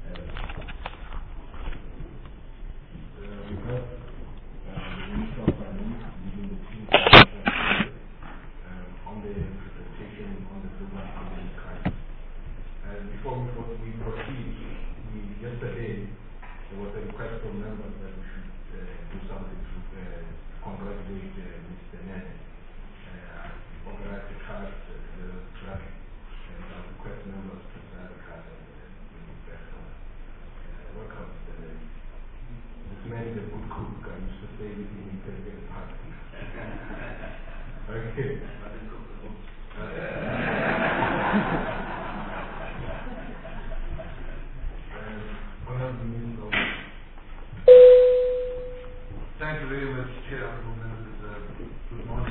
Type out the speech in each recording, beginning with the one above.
Thank you very much, Chair, Honourable Members. Good morning.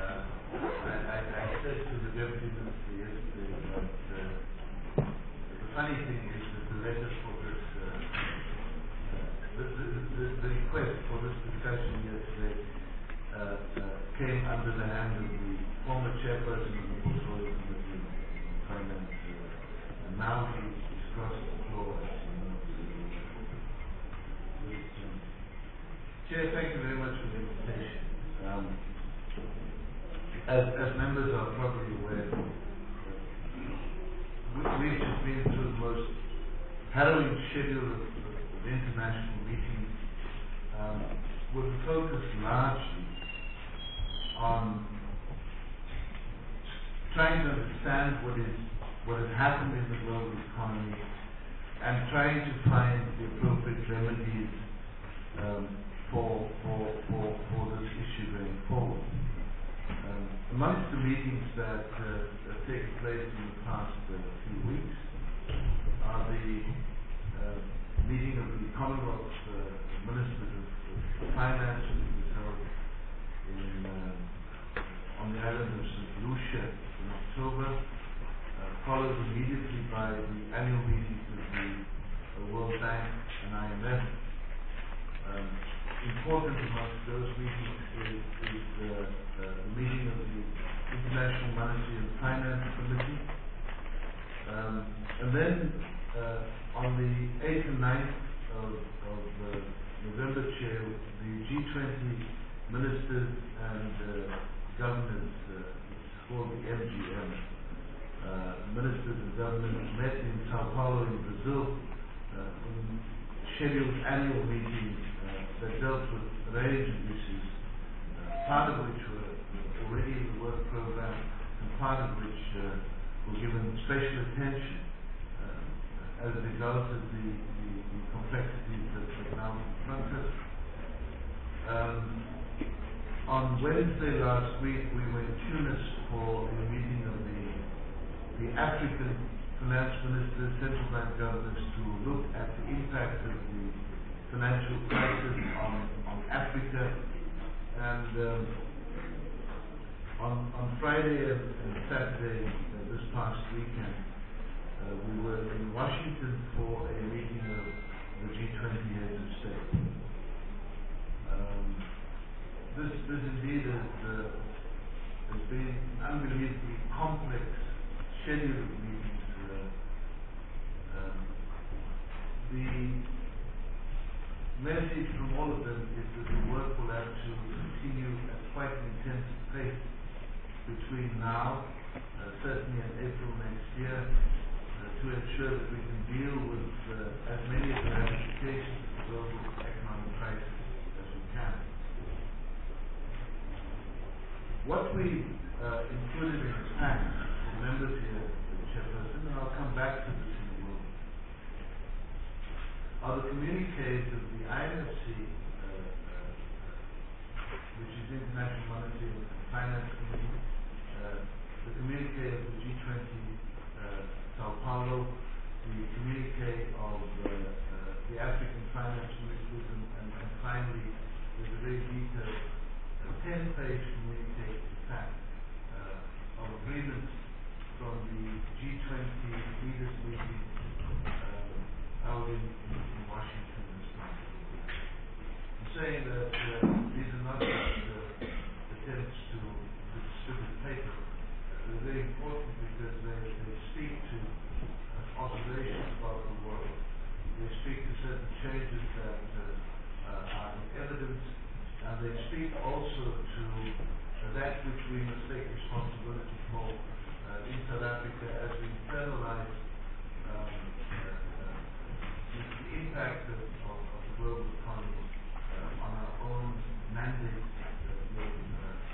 I said to the Deputy Minister yesterday that the funny thing is that the letter for this, the request for this discussion yesterday came under the hand of the former chairperson of the Portfolio Committee on Finance, and now he's crossed the floor. Chair, thank you very much for the invitation. As members are probably aware, we've just been through the most harrowing schedule of international meetings, with a focus largely on trying to understand what has happened in the global economy and trying to find the appropriate remedies for this issue going forward. Amongst the meetings that have taken place in the past few weeks are the meeting of the Commonwealth Ministers of Finance, which was held on the island of St. Lucia in October, followed immediately by the annual meetings of the World Bank and IMF. Important amongst those meetings is the meeting of the International Monetary and Finance Committee. And then on the 8th and 9th of November, Chair, the G20 ministers and governors, it's called the MGM, ministers and governors met in Sao Paulo in Brazil, scheduled annual meetings that dealt with a range of issues, part of which were already in the work program and part of which were given special attention as a result of the complexities that now confront us. On Wednesday last week, we were in Tunis for a meeting of the African finance ministers, central bank governors, to look at the impact of the financial crisis on Africa. And on Friday and Saturday this past weekend, we were in Washington for a meeting of the G20 heads of state. This indeed has been an unbelievably complex schedule of meetings. The message from all of them is that the work will have to continue at quite an intensive pace between now, certainly in April next year, to ensure that we can deal with as many of the ramifications of the global economic crisis as we can. What we included in the pack for members here, Chairperson, and I'll come back to this in a moment, are the communiques of the IMFC, which is International Monetary and Finance Committee, the communique of the G20 Sao Paulo, the communique of the African finance ministers, and finally there's a very detailed 10-page communique, in fact, of agreements from the G20 leaders meeting held in Washington this month. I'm saying that these are not just attempts to distribute paper. They're very important because they speak to observations about the world speak to certain changes that are in evidence, and they speak also to that which we must take responsibility for in South Africa as we internalize the impact of the global economy on our own mandate here in South Africa.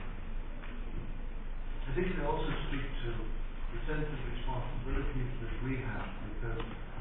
I think they also speak to the sense of responsibilities that we have, because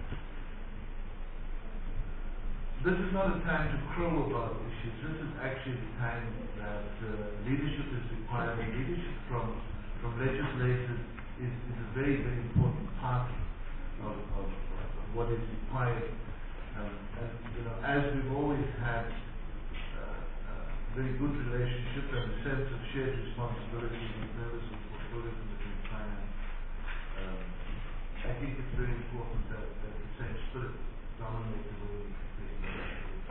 this is not a time to crow about issues. This is actually the time that leadership is required. And leadership from legislators is a very, very important part of what is required. And as we've always had a very good relationship and a sense of shared responsibility with members of the Portfolio Committee and Finance, I think it's very important that the same spirit dominates the way we take responsibility.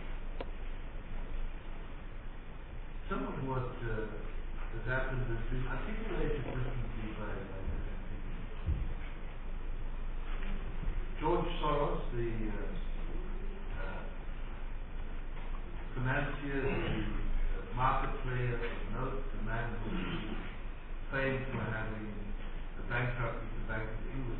Some of what has happened has been articulated differently by different people. George Soros, the financier, the market player of note, the man who is famed for having bankrupted the Bank of England,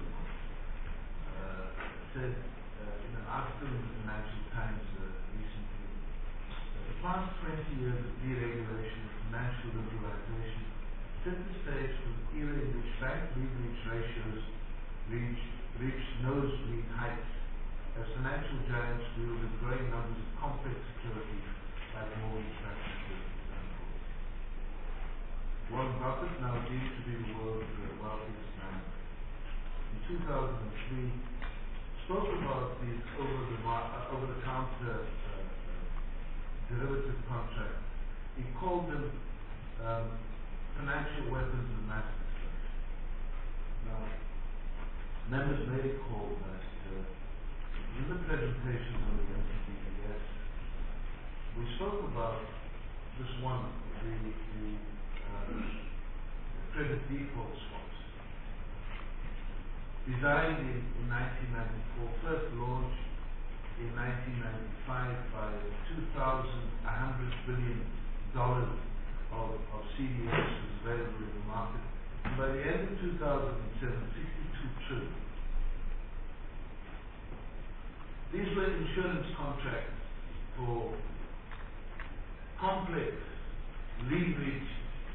said in an article in the Financial Times recently that the past 20 years of deregulation and financial liberalization set the stage for an era in which bank leverage ratios reached nosebleed heights as financial giants wielded growing numbers of complex securities like mortgage-backed securities. Warren Buffett, now deemed to be the world's wealthiest man, in 2003 spoke about these over-the-counter derivative contracts. He called them financial weapons of mass destruction. Now, members may recall that in the presentation on the NCBS, we spoke about this one, the credit default swaps. Designed in 1994, first launched in 1995 by $2,100 billion of CDS was available in the market. And by the end of 2007, 62 trillion. These were insurance contracts for complex leverage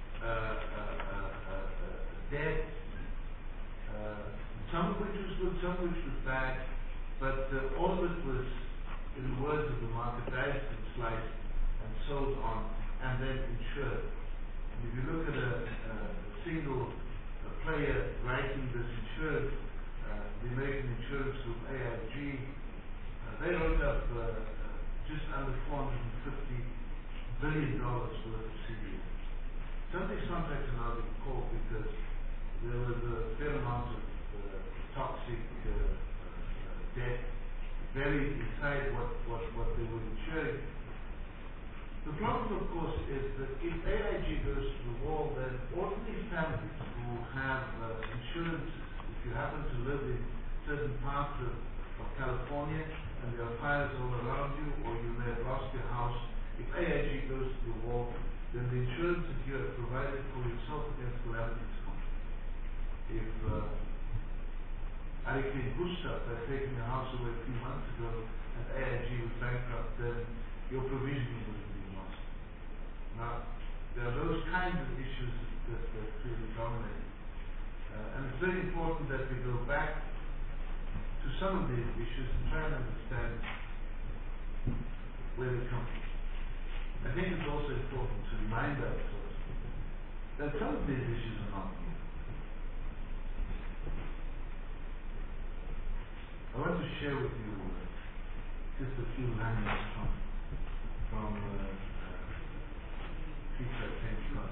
debt, some of which was good, some of which was bad, but all of it was, in the words of the market, diced and sliced and sold on and then insured. And if you look at a single player writing this insurance, the American insurance group AIG, they wrote up just under $450 billion worth of CDS. Some of these contracts are now being called because there was a fair amount of toxic debt buried inside what they were insuring. The problem, of course, is that if AIG goes to the wall, then ordinary families who have insurances, if you happen to live in certain parts of California and there are fires all around you, or you may have lost your house, if AIG goes to the wall, then the insurance that you have provided for yourself against calamities. If Hurricane Gustav had taken your house away a few months ago and AIG was bankrupt, then your provisioning would have been lost. Now, there are those kinds of issues that clearly dominate. And it's very important that we go back to some of these issues and try and understand where they come from. I think it's also important to remind ourselves that some of these issues are not new. I want to share with you just a few landmarks from people I came across.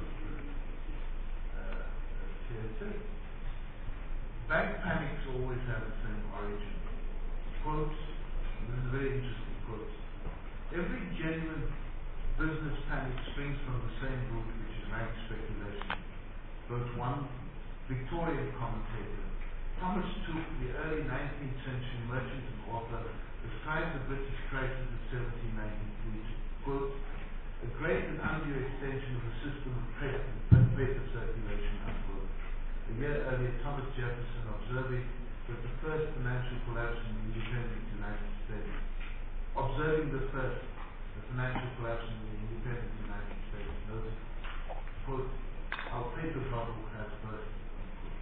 Bank panics always have the same origin. Quote, this is a very interesting quote. Every genuine business panic springs from the same root, which is rank speculation. Wrote one Victorian commentator. Thomas Tuke, the early early 19th century merchant and author, described the British crisis of 1793 to, quote, a great and undue extension of the system of paper circulation, unquote. A year earlier, Thomas Jefferson observing that the first financial collapse in the independent United States, noted, quote, our paper bubble has burst, unquote.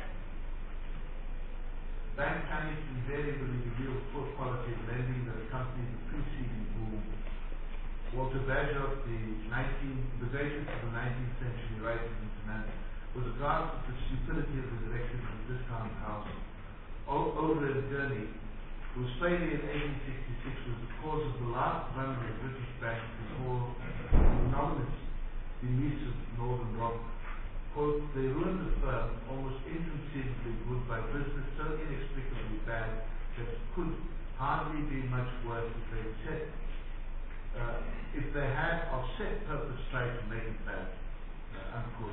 Bank panics invariably reveal poor quality of lending that accompanied the preceding boom. Walter Bagehot, the greatest of the 19th century writers in finance, was aghast at the stupidity of the directors of the discount house, Over and Gurney, whose failure in 1866 was the cause of the last run of the British bank before the anonymous release of Northern Rock. Quote, they ruined the firm, almost inconceivably good, by business so inexplicably bad that it could hardly be much worse if they had of set purpose tried to make it bad, unquote,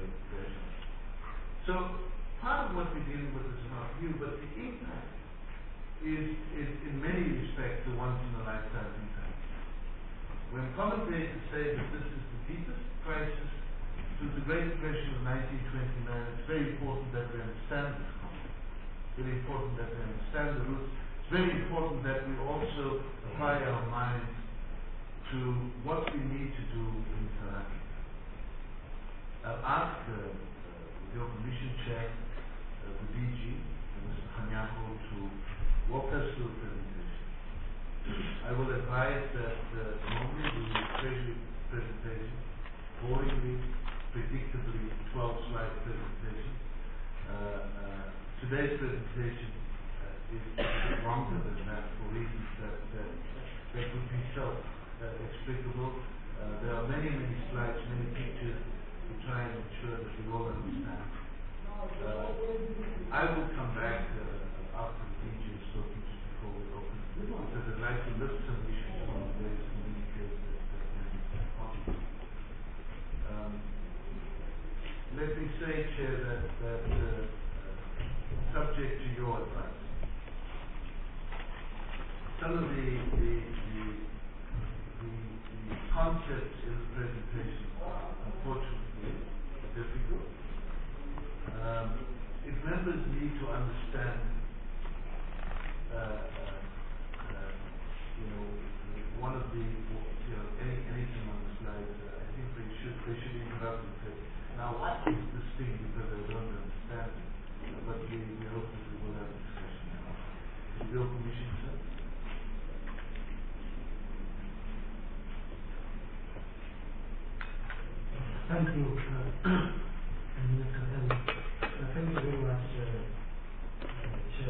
So, part of what we're dealing with is not new, but the impact is in many respects a once-in-a-lifetime impact. When commentators say that this is the deepest crisis since the Great Depression of 1929, it's very important that we understand this concept. Very important that we understand the roots. It's very important that we also apply our minds to what we need to do in South Africa. I'll ask your Commission Chair, the DG, Mr. Kganyago, to walk us through the presentation. I will advise that normally the Treasury presentation, boringly, predictably, 12-slide presentation. Today's presentation is longer than that for reasons that would be self-explicable. There are many slides, many pictures to try and ensure that we all understand. I will come back after the DG has spoken just before we open, because I'd like to lift some issues from the various communiques that are possible. Let me say, Chair, that subject to your advice, some of the concepts in the presentation are unfortunately difficult. If members need to understand, one of the, anything on the slides, I think they should interrupt and say, now what is this thing, because I don't understand it. But we hope that we will have a discussion now. With your permission, sir. Thank you, Minister Henry. Thank you very much, Chair.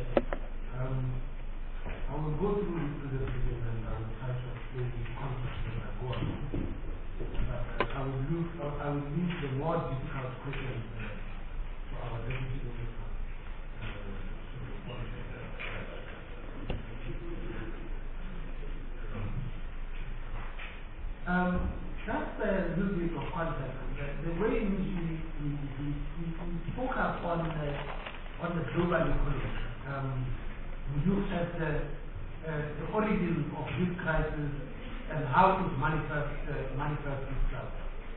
I will go through this presentation and I will try to explain the concepts as I go along. But I will leave the more difficult questions to our Deputy Minister. Just a little bit of context. The way in which we focus on the global economy, we look at the origins of this crisis and how it manifests itself.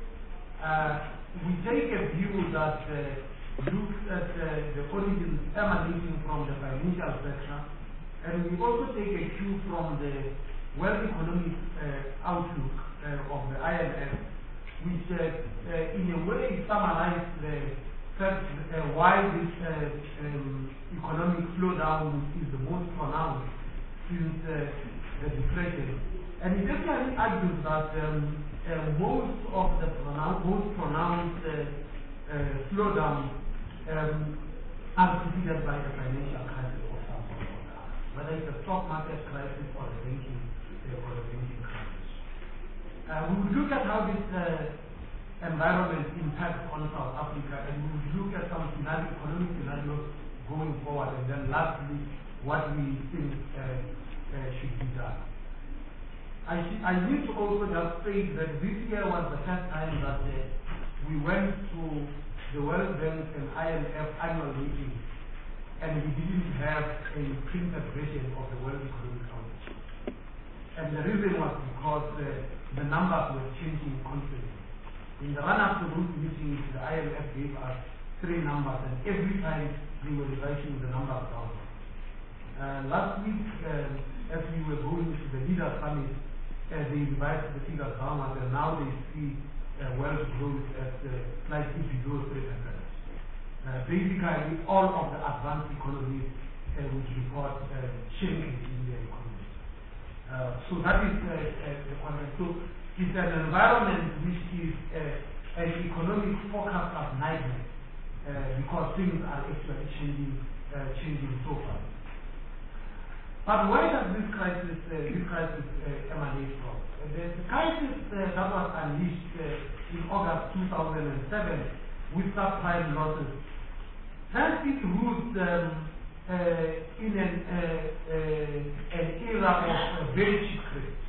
We take a view that looks at the origins emanating from the financial sector, and we also take a cue from the World Economic Outlook of the IMF, which in a way summarizes why this economic slowdown is the most pronounced since the Depression. And it actually argues that most of the most pronounced slowdowns are preceded by a financial crisis of some sort or other, whether it's a stock market crisis or a banking crisis. We will look at how this environment impacts on South Africa, and we will look at some economic scenarios going forward, and then lastly, what we think should be done. I need to also just state that this year was the first time that we went to the World Bank and IMF annual meeting and we didn't have a printed version of the World Economic Outlook. And the reason was because the numbers were changing constantly. In the run-up to those meetings, the IMF gave us 3 numbers, and every time they were revising the numbers down. Last week, as we were going to the Leaders Summit, they revised the figures downwards, and now they see world growth at slightly below 3%. Basically, all of the advanced economies which report shrinking in their economy. So that is the context. So it's an environment which is an economic forecast of nightmare because things are actually changing so fast. But where does this crisis emanate from? The crisis that was unleashed in August 2007 with subprime losses has its roots in an era of very cheap credit.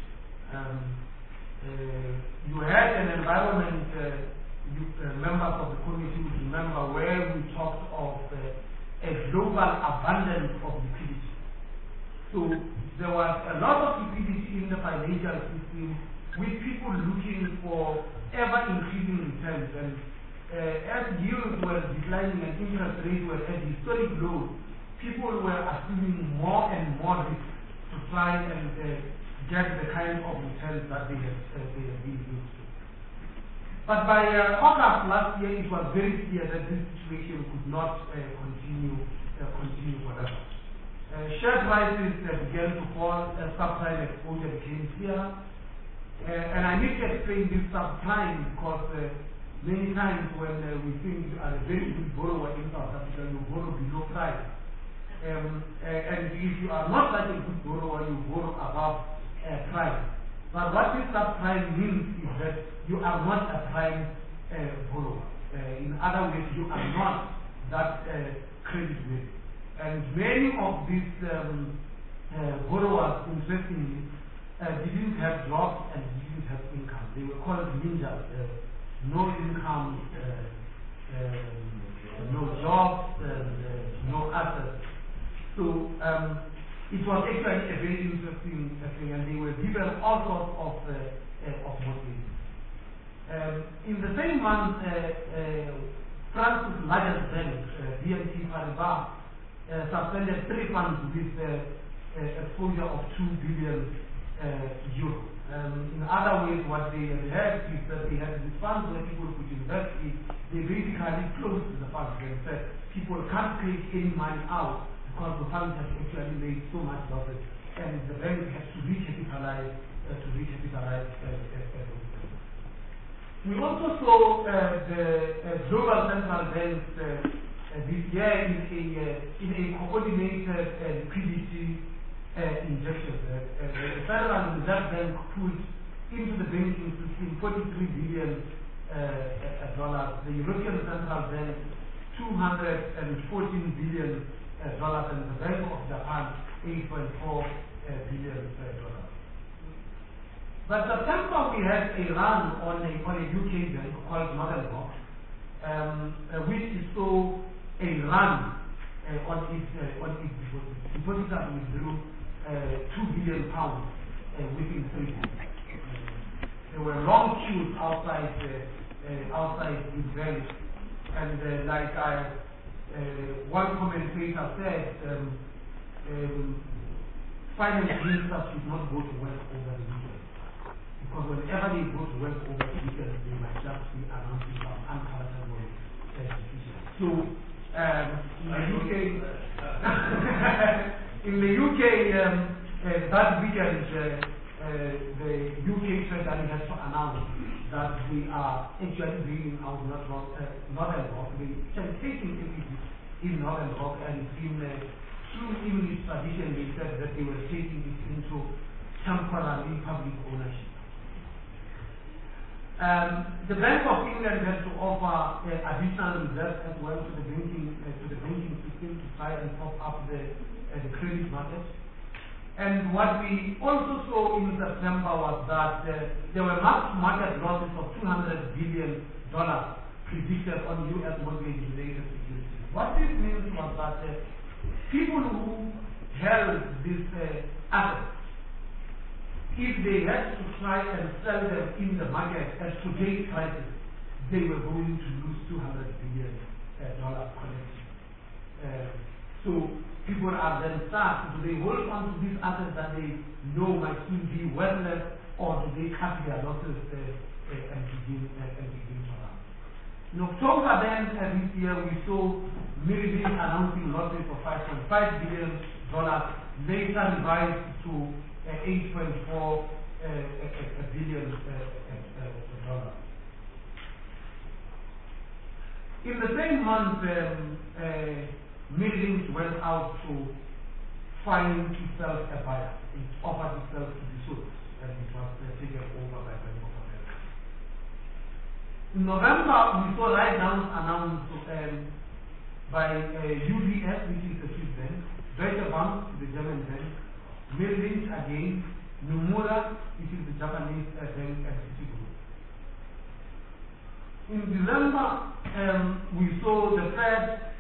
You had an environment, members of the committee would remember, where we talked of a global abundance of liquidity. So there was a lot of liquidity in the financial system, with people looking for ever-increasing returns. And as yields were declining and interest rates were at historic lows, people were assuming more and more risk to try and get the kind of returns that they have been used to. But by August last year, it was very clear that this situation could not continue forever. Share prices began to fall, subprime exposure became clearer. And I need to explain this subprime because many times when we think you are a very good borrower in South Africa, you borrow below price. And if you are not such a good borrower, you borrow above prime. But what this subprime means is that you are not a prime borrower. In other words, you are not that credit worthy. And many of these borrowers, interestingly, didn't have jobs and didn't have income. They were called ninjas. No income, no jobs, no assets. So it was actually a very interesting thing, and they were given all sorts of motivations. In the same month, France's largest bank, BNP Paribas, suspended 3 funds with exposure of 2 billion euro. In other ways, what they had is that they had these funds where people could invest in. They basically closed the funds and said people can't take any money out because the funds have actually made so much losses, and the bank has to recapitalize. We also saw the global central banks this year in a coordinated liquidity injection. The Federal Reserve Bank put into the banking system $43 billion. The European Central Bank $214 billion, and the Bank of Japan $8.4 billion. But September we had a run on a UK bank called Northern Rock, which saw a run on its deposits. Depositors withdrew £2 billion within 3 days. There were long queues outside the bank, and like one commentator said, finance ministers should not go to work over the weekend, because whenever they go to work over the weekend, they might just be announcing some unpalatable decisions. So in the UK, that weekend, the UK Treasury has to announce that we are actually bringing out Northern Rock. They are taking equity in Northern Rock, and through English tradition, they said that they were taking it into temporary public ownership. The Bank of England has to offer additional reserves as well to the banking system to try and top up the credit market. And what we also saw in September was that there were market losses of $200 billion predicted on U.S. mortgage-related securities. What this means was that people who held these assets, if they had to try and sell them in the market at today's prices, they were going to lose $200 billion collective. So people are then stuck. Do they hold on to these assets that they know might soon be worthless, or do they cut their losses and begin to run? In October then this year we saw Merrill announcing losses of $5.5 billion, later revised to $8.4 billion. In the same month, Merrill Lynch went out to find itself a buyer. It offered itself to be sold, and it was taken over by Bank of America. In November, we saw write-downs announced by UBS, which is the Swiss bank, Deutsche Bank, the German bank, Merrill Lynch again, Nomura, which is the Japanese bank, and Citigroup. In December, we saw the Fed,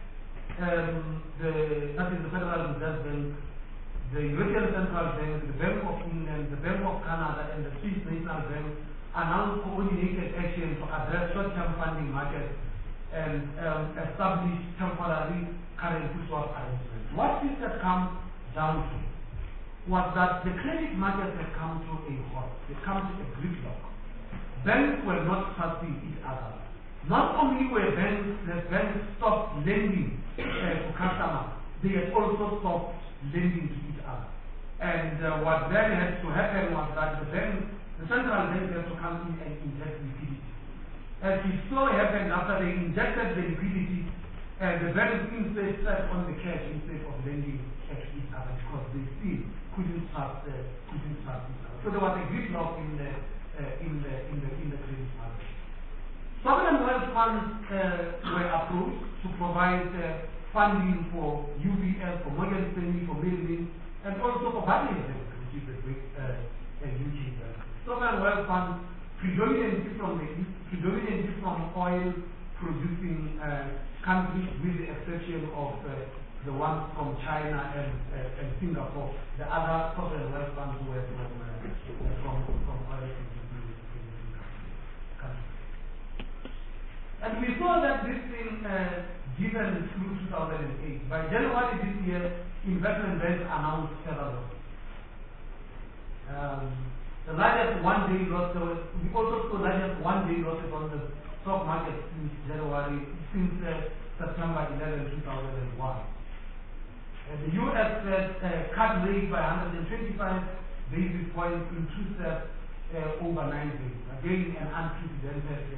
that is the Federal Reserve Bank, the European Central Bank, the Bank of England, the Bank of Canada, and the Swiss National Bank announced coordinated action to address short-term funding markets and establish temporary currency swap arrangements. What this had come down to was that the credit markets had come to a halt. They come to a gridlock. Banks were not trusting each other. Not only were the banks stopped lending to customers, they had also stopped lending to each other. And what then had to happen was that the central bank had to come in and inject liquidity. As it so happened, after they injected the liquidity, the banks instead sat on the cash instead of lending to each other because they still couldn't trust each other. So there was a gridlock in the credit market. Sovereign wealth funds were approved to provide funding for UBS, for Morgan Stanley, for Merrill Lynch, and also for Barclays, which is a big UK bank. Sovereign wealth funds predominantly from oil-producing countries, with the exception of the ones from China and Singapore. The other sovereign wealth funds were from oil-producing countries. And we saw that this thing given through 2008. By January this year, investment banks announced several losses. The largest one-day loss, we also saw largest one-day losses on the stock market since September 11, 2001. The U.S. Fed cut rates by 125 basis points in two steps over 9 days. Again, an unprecedented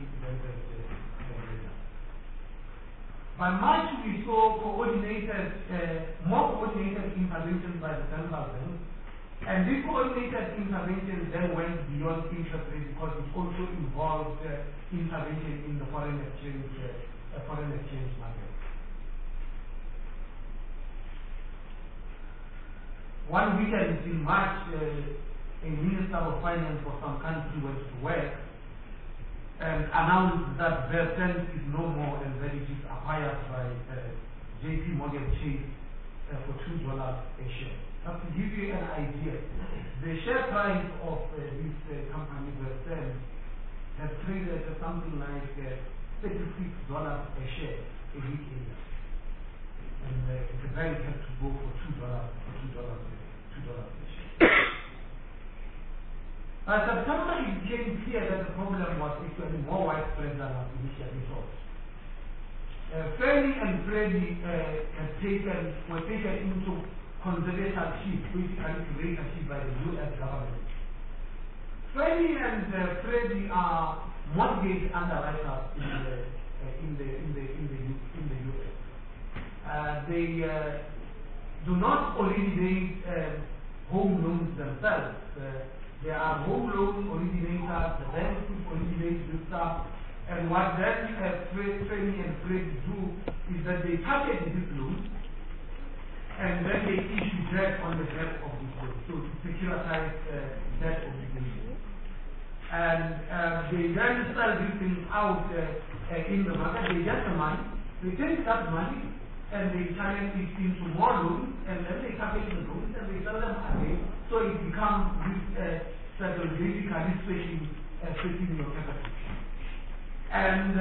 By March, we saw more coordinated interventions by the central bank, and this coordinated intervention then went beyond interest rates because it also involved intervention in the foreign exchange market. One weekend in March, a minister of finance for some country went to work and announced that their cent is no more and that it is acquired by JP Morgan Chase for $2 a share. Just to give you an idea, the share price of this company, Vercent, has traded at something like $36 a share a week later. And the bank had to go for $2 a share. By September, it became clear that the problem was actually more widespread than was initially thought. Fannie and Freddie were taken into conservatorship, basically curatorship by the U.S. government. Fannie and Freddie are mortgage underwriters in the U.S. They do not originate home loans themselves. There are home loan originators, the banks originate this stuff, and what then Fannie and Freddie do is that they package this loan and then they issue debt on the debt of this loan, so to securitize debt obligation. And they then sell these things out in the market. They get the money, they take that money, and they channel it into more loans, and then they package the loans and they sell them again, so it becomes this basically stretching your capital. And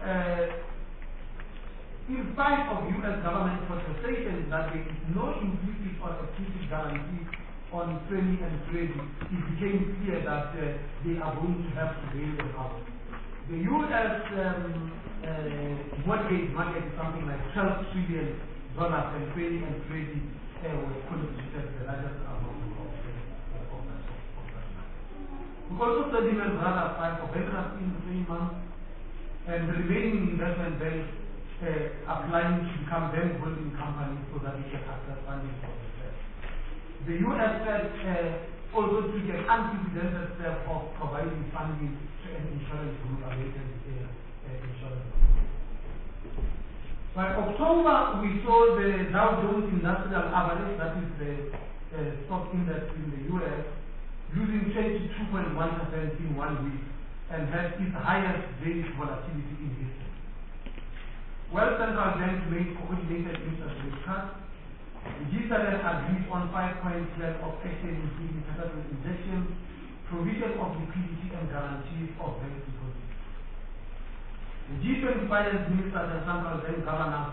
in spite of U.S. government protestations that there is no implicit or explicit guarantee on training and trading, it became clear that they are going to have to bail them out. The U.S. mortgage market is something like $12 trillion, and training and trading was contributed the largest amount of that money. We also studied Brothers filed for bankruptcy in the same month, and the remaining investment banks applying to become bank holding companies so that we can access funding for the Fed. The U.S. Fed also took an unprecedented step of providing funding to an insurance group, American Insurance Group. By October, we saw the Dow Jones Industrial Average, that is the stock index in the U.S., losing 22.1% in 1 week and had its highest daily volatility in history. While central banks made coordinated interest rate cuts, the G7 agreed on 5-point plan of action including capital injection, provision of liquidity and guarantees of bank deposits. The G20 finance ministers and central bank governors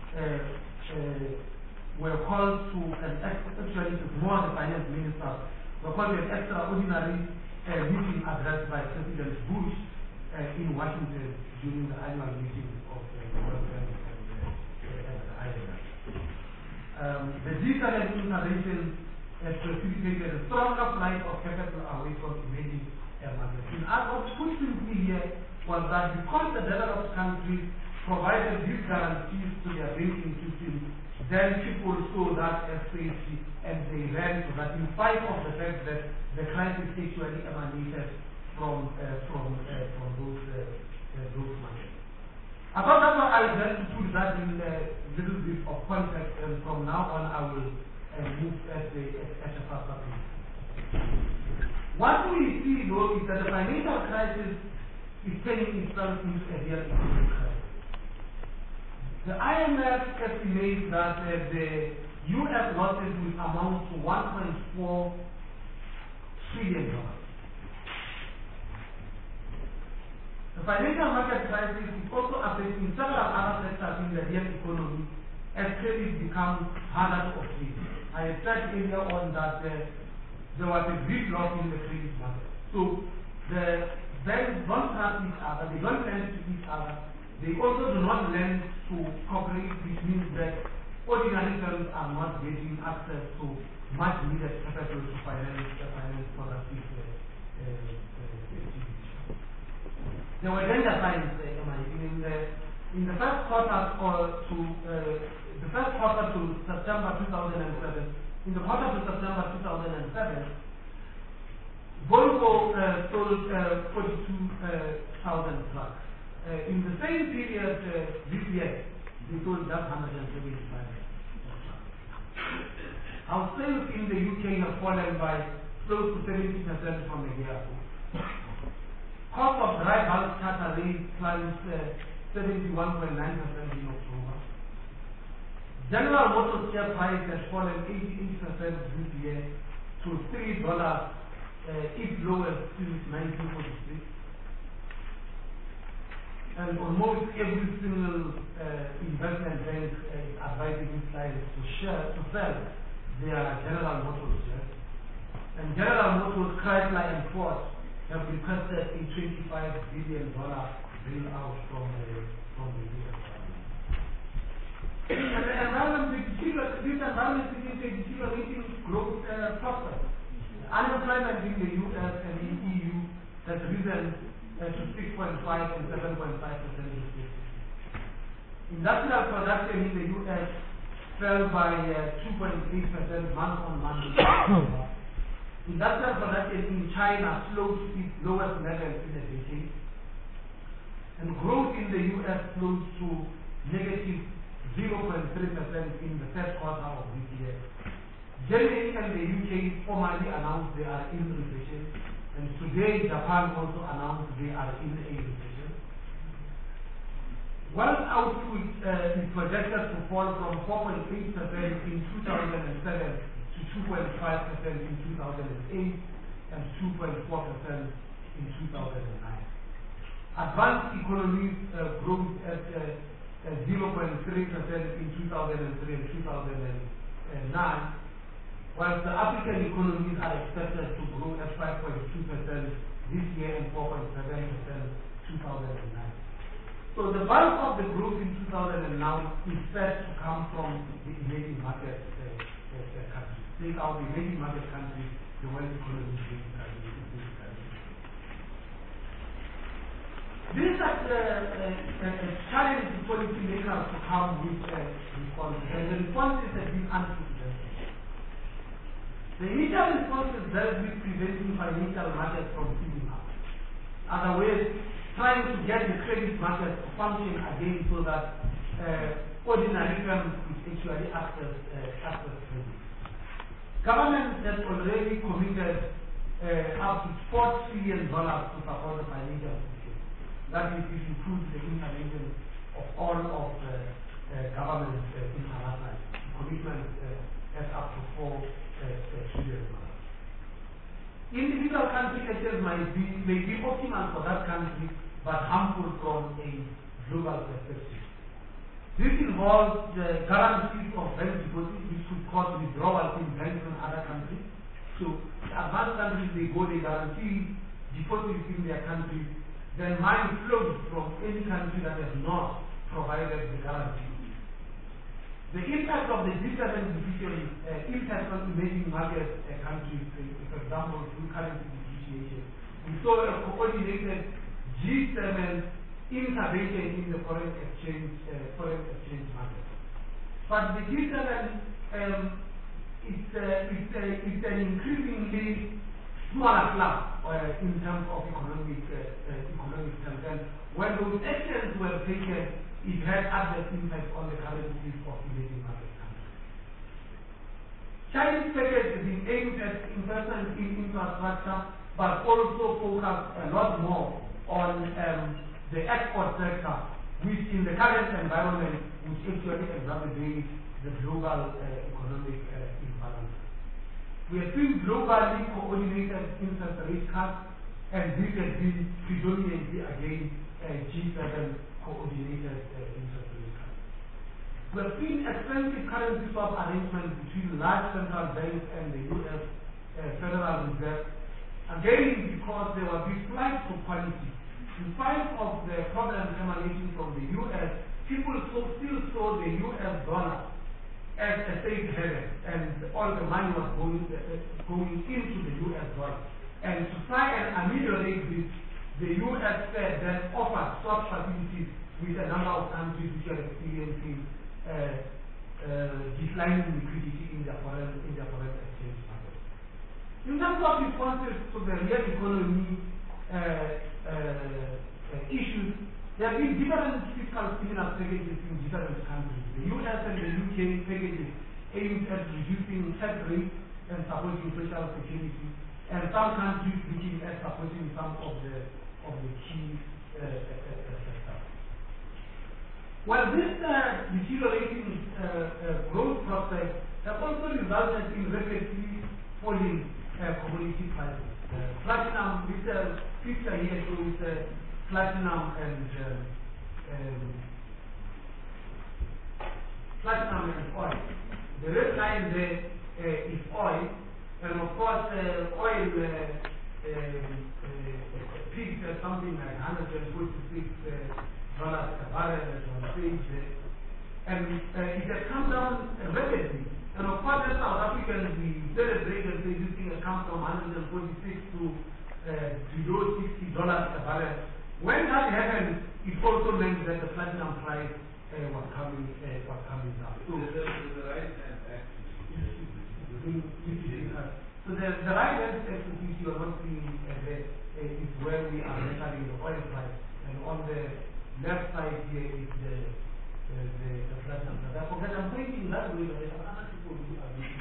were called to an actually more the finance ministers were called an extraordinary meeting addressed by President Bush in Washington during the annual meeting of the World Bank and the IMF. The G7 intervention has precipitated a stronger flight of capital away from emerging markets. In other words, put simply here was that because the developed countries provided these guarantees to their banking system, then people saw that as safety and they ran to that, in spite of the fact that the crisis actually emanated from those markets. I thought that's why I had to put that in a little bit of context, and from now on I will move at a faster pace. What we see though is that the financial crisis is turning itself into a real economic crisis. The IMF estimates that the U.S. losses will amount to $1.4 trillion. The financial market crisis is also affecting several other sectors in the real economy as credit becomes harder to obtain. I said earlier on that there was a big loss in the credit market. So the banks don't trust each other, they don't lend to each other. They also do not lend to corporates, which means that ordinary firms are not getting access to much needed capital to finance productive activity. There were danger signs in the first quarter to September 2007. In the quarter to September 2007, Volvo sold 42,000 trucks. In the same period this year, they sold just 175,000 trucks. Our sales in the UK have fallen by close to 70% from a year ago. Cost of dry bulk charter rates climbed 71.9% in October. General Motors share price has fallen 88% this year to $3, its lowest since 1946. And almost every single investment bank is advising its clients to sell their General Motors shares. And General Motors, Chrysler and Ford have requested a $25 billion bailout from the U.S. government. And the environment, this environment is a deteriorating growth prospect. Unemployment in the U.S. and in EU has risen to 6.5 and 7.5% respectively. Industrial production in the U.S. fell by 2.8% month-on-month. Industrial production in China slowed to its lowest level in a decade. And growth in the U.S. slowed to negative 0.3% in the first quarter of this year. Germany and the UK formally announced they are in recession. And today, Japan also announced they are in a recession. Wealth output is projected to fall from 4.8% in 2007 to 2.5% in 2008 and 2.4% in 2009. Advanced economies growth at 0.3% in 2003 and 2009, while the African economies are expected to grow at 5.2% this year and 4.7% 2009. So the bulk of the growth in 2009 is set to come from the emerging market countries. Take out the emerging market countries, the world economy is basically. This is a challenge to policymakers to come with responses, and the responses have been unprecedented. The initial responses dealt with preventing financial markets from filling up. Other ways, trying to get the credit market to function again so that ordinary firms could actually access credit. Government has already committed up to $4 trillion to support the financial system. That is, it includes the intervention of all of the government international commitments at up to $4 trillion. Individual country actions may be optimal for that country, but harmful from a global perspective. This involves the guarantees of bank deposits, which could cause withdrawals in banks from other countries. So the advanced countries, they guarantee deposits in their countries, then money flows from any country that has not provided the guarantee. The impact of the G7 decision impact on emerging market countries, for example, through currency depreciation. We saw a coordinated G7 intervention in the foreign exchange market. But the G7 is an increasingly smaller club in terms of economic terms. And when those actions were taken, it had adverse impact on the currencies of emerging market countries. Chinese package has been aimed at investment in infrastructure, but also focused a lot more on the export sector, which in the current environment would actually exacerbate the global economic imbalance. We have seen globally coordinated interest rate cuts, and this has been predominantly again G7 coordinated interest rate cuts. We have seen expensive currency swap arrangements between large central banks and the U.S. Federal Reserve, again because there was this flight to quality. In spite of the problems emanating from the U.S., people still saw the U.S. dollar as a safe haven, and all the money was going into the U.S. dollar. And to try and ameliorate this, the U.S. Fed then offered swap facilities with a number of countries which are experiencing declining liquidity in their foreign exchange market. In terms of responses to the real economy issues, there have been different fiscal stimulus packages in different countries. The US and the UK packages aimed at reducing tax rates and supporting social security, and some countries looking at supporting some of the key sectors. While this deteriorating growth prospects have also resulted in rapidly falling commodity prices. Platinum, this picture here shows platinum and oil. The red line there is oil, and of course oil peaked at something like $146 a barrel as on page there, and it has come down rapidly. And of course, as South Africans, we celebrate and say this thing has come from 146 to below $60 a barrel. When that happened, it also meant that the platinum price was coming down. So the right hand axis. So the right hand axis, which you are not seeing is where we are measuring the oil price, and on the left side here is the platinum. I forget, I'm pointing that way, but other people who are looking.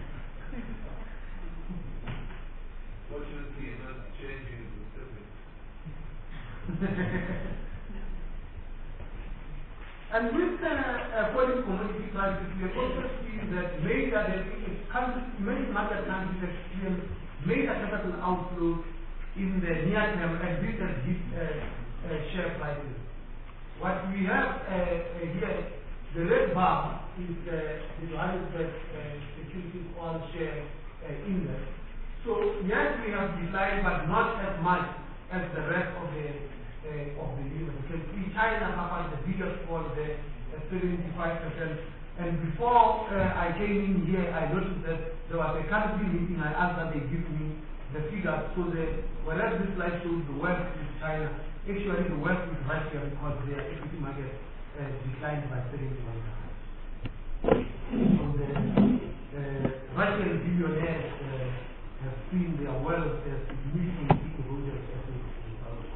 Fortunately, you're not changing the subject. And with falling commodity prices, we have also seen that many market countries experience major capital outflows in the near term, and this has hit share prices. What we have here, the red bar is the Johannesburg Securities Oil Share Index. So yes, we have declined, but not as much as the rest of the union. You can see China suffered the biggest fall there at 75%. And before I came in here, I noticed that there was a country meeting. I asked that they give me the figures. So whereas this slide shows the West is China, actually the West is Russia, because their equity market declined by 71%. So the Russian billionaires have seen their wealth significantly eroded as a result of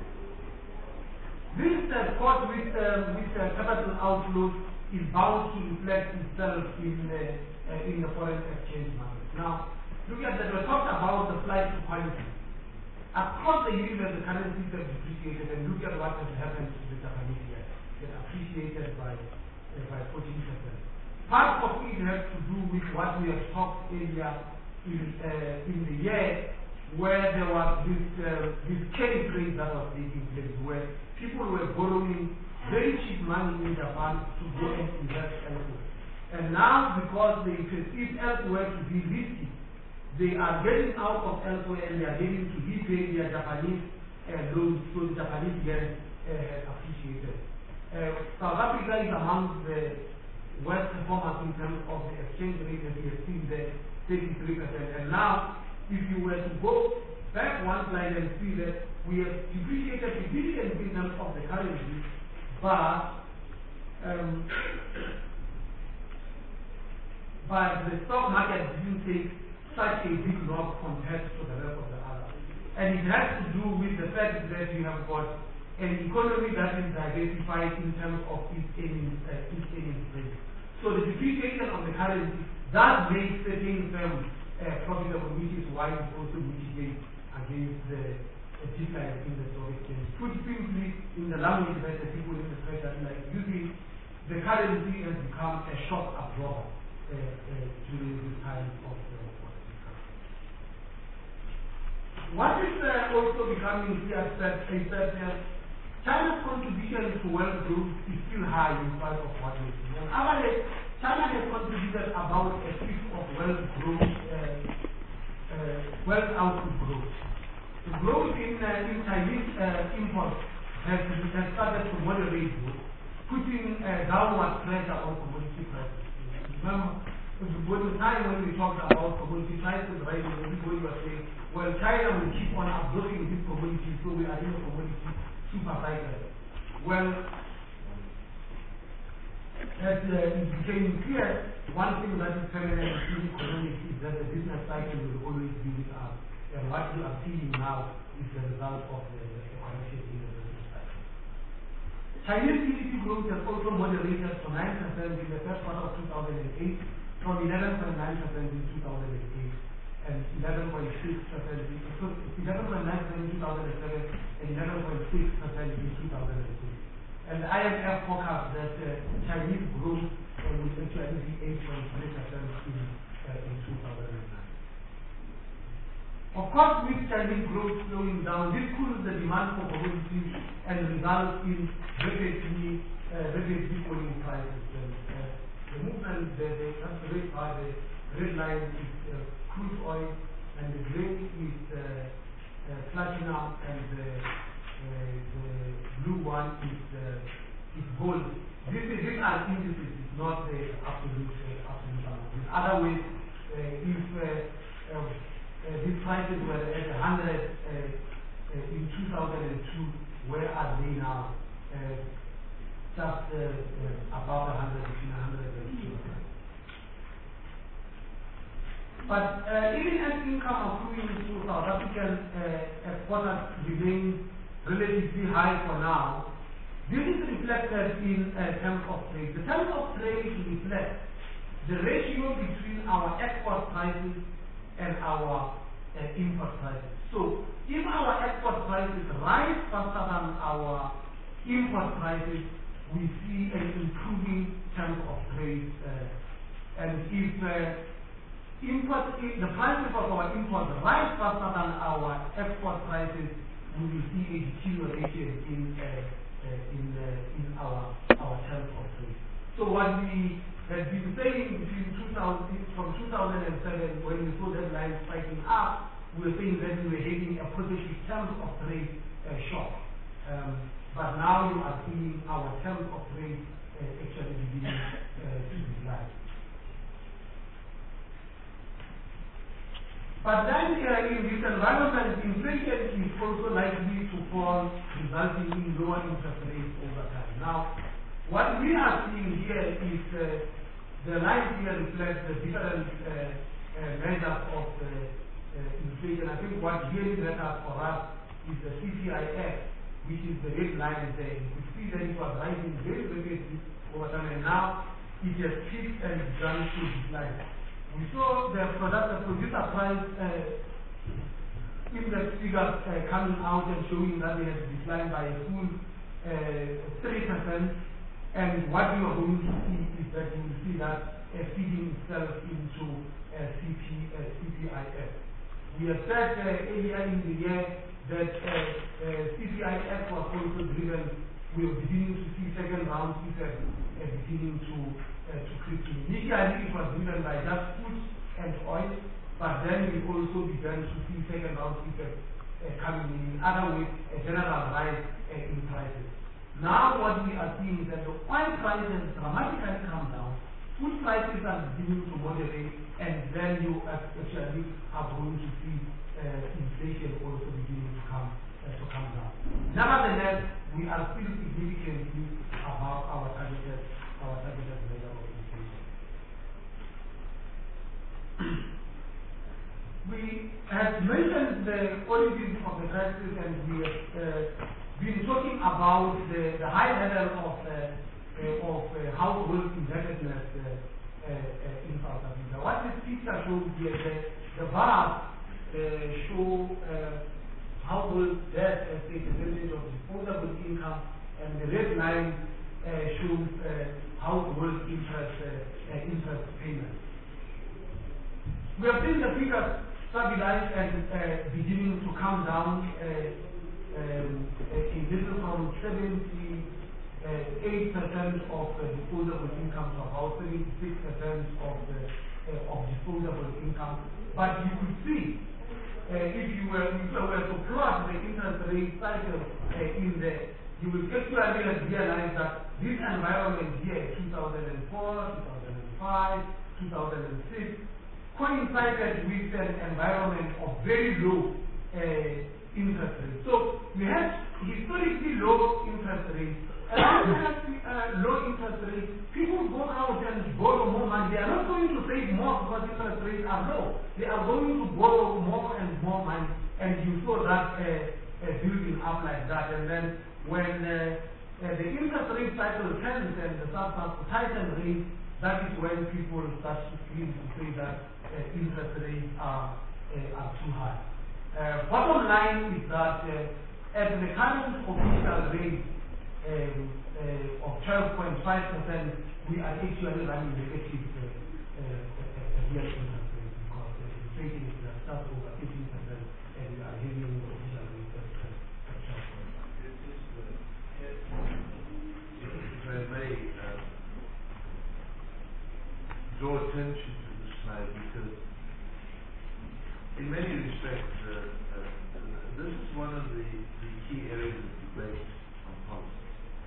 this. This course with capital outflows is bound to reflect itself in the foreign exchange market. Now, look at that. We talked about the flight to quality. Across the universe, the currencies have depreciated, and look at what has happened to the Japanese yen. It appreciated by 14%. Part of it has to do with what we have talked earlier in the year, where there was this carry trade that was taking place, where people were borrowing very cheap money in Japan to go and invest elsewhere. And now, because they perceive elsewhere to be risky, they are getting out of elsewhere and they are getting to repay their Japanese loans, so the Japanese yen has appreciated. South Africa is among the worst performers in terms of the exchange rate that we have seen there, 33%. And now, if you were to go back one slide and see that we have depreciated significantly in terms of the currency, but the stock market didn't take such a big knock compared to the rest of the others. And it has to do with the fact that you have got an economy that is diversified in terms of its earnings base. So the depreciation of the currency does make certain firms profitable, which is why it also mitigates against the decline in the stock exchange. Put simply in the language that the people in the pressure, like using the currency has become a shock absorber during this time of the what is also becoming clear is that China's contribution to wealth growth is still high in spite of what we see. On average, China has contributed about a fifth of wealth growth, wealth output growth. The growth in Chinese imports has started to moderate growth, putting downward pressure on commodity prices. Remember, when the time when we talked about commodity prices rising, everybody was saying, well, China will keep on absorbing these commodities, so we are in a commodity super cycle. Well, as it became clear, one thing that is permanent in economics is that the business cycle will always be with us. And what you are seeing now is the result of the correction in the business cycle. Chinese GDP growth has also moderated to 9% in the first quarter of 2008, from 11.9% in 2008, and 11.6% in 2007, and 11.6% in 2006. And the IMF forecast that Chinese growth will actually be 8.3% in 2009. Of course, with Chinese growth slowing down, this cools the demand for commodities and results in rapidly falling prices. The movement, the red line is crude oil, and the green is platinum, and the blue one is gold. These are indices, it's not the absolute amount. In other words, if these prices were at 100 in 2002, where are they now? Just above 100, between 100 and 200. But even as income accruing to South African exporters remains relatively high for now, this is reflected in terms of trade. The terms of trade reflect the ratio between our export prices and our import prices. So, if our export prices rise faster than our import prices, we see an improving terms of trade, and if the prices of our imports rise faster than our export prices, we will see a deterioration in our terms of trade. So what we had been saying from 2007, when we saw that line spiking up, we were saying that we were having a positive terms of trade shock. But now you are seeing our terms of trade actually beginning to decline. But then in this environment, inflation is also likely to fall, resulting in lower interest rates over time. Now, what we are seeing here is the line here reflects the different measures of inflation. I think what really matters for us is the CPIF, which is the red line there. You could see that it was rising very rapidly over time, and now it has peaked and begun to decline. We saw the producer price index figures coming out and showing that they had declined by a full 3%. And what you are going to see is that you will see that feeding itself into CPIF. We have said earlier in the year that CPIF was also driven. We are beginning to see second round effect beginning to creep in. Initially, it was driven by just food and oil, but then we also began to see second round effect coming in. Other ways, a general rise in prices. Now, what we are seeing is that the oil prices dramatically come down, food prices are beginning to moderate, and then you actually are going to see inflation also beginning to come down. Nevertheless, we are still significantly above our targeted level of inflation. We have mentioned the origins of the crisis, and we have been talking about the high level of household indebtedness in South Africa. What this picture shows here, the bars show household debt as a percentage of disposable income, and the red line shows household interest payments. We have seen the figures stabilize and beginning to come down. This is from 78% of disposable income to about 76% of disposable income. But you could see, if you were to plot the interest rate cycle in there, you will actually realize that this environment here, 2004, 2005, 2006, coincided with an environment of very low interest rates. So we have historically low interest rates. And when we have low interest rates, people go out and borrow more money. They are not going to save more because interest rates are low. They are going to borrow more and more money. And you saw that building up like that. And then when the interest rate cycle turns and the starts to tighten rates, that is when people start to scream to say that interest rates are too high. Bottom line is that at the current official rate of 12.5%, we are actually running negative real interest rate because inflation is just over 18%, and we are having the official rate at 12%. If I may draw attention to this slide, because in many respects this is one of the key areas of debate on policy.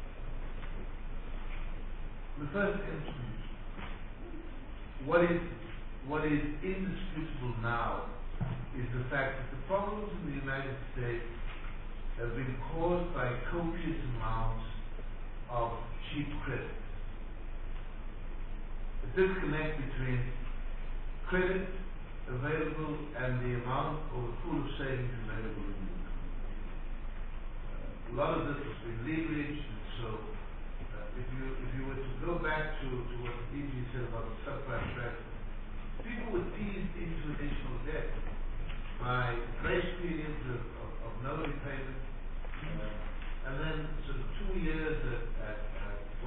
The first instance, what is indisputable now is the fact that the problems in the United States have been caused by copious amounts of cheap credit. The disconnect between credit available and the amount or the pool of savings available in the economy. A lot of this has been leveraged, and so if you were to go back to what DG said about the subprime credit, people were teased into additional debt by grace periods of no repayment, and then sort of 2 years at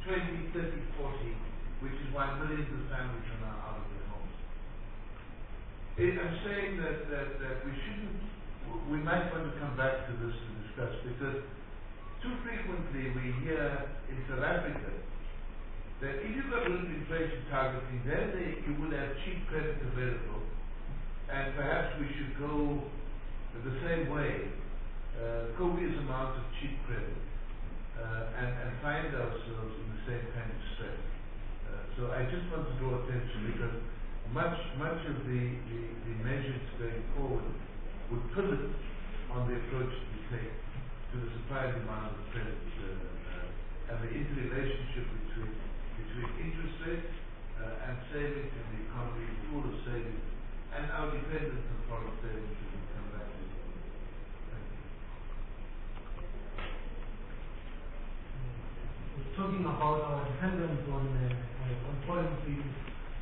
20, 30, 40, which is why millions of families are now out of their homes. I'm saying that we might want to come back to this to discuss, because too frequently we hear in South Africa that if you've got little inflation targeting, then you would have cheap credit available, and perhaps we should go the same way, copious amounts of cheap credit, and find ourselves in the same kind of stress. So I just want to draw attention, because much of the measures going forward would pivot on the approach we take to the supply and demand of credit, and the interrelationship between interest rates and savings in the economy, full of savings, and our dependence on foreign savings, we will come back to. Thank you. Talking about our dependence on foreign savings,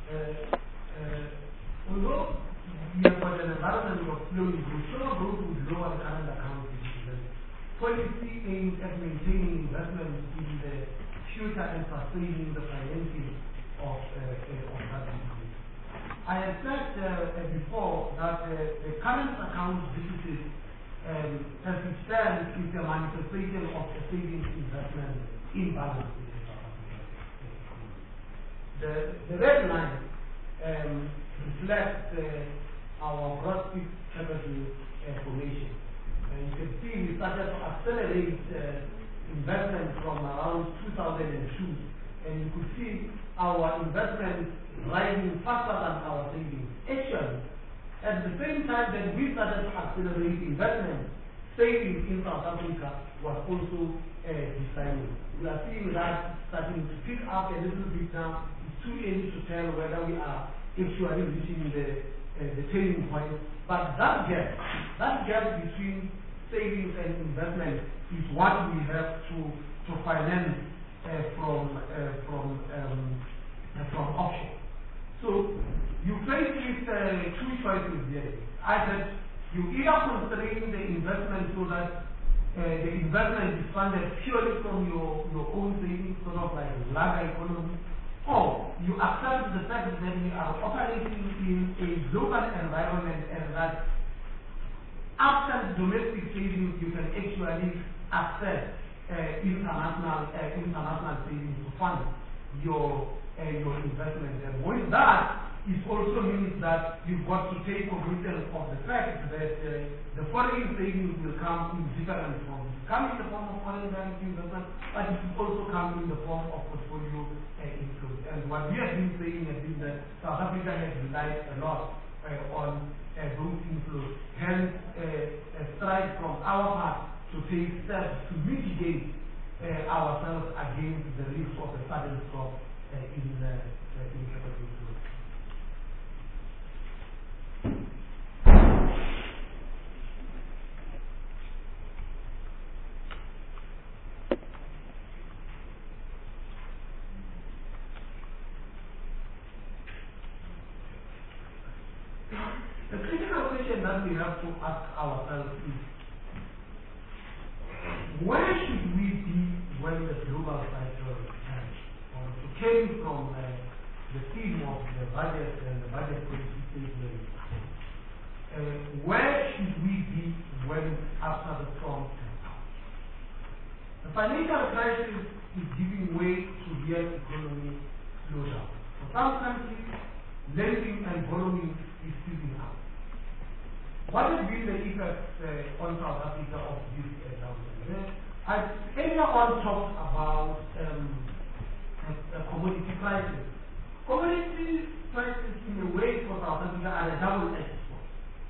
although we have got an environment of slowing growth, slower growth would lower the current account deficit. Policy aimed at maintaining investment in the future and sustaining the financing of that increase. I have said before that the current account deficit, as it stands, is a manifestation of the savings investment imbalance in South Africa. The red line reflects our gross fixed capital formation. You can see we started to accelerate investment from around 2002, and you could see our investment rising faster than our savings. Actually, at the same time that we started to accelerate investment, savings in South Africa was also declining. We are seeing that starting to pick up a little bit now. It's too early to tell whether we are actually reaching the turning point. But that gap between savings and investment is what we have to finance from offshore. So you face with two choices here. Either you either constrain the investment so that the investment is funded purely from your own savings, sort of like a larger economy, or you accept the fact that we are operating in a global environment, and that after domestic savings you can actually access international savings to fund your investment. And with that, it also means that you've got to take cognizance of the fact that the foreign savings will come in different forms. It come in the form of foreign direct investment, but it will also come in the form of portfolio inflows. And what we have been saying has been that South Africa has relied a lot on those inflows. Hence, a stride from our part to take steps to mitigate ourselves against the risk of a sudden drop in capital flow. The critical question that we have to ask ourselves is, where should we be when the global cycle ends? Or to came from the theme of the budget and the budget policy statement, where should we be when after the storm ends? The financial crisis is giving way to real economy slowdown. For some countries, lending and borrowing is speeding up. What has been the effect on South Africa of this downturn? I earlier on talked about commodity prices. Commodity prices, in a way, for South Africa are a double-edged sword.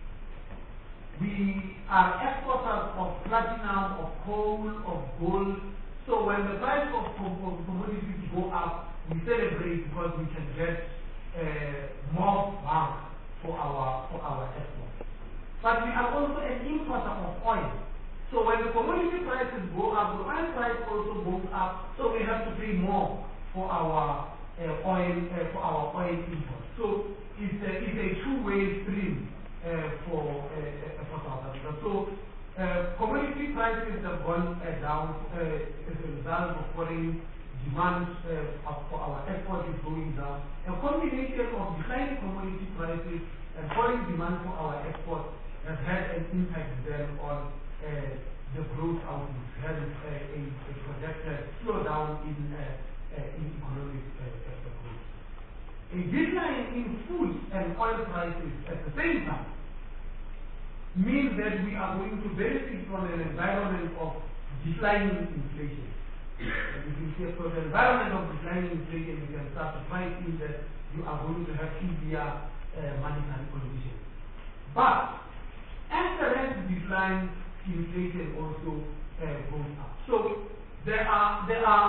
We are exporters of platinum, of coal, of gold. So when the price of commodities go up, we celebrate because we can get more bank for our export. But we are also an importer of oil. So when the commodity prices go up, the oil price also goes up. So we have to pay more for our oil imports. So it's a two-way stream for South Africa. So commodity prices have gone down as a result of foreign demand for our export is going down. A combination of declining commodity prices and falling demand for our export has had an impact then on the growth outlook, hence a projected slowdown in economic growth. A decline in food and oil prices at the same time means that we are going to benefit from an environment of declining inflation. And you can see for the environment of declining inflation, you can start to find in that you are going to have easier monetary conditions. But as the rent declines, inflation also goes up. So you are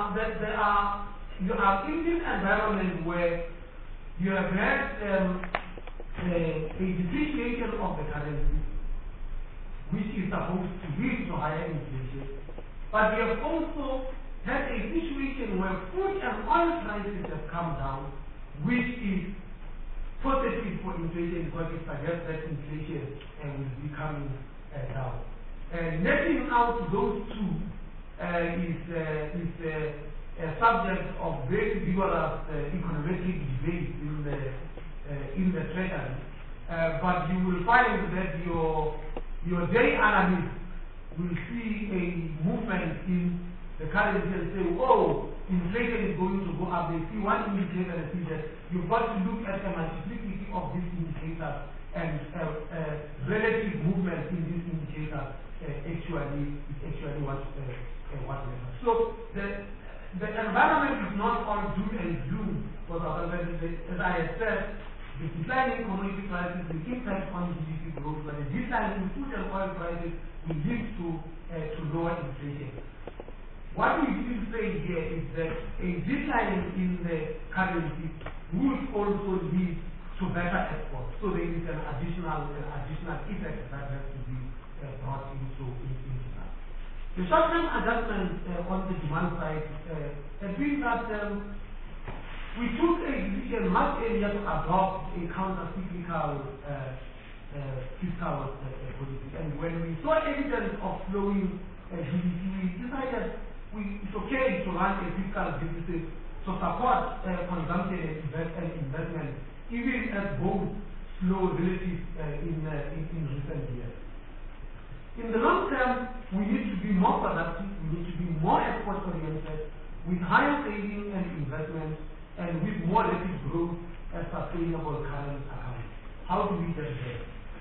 in this environment where you have had a depreciation of the currency, which is supposed to lead to higher inflation. But we have also had a situation where food and oil prices have come down, which is positive for inflation because it suggests that inflation will be coming down. Netting out those two is a subject of very vigorous econometric debate in the treasury. But you will find that your day analysts will see a movement in the currency and say, oh, inflation is going to go up. They see one indicator and see that you've got to look at the multiplicity of these indicators and relative movement in these indicators actually what matters. So the environment is not all doom and gloom for South Africa. As I have said, the declining commodity prices will impact on GDP growth, but the decline in food and oil prices will lead to lower inflation. What we didn't say here is that a decline in the currency would also lead to better exports. So there is an additional effect that has to be brought into that. The short-term adjustment on the demand side has been that we took a decision much earlier to adopt a counter-cyclical fiscal policy. And when we saw evidence of slowing GDP, we decided it's okay to run a fiscal deficit to support consumption and investment, even as both slow relative in recent years. In the long term, we need to be more productive, we need to be more export-oriented, with higher saving and investment, and with more rapid growth and sustainable current accounts. How do we get there?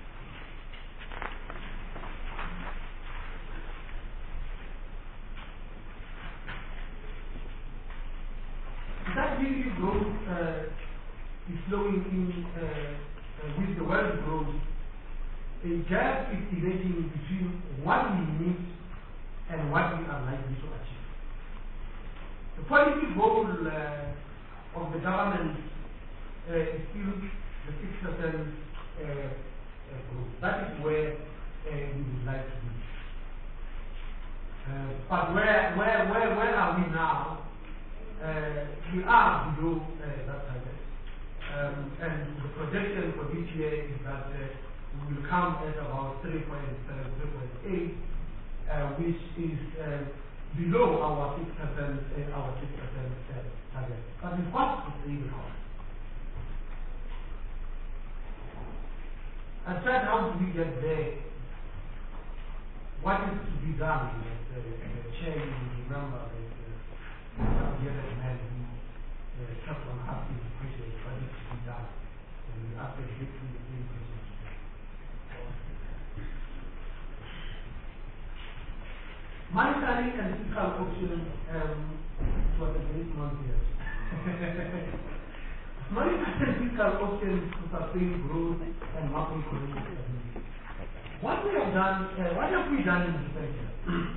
That GDP growth is slowing in with the world growth. A gap is emerging between what we need and what we are likely to achieve. The policy goal of the government is still the 6% growth. That is where we would like to be. But where are we now? We are below that target. And the projection for this year is that we will come at about 3.7, 3.8, which is below our 6% target. But we've got to stay below. I said, how do we get there? What is to be done? The chair, you remember some young man who kept on asking the question, what is to be done? And we asked exactly the same question. Monetary and fiscal options was a very small year. Monetary and fiscal options to sustain growth and macroeconomic stability. What have we done in this sector?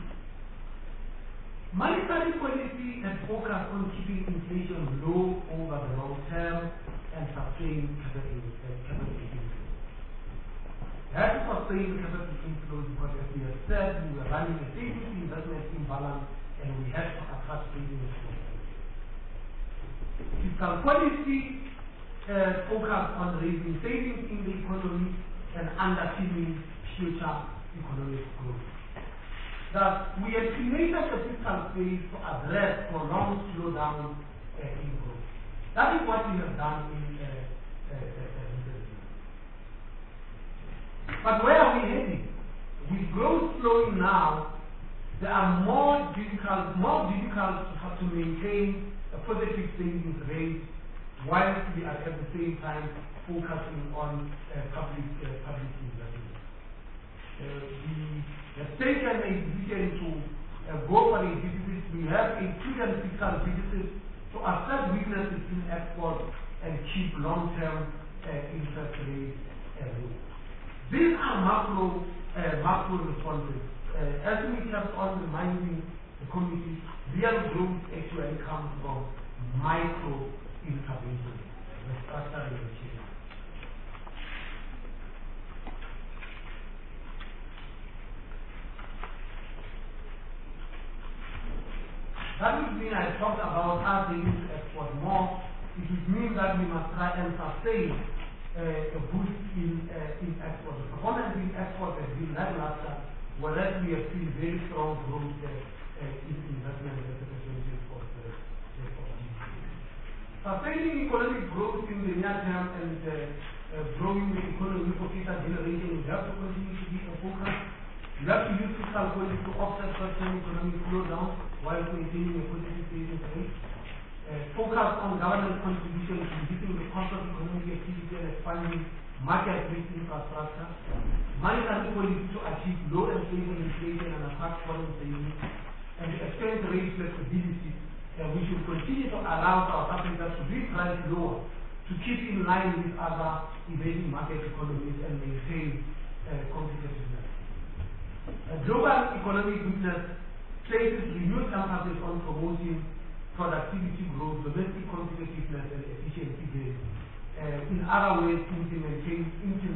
Monetary policy has focused on keeping inflation low over the long term and sustain capital inflows. We had to sustain capital inflows because, as we have said, we were running a savings investment imbalance and we had to attract savings. Fiscal policy focused on raising savings in the economy and underpinning future economic growth. that we have created a fiscal space to address prolonged slowdown in growth. That is what we have done in recent years. But where are we heading? With growth slowing now, there are more difficult to maintain a positive savings rate while we are at the same time focusing on public investment. We have taken a decision to go for a deficit. We have a prudent fiscal deficit to assess weaknesses in export and keep long-term interest rates low. These are macro responses. As we kept on reminding the committee, real growth actually comes from micro interventions, the structural change. That would mean I talked about us needing to export more. It would mean that we must try and sustain a boost in export. The performance in export has been lackluster, whereas we have seen very strong growth in investment as a percentage of GDP. Sustaining economic growth in the near term and growing the economy for future generation will have to continue to be a focus. We have to use fiscal policy to offset short-term economic slowdown while maintaining a positive savings rate. Focus on government contribution to reducing the cost of economic activity and expanding market-based infrastructure. Monetary policy to achieve low and stable inflation and attract foreign savings. And the exchange rate flexibility, which will continue to allow South Africa to reprice lower, to keep in line with other emerging market economies and maintain competitiveness. Global economic weakness places renewed emphasis on promoting productivity growth, domestic competitiveness, and efficiency gains. In other ways, implementing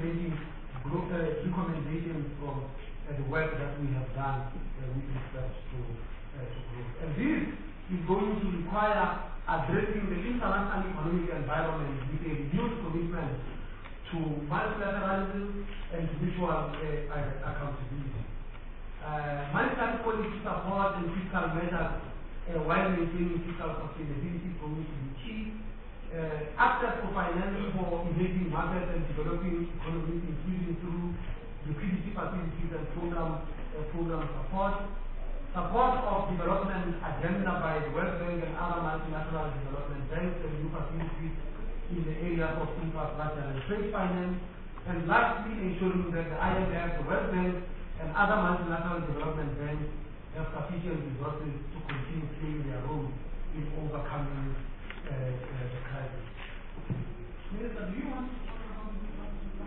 recommendations from the work that we have done with respect to growth. And this is going to require addressing the international economic environment with a renewed commitment to multilateralism and mutual accountability. Monetary policy support and fiscal measures while maintaining fiscal sustainability is going to be key. Access to financing for emerging markets and developing economies, including through liquidity facilities and program support. Support of development agenda by the World Bank and other multilateral development banks and new facilities in the area of infrastructure and trade finance. And lastly, ensuring that the IMF, the World Bank, and other multilateral development banks have sufficient resources to continue playing their role in overcoming the crisis. Minister, do you want to talk about this?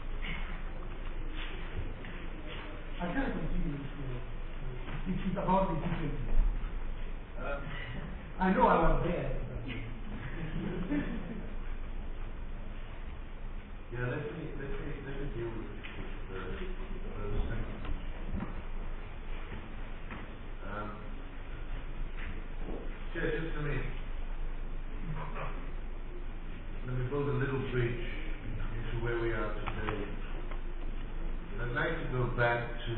I can't continue. It's about the G20. I know I was there. Yeah, let me deal with those things. Just to me, let me build a little bridge into where we are today. I'd like to go back to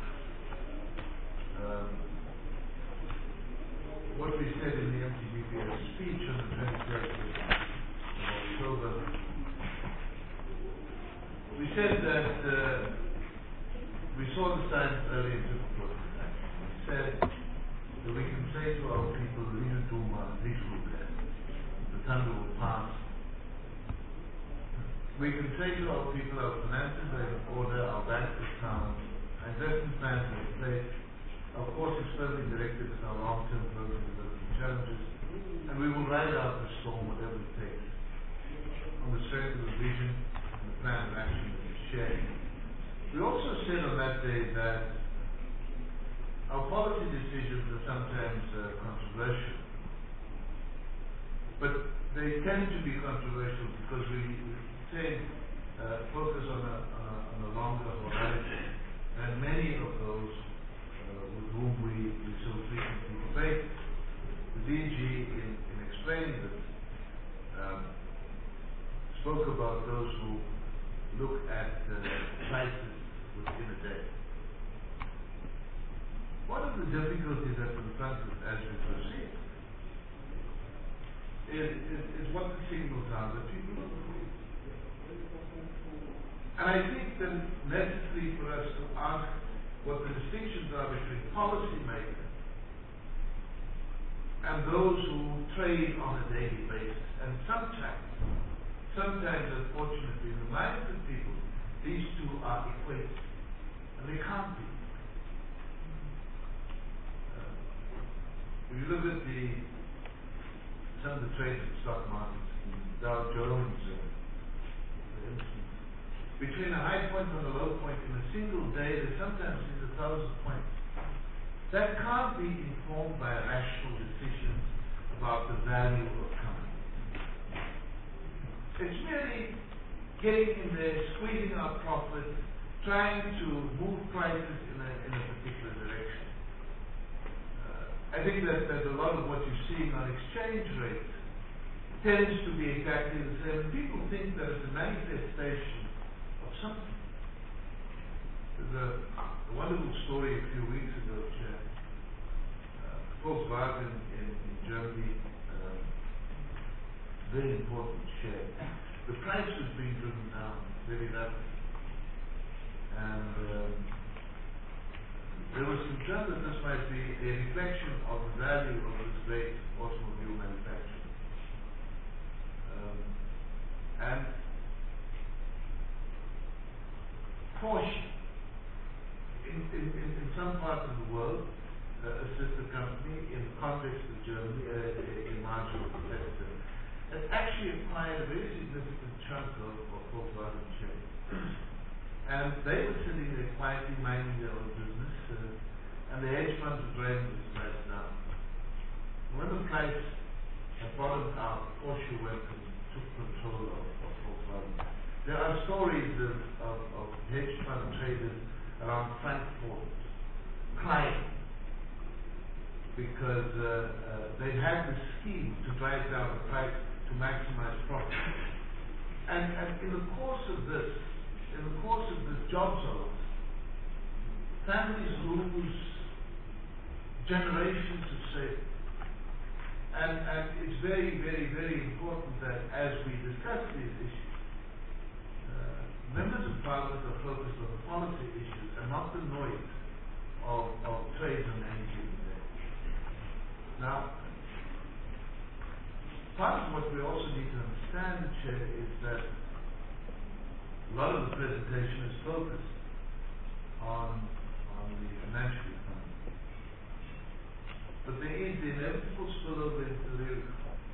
what we said in the MTBPS speech on the 21st of October. We said that we saw the signs early and took appropriate action. We said that we can say to our people, the thunder will pass. We can say to our people, our finances are in order, our banks are sound, our investment plans are in place, our course is firmly directed at our long-term growth and development challenges, and we will ride out the storm, whatever it takes, on the strength of the vision and the plan of action that we share. We also said on that day that our policy decisions are sometimes controversial, but they tend to be controversial because we focus on a longer horizon, and many of those with whom we so frequently debate, the DG in explaining this spoke about those who look at crisis within a day. one of the difficulties that confronts us as we proceed is what the signals are that people look for. And I think that it's necessary for us to ask what the distinctions are between policymakers and those who trade on a daily basis. And sometimes unfortunately, in the minds of people, these two are equated. And they can't be. If you look at some of the trades in stock markets, Dow Jones, for instance, between a high point and a low point in a single day, there sometimes is 1,000 points. That can't be informed by a rational decision about the value of company. It's merely getting in there, squeezing out profit, trying to move prices in a particular direction. I think that a lot of what you're seeing on exchange rates tends to be exactly the same. People think that it's a manifestation of something. There's a wonderful story a few weeks ago, Chair. Volkswagen in Germany, very important share. The price was being driven down very rapidly. And there was concern that this might be a reflection of the value of this great automobile manufacturer. And Porsche, in some parts of the world, a sister company in the context of Germany, a marginal competitor, has actually acquired a very significant chunk of Volkswagen shares. And they were sitting there quietly minding their own business, and the hedge funds were driving this price down. When the price had bottomed out, Porsche went and took control of Volkswagen. There are stories of hedge fund traders around Frankfurt crying because they had this scheme to drive down the price to maximize profit. And in the course of this job zone, families lose generations of savings. And it's very, very, very important that as we discuss these issues, members of Parliament are focused on the policy issues and not the noise of trade on any given day. Now, part of what we also need to understand, Chair, is that a lot of the presentation is focused on the financial economy. But there is the inevitable spillover into the real economy.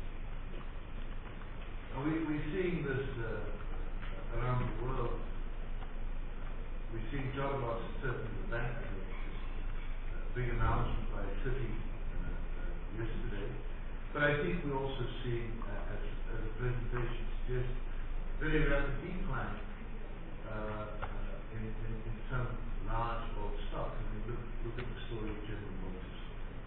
And we're seeing this around the world. We're seeing job losses, certainly in the bank. A big announcement by Citi yesterday. But I think we're also seeing, as the presentation suggests, very rapid decline in some large old stock. I mean, look at the story of General Motors.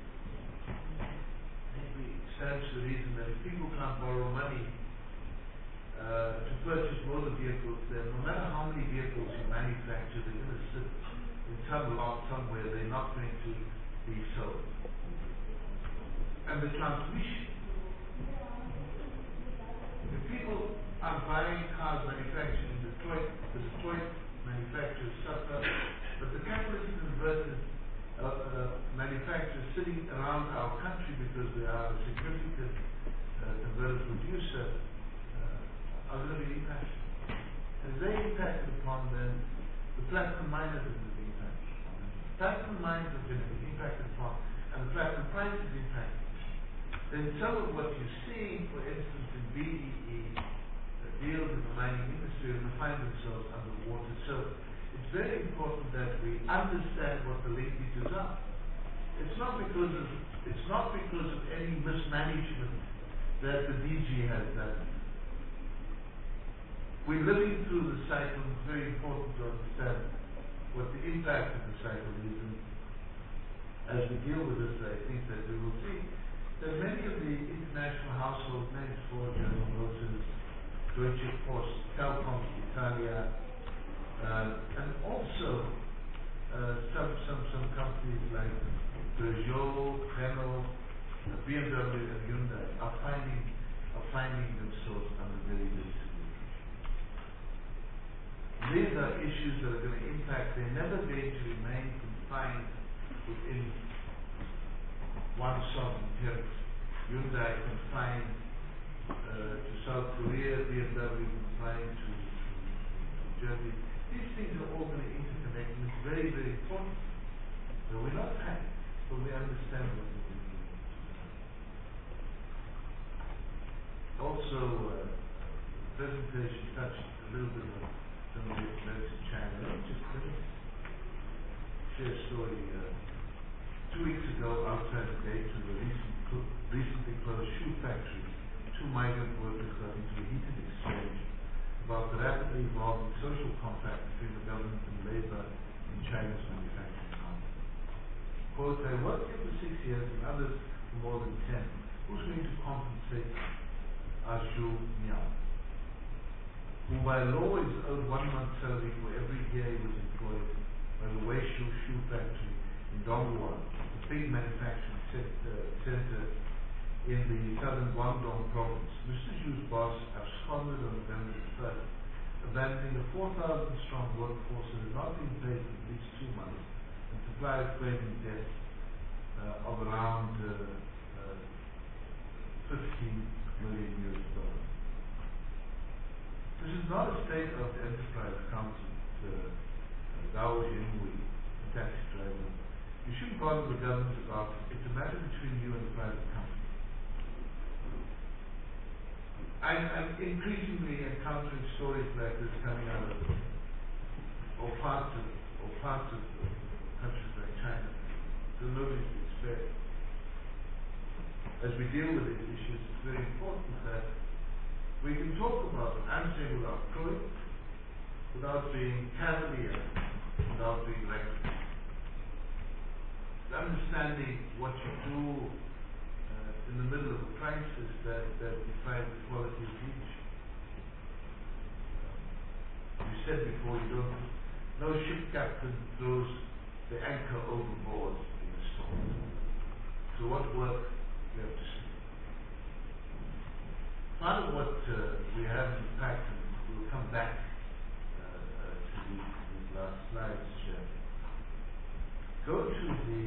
I think it stands to the reason that if people can't borrow money to purchase motor vehicles, then no matter how many vehicles you manufacture, they're going to sit in some lot somewhere. They're not going to be sold. And the transmission. If people are buying cars manufactured in Detroit, the Detroit manufacturers suffer, but the catalyst converters manufacturers sitting around our country, because they are a significant converter producer, are going to be impacted. As they impacted upon them, the platinum miners are going to be impacted upon them. Platinum miners are going to be impacted upon, and the platinum price is impacted. Then some of what you're seeing, for instance, in BDE, deals in the mining industry, will find themselves underwater. So it's very important that we understand what the linkages are. It's not because of any mismanagement that the DG has done. We're living through the cycle, and it's very important to understand what the impact of the cycle is. And as we deal with this, I think that we will see that many of the international household names, Ford, General Motors, Deutsche Post, Telecom Italia, and also some companies like Peugeot, Renault, BMW, and Hyundai are finding themselves under very severe pressure. These are issues that are going to impact. They're never going to remain confined within one sovereign territory. Hyundai confined to South Korea, BMW confined to Germany. These things are all going to interconnect, and it's very, very important. So we're not happy, but we understand what we're doing. Also, the presentation touched a little bit on some of the events in China. Let me share a story. 2 weeks ago, outside the gate of a recently closed shoe factory, 2 migrant workers got into a heated exchange about the rapidly evolving social compact between the government and labor in China's manufacturing company. Quote, I worked here for 6 years and others for more than 10. Who's going to compensate Zhu Miao, who by law is owed 1 month's salary for every year he was employed by the Weishu shoe factory in Dongguan, a big manufacturing center in the southern Guangdong province. Mr. Zhu's boss absconded on November 1st, abandoning a 4,000-strong workforce that had not been paid for at least 2 months, and supply of claiming debt of around $15 million. This is not a state-of the enterprise council, Gao Yingwei, a taxi driver. You shouldn't bother the government about it. It's a matter between you and the private company. I'm increasingly encountering stories like this coming out of parts of countries like China. So nobody's expect. As we deal with these issues, it's very important that we can talk about answering without crowing, without being cavalier, without being reckless. Understanding what you do in the middle of a crisis that you find the quality of leadership. You said before, no ship captain throws the anchor overboard in the storm. So what work we have to see. Part of what we have in the pack, and we'll come back to these last slides, go to the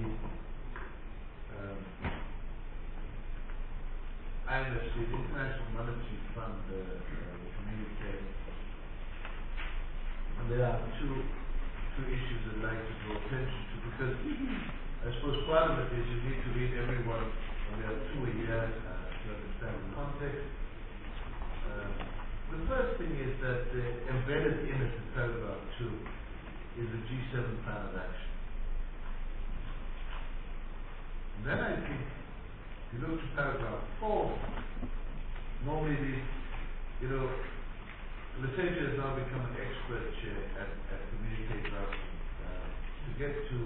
IMF, the International Monetary Fund communique. And there are two issues I'd like to draw attention to, because I suppose part of it is you need to read every one, and there are 2 a year to understand the context. The first thing is that embedded in it in paragraph 2 is the G7 plan of action. And then I think, if you look to paragraph 4, normally Leseja has now become an expert at communique drafting. To get to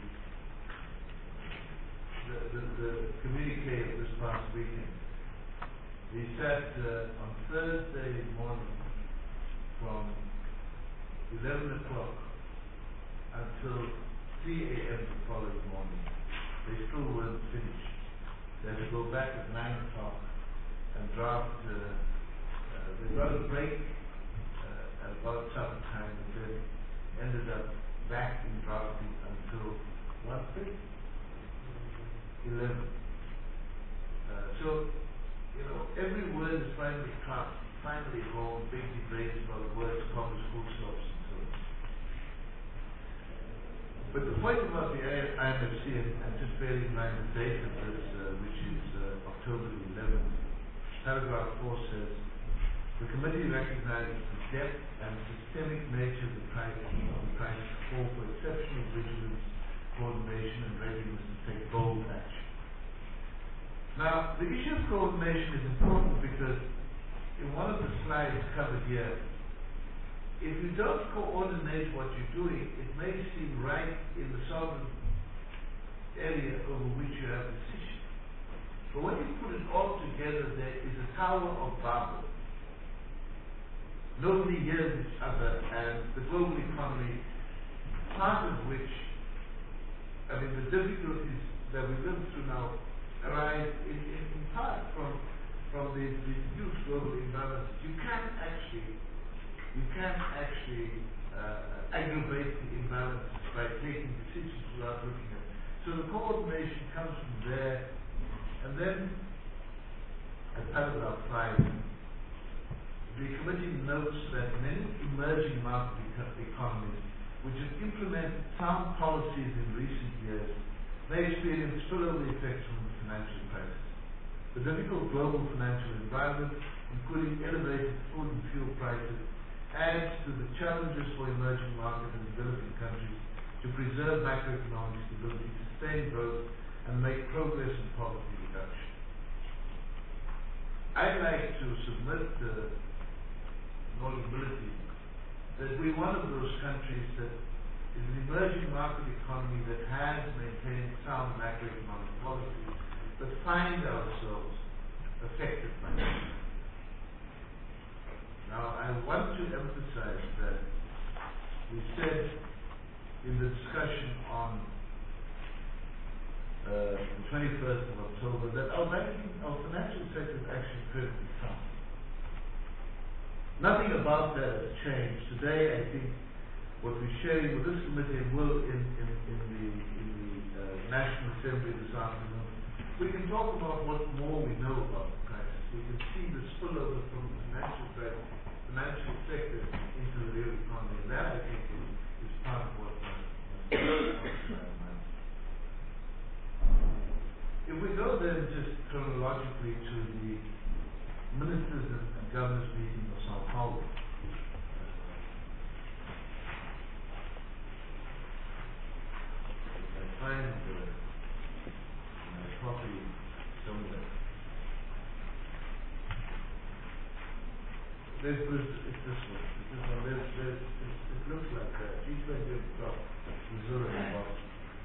the communique of this past weekend, he sat on Thursday morning from 11 o'clock until 3 a.m. the following morning. They still weren't finished. They had to go back at 9 o'clock and draft. They got a break at about supper time, and then ended up back in drafting until 1:30, 11. So, every word is finally craft, finally home, big debates about words, commas, full stops, and so on. But the point about the IMFC, and just bearing in mind the date of this, which is October 11th, paragraph 4 says, the committee recognizes the depth and systemic nature of the crisis, call for exceptional vigilance, coordination, and readiness to take bold action. Now, the issue of coordination is important because in one of the slides covered here, if you don't coordinate what you're doing, it may seem right in the sovereign area over which you have decision. But when you put it all together, there is a Tower of Babel. Nobody hears each other, and the global economy, part of which I mean, the difficulties that we live through now arise in part from these huge global imbalances. You can't actually aggravate the imbalances by taking decisions without looking at it. So the coordination comes from there, and then at paragraph 5, the committee notes that many emerging market economies which have implemented sound policies in recent years may experience spillover effects from the financial crisis. The difficult global financial environment, including elevated food and fuel prices, adds to the challenges for emerging markets and developing countries to preserve macroeconomic stability, sustain growth, and make progress in poverty reduction. I'd like to submit to notability that we're one of those countries that is an emerging market economy that has maintained sound macroeconomic policies, but find ourselves affected by that. Now, I want to emphasize that we said in the discussion on the 21st of October that our financial sector is actually incredibly sound. Nothing about that has changed. Today, I think what we're sharing with this committee and will in the National Assembly this afternoon, we can talk about what more we know about the crisis. We can see the spillover from the financial sector into the real economy. And that, I think, is part of what must mind. If we go then just chronologically to the ministers and governors meeting of Sao Paulo. I find my copy somewhere. It's this one. It looks like that. G20 at the top, Brazil at the bottom.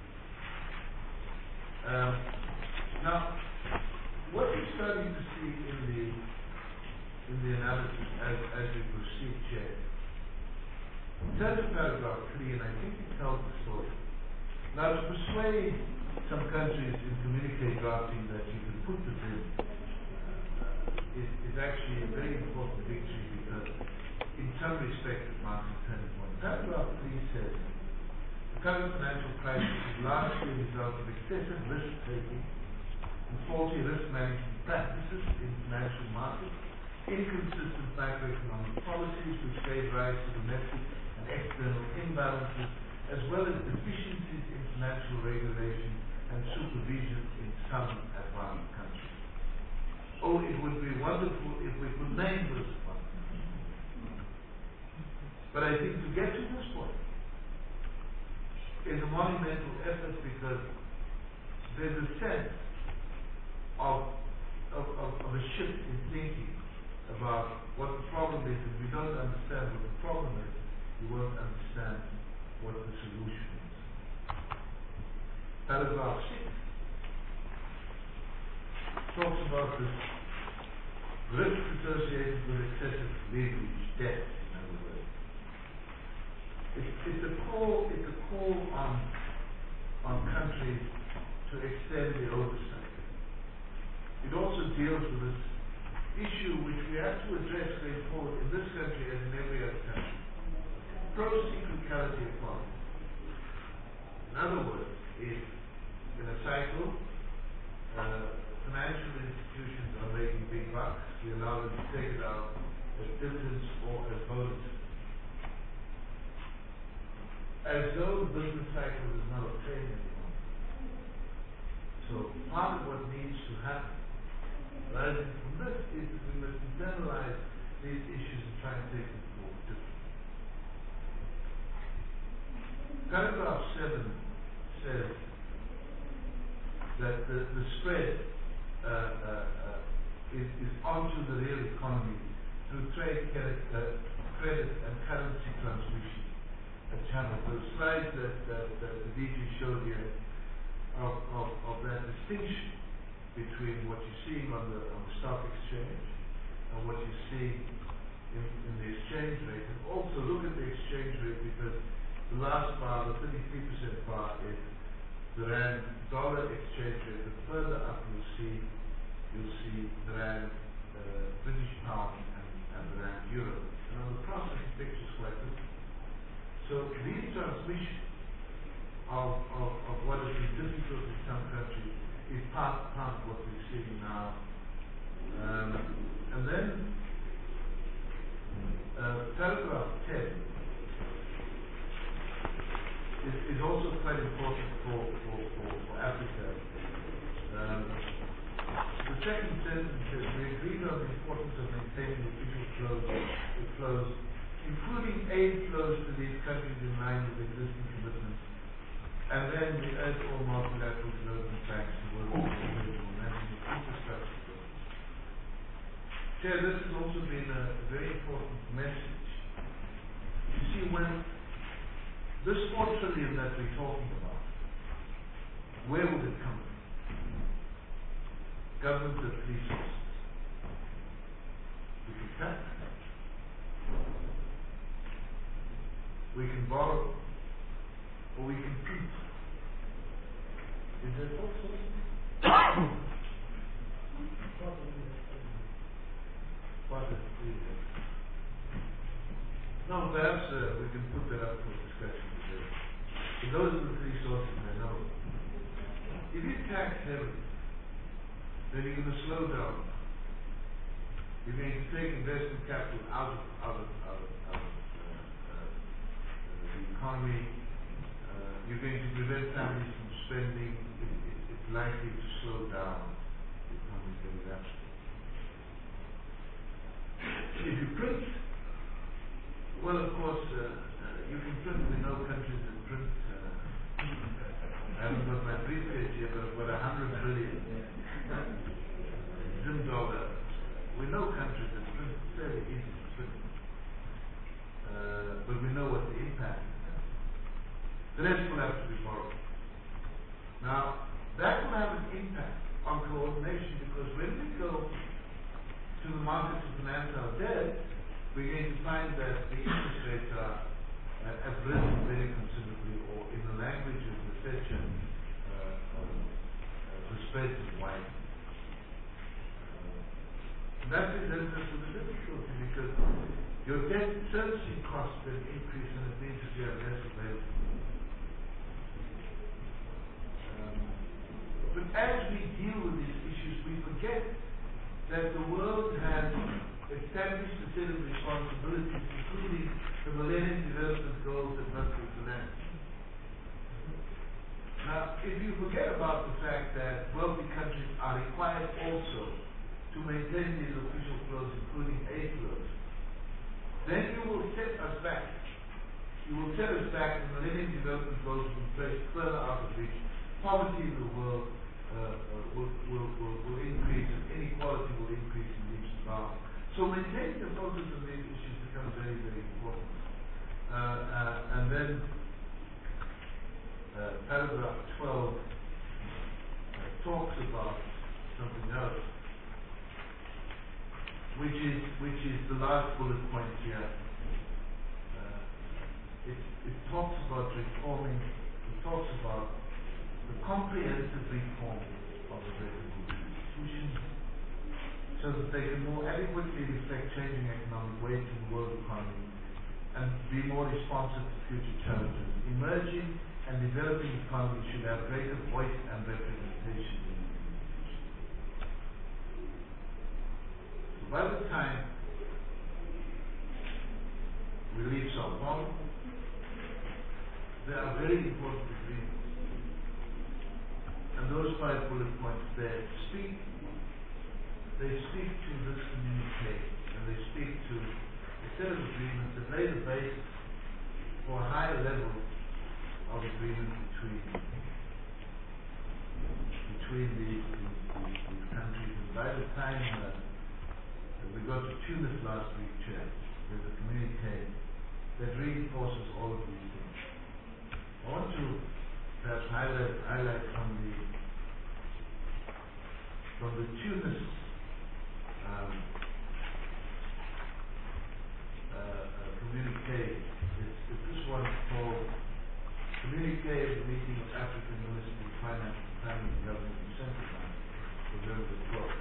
Now, what you're starting to see in the analysis as we proceed, Chair, turn to paragraph 3, and I think it tells the story. Now, to persuade some countries in communique drafting that you can put this in is actually a very important victory because, in some respects, it marks a turning point. Paragraph 3 says, the current financial crisis is largely a result of excessive risk-taking and faulty risk management practices in financial markets, inconsistent macroeconomic policies which gave rise to domestic and external imbalances, as well as deficiencies in financial regulation and supervision in some advanced countries. Oh, it would be wonderful if we could name those ones. But I think to get to this point is a monumental effort because there's a sense of a shift in thinking about what the problem is. If we don't understand what the problem is, we won't understand what the solution is. Paragraph 6 talks about the risks associated with excessive leverage debt, in other words. It's a call on countries to extend the oversight. It also deals with this issue which we have to address going forward in this country as in every other country. Pro-cyclicality economy. In other words, if in a cycle financial institutions are making big bucks, we allow them to take it out as dividends or as bonuses. As though the business cycle is not obtained anymore. So part of what needs to happen arising from this is that we must internalize these issues and try and take them forward differently. Paragraph 7 says that the spread is onto the real economy through trade, credit, and currency transmission channels. Those slides that the DG showed here of that distinction between what you're seeing on the stock exchange and what you see in the exchange rate. And also look at the exchange rate because the last bar, the 33% bar, is the rand dollar exchange rate, the further up you'll see the rand British pound and the rand euro. And on the process, the picture is quite different. So these transmission of what has been difficult in some countries is part of what we're seeing now. And then paragraph 10 is also quite important for Africa. The second sentence says, we agreed on the importance of maintaining official flows, including aid flows to these countries in line with existing commitments. And then we urge all multilateral development banks to work with individual managing infrastructure flows. Chair, this has also been a very important message. You see, when this 4 trillion that we're talking about, where would it come from? Government of resources. We can tax. We can borrow. Or we can print. Is that also? No, perhaps we can put that up for discussion today. So those are the 3 sources I know. If you tax heavily, then you're going to slow down. You're going to take investment capital out of the economy. You're going to prevent families from spending. It's likely to slow down the economy very rapidly. If you print, well, of course, you can print. We know countries that print. I haven't got my briefcase here, but I've got 100 billion Zim dollar. We know countries that print fairly easy to print, but we know what the impact is. The rest will have to be borrowed. Now, that will have an impact on coordination, because when we go to the market to finance our debt, we're going to find that the interest rates have risen very considerably, or in the language of the session, the spreads have widened. That presents us with a difficulty, because your debt servicing costs then increase, and it means that you have less available. But as we deal with these issues, we forget that the world has established a set of responsibilities, including the Millennium Development Goals that must be financed. Now, if you forget about the fact that wealthy countries are required also to maintain these official flows, including aid flows, then you will set us back. You will set us back. The Millennium Development Goals will be placed further out of reach. Poverty in the world will increase, and inequality will increase in leaps and bounds. So maintaining the focus on these issues becomes very, very important. And then paragraph 12 talks about something else, which is the last bullet point here. It talks about reforming. It talks about the comprehensive reform of the Bretton Woods institutions, so that they can more adequately reflect changing economic weights in the world economy and be more responsive to future challenges. Emerging and developing economies should have greater voice and representation in these institutions. So by the time we leave Sao Paulo, there are very important agreements. And those 5 bullet points there speak to this communique, and they speak to a set of agreements that lay the basis for a higher level of agreement between these countries. And by the time we got to Tunis last week, Chair, there's a communique that reinforces all of these things. I want to perhaps highlight from the Tunis communique. It's this one called Communique of the Meeting of African Ministers Finance and Planning and Government in Central Bank, November the 12th.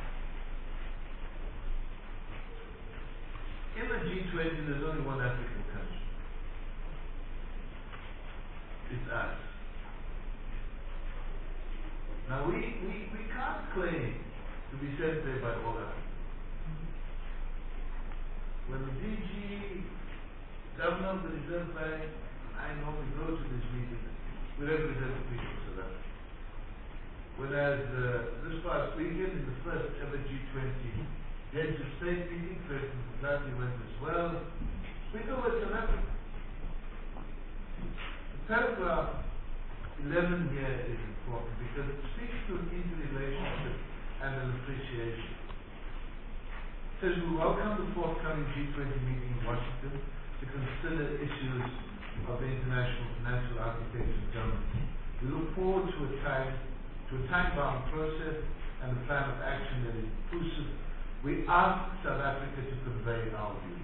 In the G20, there's only one African country. It's us. Now we can't claim to be sent there by all Africans. When the DG, Governor of the Reserve Bank, I normally go to this meeting, we represent the people of South Africa. Whereas this past weekend, in the first ever G20 Heads of State meeting, President Kagame went as well. We go with South Africa. Paragraph 11 here is important because it speaks to an interrelationship and an appreciation. It says we welcome the forthcoming G20 meeting in Washington to consider issues of the international financial architecture and governance. We look forward to a time-bound process and a plan of action that is inclusive. We ask South Africa to convey our views.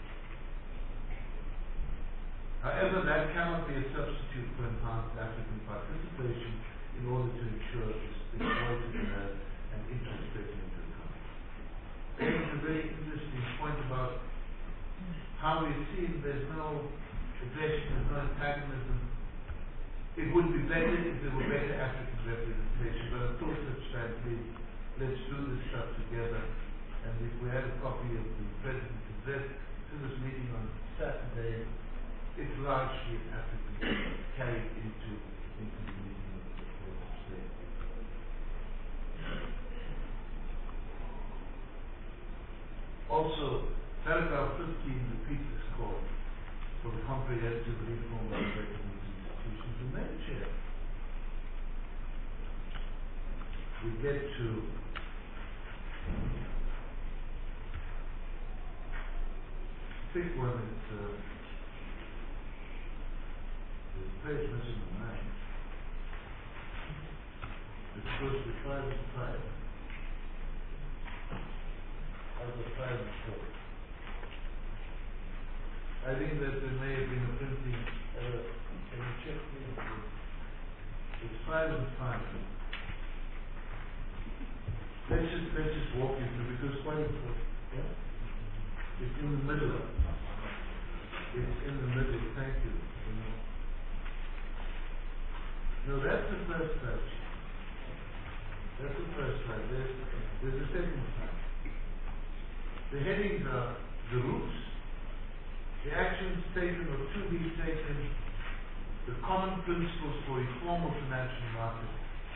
However, that cannot be a substitute for enhanced African participation in order to ensure its voice is heard and interest taken into account. It's a very interesting point about how we've seen there's no aggression, there's no antagonism. It would be better if there were better African representation, but until such time, please, let's do this stuff together. And if we had a copy of the President's address to this meeting on Saturday, it's largely an African carried into the meeting of the Heads of State. Also, paragraph 15 repeats this call for the comprehensive reform of the institutions. And then, Chair, we get to pick one that's there's a page missing on mine. It's supposed to be 5 and 5. How's the 5 and 4? I think that there may have been a printing error. Can you check please? It's 5 and 5. Let's just walk you through because it's quite important. Yeah? It's in the middle. It's in the middle. Thank you. No, that's the first slide. That's the first slide. There's a second slide. The headings are the roots, the actions taken or to be taken, the common principles for reform of financial markets.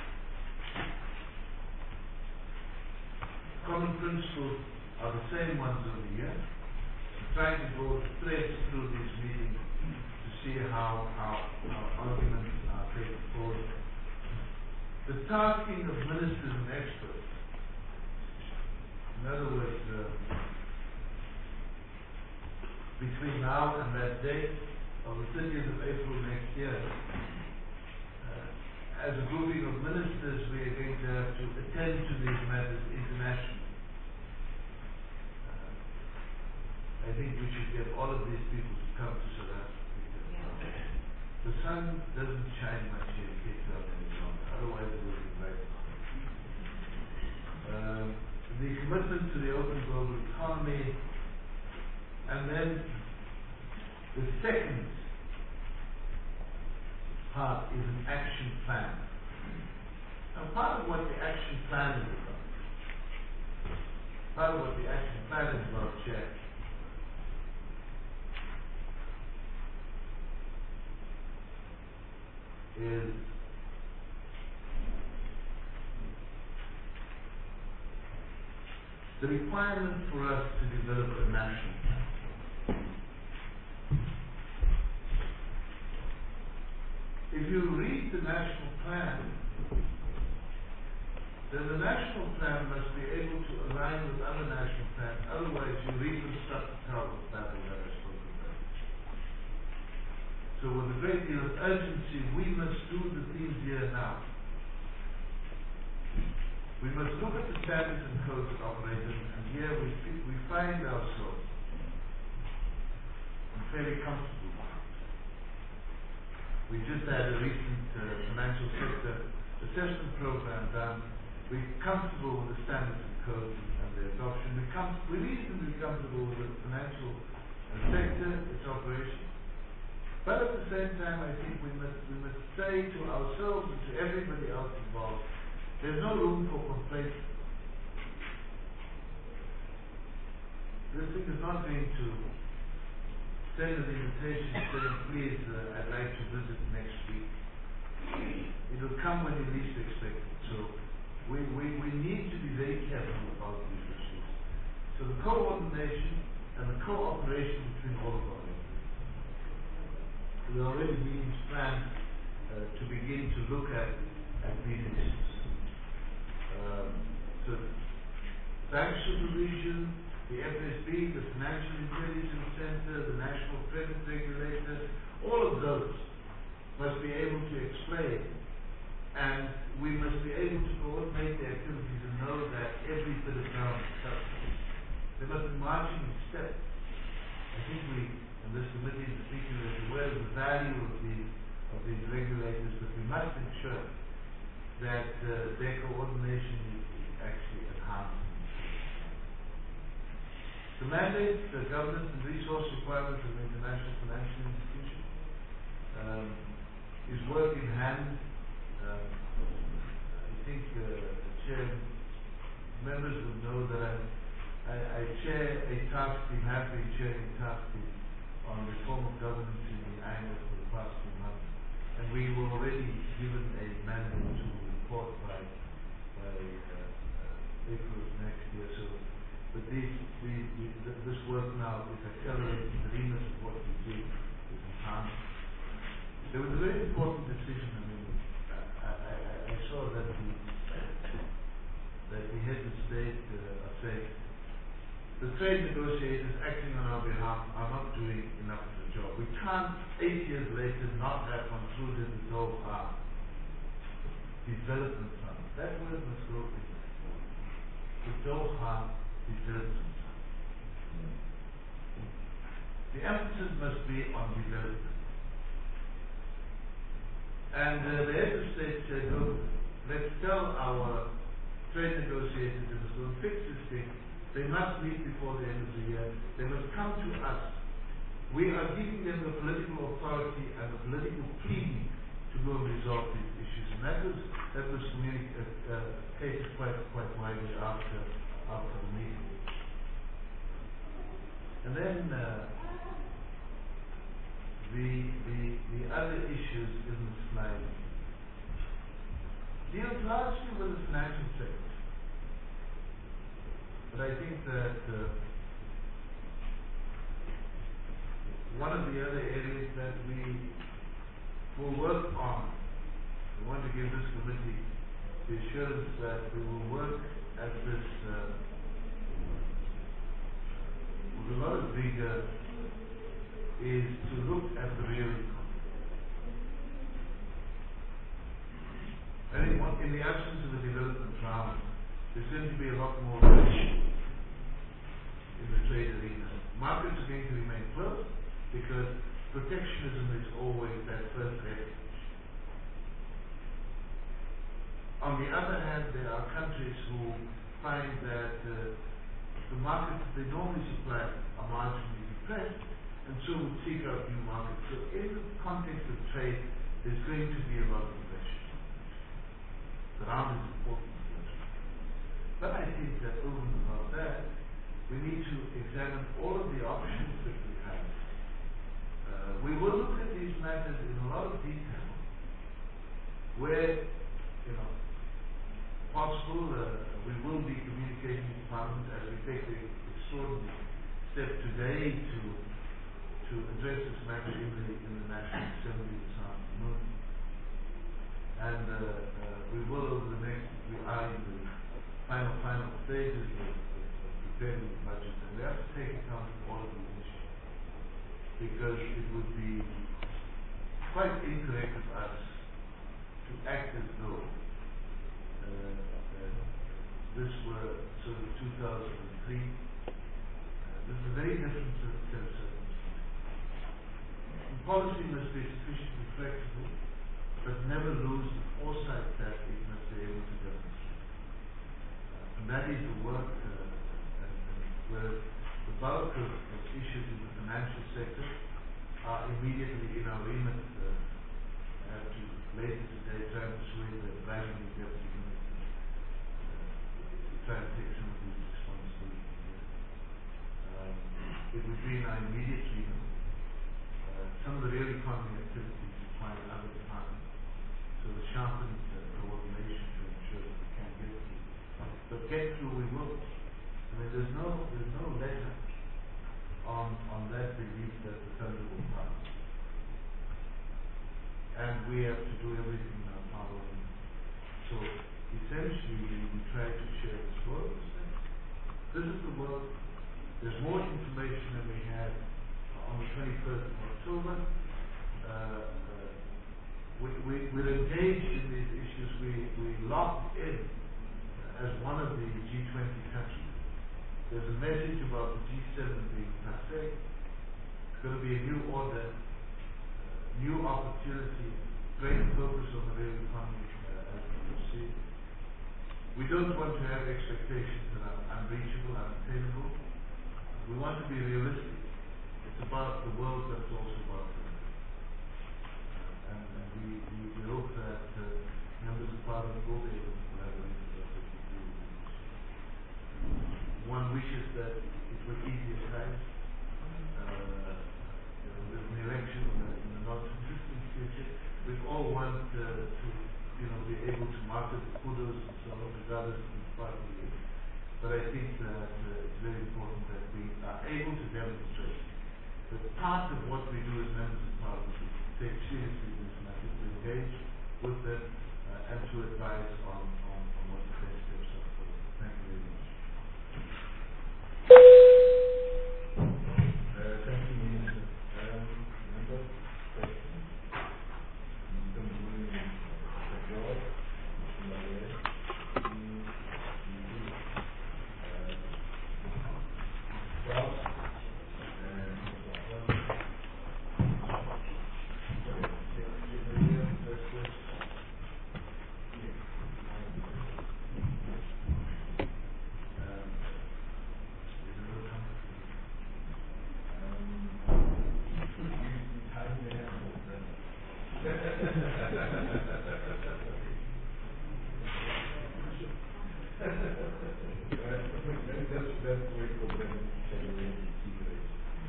Common principles are the same ones over here. Trying to go threads through these meetings to see how arguments are taken forward. The tasking of ministers and experts. In other words, between now and that date of the 30th of April next year, as a grouping of ministers, we are going to have to attend to these matters internationally. I think we should get all of these people to come to South Africa. The sun doesn't shine much here in Cape Town any longer, otherwise it would be bright. The commitment to the open global economy, and then the second part is an action plan. Now, part of what the action plan is about, Chair, is the requirement for us to develop a national plan. If you read the national plan, then the national plan must be able to align with other national plans, otherwise you reconstruct the Tower of Babel that I spoke about. So with a great deal of urgency, we must do the things here now. We must look at the standards and codes that operate, and here we find ourselves fairly comfortable. We We just had a recent financial sector assessment program done. We're comfortable with the standards and codes and their adoption. We're reasonably comfortable with the financial sector, its operation. But at the same time, I think we must say to ourselves and to everybody else involved, there's no room for complacency. This thing is not going to send an invitation saying, please, I'd like to visit next week. It will come when you least expect it. So we need to be very careful about these issues. So the coordination and the cooperation between all of our there are already meetings planned to begin to look at these issues. So bank supervision, the FSB, the Financial Intelligence Center, the National Credit Regulator, all of those must be able to explain, and we must be able to coordinate the activities and know that every bit of ground is covered. They must be marching in step. I think and this committee in particular is aware of the value of these regulators, but we must ensure that their coordination is actually enhanced. The mandate, the governance and resource requirements of the international financial institution is work in hand. I think Chair members would know that I chair a task team, have been chairing a task team on reform of governance in the IMF for the past 2 months, and we were already given a mandate to report by April of next year. So, but this work now is accelerating. The remit of what we do is enhanced. There was a very important decision. I mean, I saw that the head of state said the trade negotiators acting on our behalf are not doing enough of the job. We can't, 8 years later, not have concluded the Doha Development Summit. That word must go in. The Doha Development Summit. The emphasis must be on development. And the head of state said, look, let's tell our trade negotiators that it's going to fix this thing. They must meet before the end of the year. They must come to us. We are giving them the political authority and the political pleading to go and resolve these issues. And that was communicated quite widely after the meeting. And then the other issues in the slide deals largely with the financial sector. But I think that one of the other areas that we will work on, we want to give this committee the assurance that we will work at this with a lot of vigor, is to look at the real economy. I think in the absence of a development round, there's going to be a lot more friction in the trade arena. Markets are going to remain closed because protectionism is always that first refuge. On the other hand, there are countries who find that the markets they normally supply are marginally depressed, and so would seek out new markets. So in the context of trade, there's going to be a lot of pressure. The round is important. But I think that over and above that, we need to examine all of the options that we have. We will look at these matters in a lot of detail, where, possible, we will be communicating with Parliament as we take the extraordinary step today to address this matter in the National Assembly this afternoon. And we will over the next, we are in the final stages of preparing the budget, and we have to take account of all of these issues, because it would be quite incorrect of us to act as though this were sort of 2003. This is a very different set of circumstances. policy must be sufficiently flexible, but never lose the foresight that it must be able to demonstrate. And that is the work, and where the bulk of issues in the financial sector are immediately in our remit. I have to later today try and persuade the brand new deputy minister to try and take some of these responsibilities. It would be in our immediate remit. Some of the real economy activities require other departments, so the sharpened coordination to ensure that we can get through. But get through we will. I mean, there's no letter on that belief that the country will pass. And we have to do everything in our power. So essentially we try to share the story. This is the work. There's more information than we had on the 21st of October. We're engaged in these issues. We locked in as one of the G20 countries. There's a message about the G7 being passé. It's going to be a new order, new opportunity, great focus on the real economy as we proceed. We don't want to have expectations that are unreachable, unattainable. We want to be realistic. It's about the world, but it's also about the world. And we hope that members of Parliament will be able to collaborate with us as we do with this. One wishes that it were easier times. There's an election in the not too distant future. We all want to be able to market the kudos and so on, regardless of the party. But I think that it's very important that we are able to demonstrate that part of what we do as members of Parliament is to take seriously this matter, to engage with them, and to advise on what the best steps are forward. Thank you very much. Thank you, Minister. Members, questions? Mr. Muli, Mr. George, Mr. Malay, Strauss, and let's wait for them to generate the secret.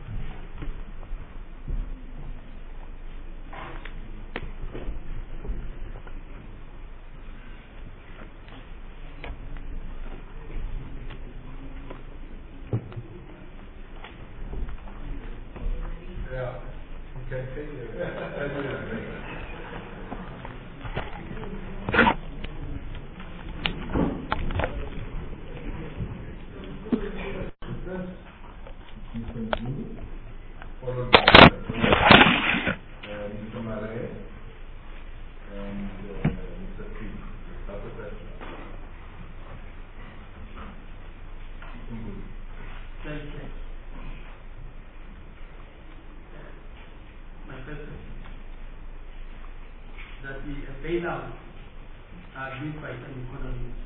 Yeah, you can take it. Followed by Mr. Malay and Mr. P. That's the question. Thank you. My first question, that the bailouts are used by some economies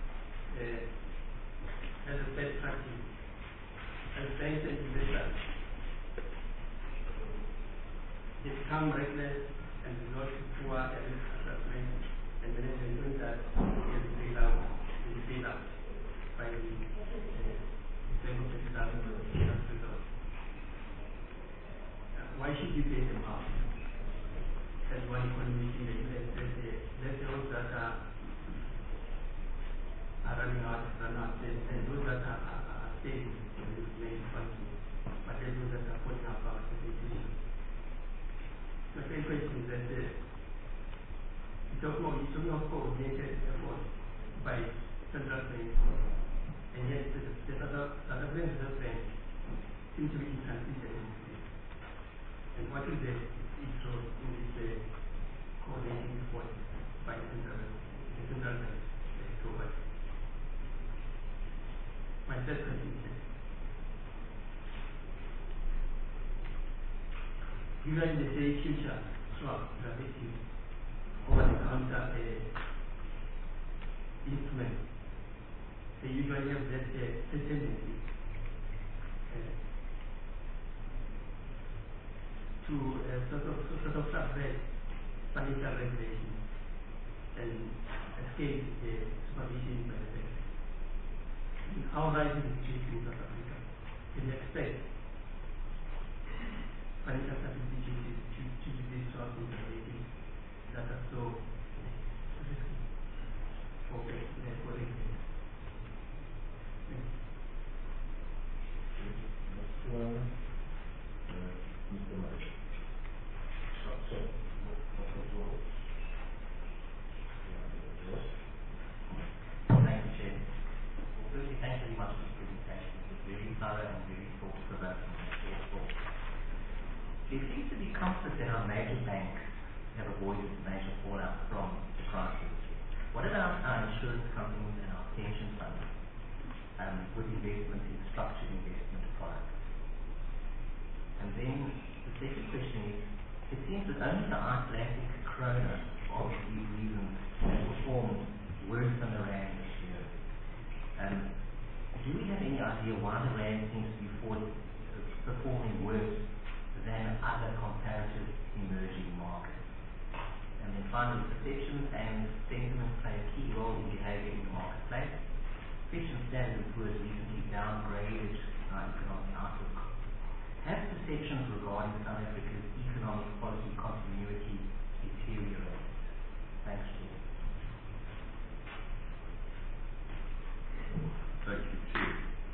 as a best practice, as banks and investors. They become reckless and resort to poor risk assessment and management doing that is bailout by the December 2000 result. Why should we pay them out? As one economist in the US said, let those that are running out, run out, and those that are stable remain funky, but then those that are falling apart, my second question is that talking of coordinated efforts by central banks, and yet the South African Reserve Bank seems to be inconsistent in this. And what is its role in this coordinating effort by the central bank forward? My third question is Usually they say future swap that it is over-the-counter instrument. They usually have that tendency to sort of subvert financial regulation and escape the supervision by the bank. How right is the situation in South Africa? Can you expect financial stability to be this sort of regulating that are so risky for regulators? Next one, Mr. Mike. Thank you, Chair. Well, firstly, thanks very much for the presentation. It was very thorough and very thought-provoking and thoughtful. There seems to be comfort that our major banks have avoided major fallout from the crisis. What about our insurance companies and our pension funds with investment in structured investment products? And then the second question is, it seems that only the Icelandic krona, for obvious reasons, has performed worse than the rand this year. Do we have any idea why the rand seems to be performing worse than other comparative emerging markets? And then finally, perception and sentiment play a key role in behavior in the marketplace. Fitch and Standard & Poor's recently downgraded our economic outlook. Have perceptions regarding South Africa's economic policy continuity deteriorated? Thanks, Chair. Thank you, Chair.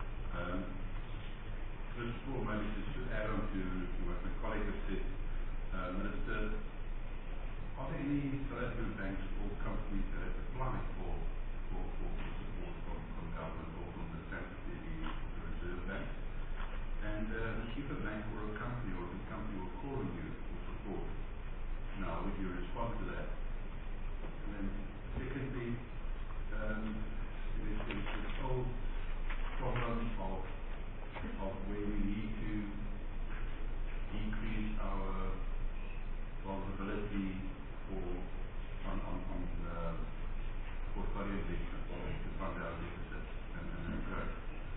First of all, maybe just to add on to what my colleague has said, Minister, are there any South African banks or companies that have applied for support from government or from the Reserve Bank? And if a bank or a company were calling you for support, now would you respond to that? And then secondly, there's this whole problem of where we need to decrease our vulnerability on portfolio investment to fund our deficit and growth.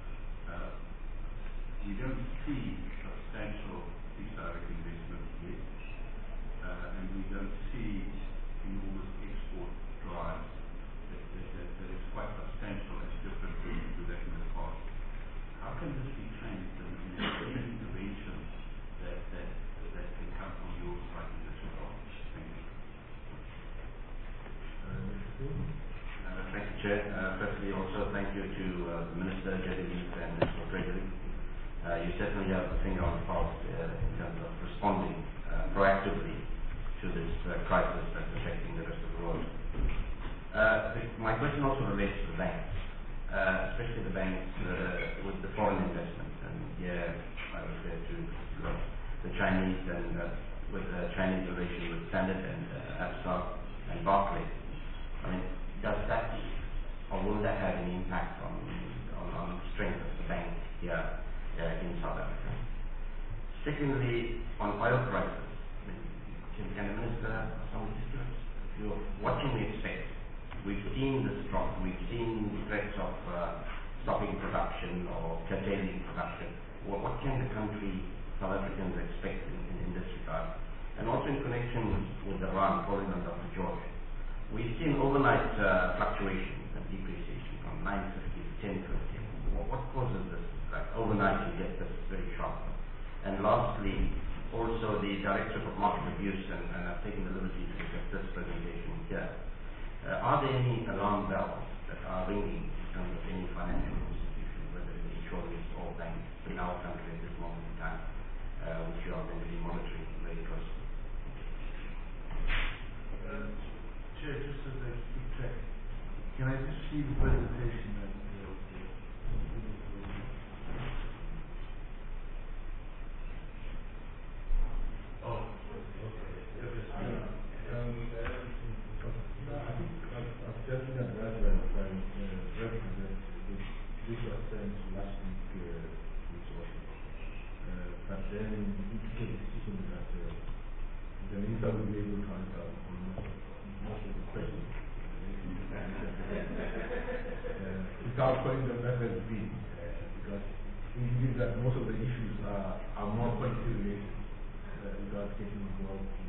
We don't see substantial direct investment yet, and we don't see enormous export drives that is quite substantial and different to that in the past. How can this be changed and any intervention that can come from your side in this regard? Thank you. Thank you, Chair. Firstly, also thank you to the Minister, Jedidiek, and National Treasury. You certainly have a finger on the pulse in terms of responding proactively to this crisis that's affecting the rest of the world. My question also relates to the banks, especially the banks with the foreign investment. And here I refer to the Chinese and with the Chinese relation with Standard and Absa and Barclays. I mean, does that or will that have any impact on the strength of the bank here in South Africa? Secondly, on oil prices, can the Minister or somebody just give us a view of what can we expect? We've seen this drop, we've seen threats of stopping production or curtailing production. What can the country, South Africans, expect in this regard? And also in connection with Iran, following on Dr. George, we've seen overnight fluctuations and depreciation from 950 to 1050. What causes this? Like overnight you get this very sharp. And lastly, also the Directorate of Market Abuse, and I've taken the liberty to look at this presentation here. Are there any alarm bells that are ringing in terms of any financial institution, whether it's insurance or banks in our country at this moment in time, which you are going to be monitoring very closely? Chair, just as I keep track, can I just see the presentation that but then the decision that without calling them FSB, because we believe that most of the issues are more policy related, without getting involved in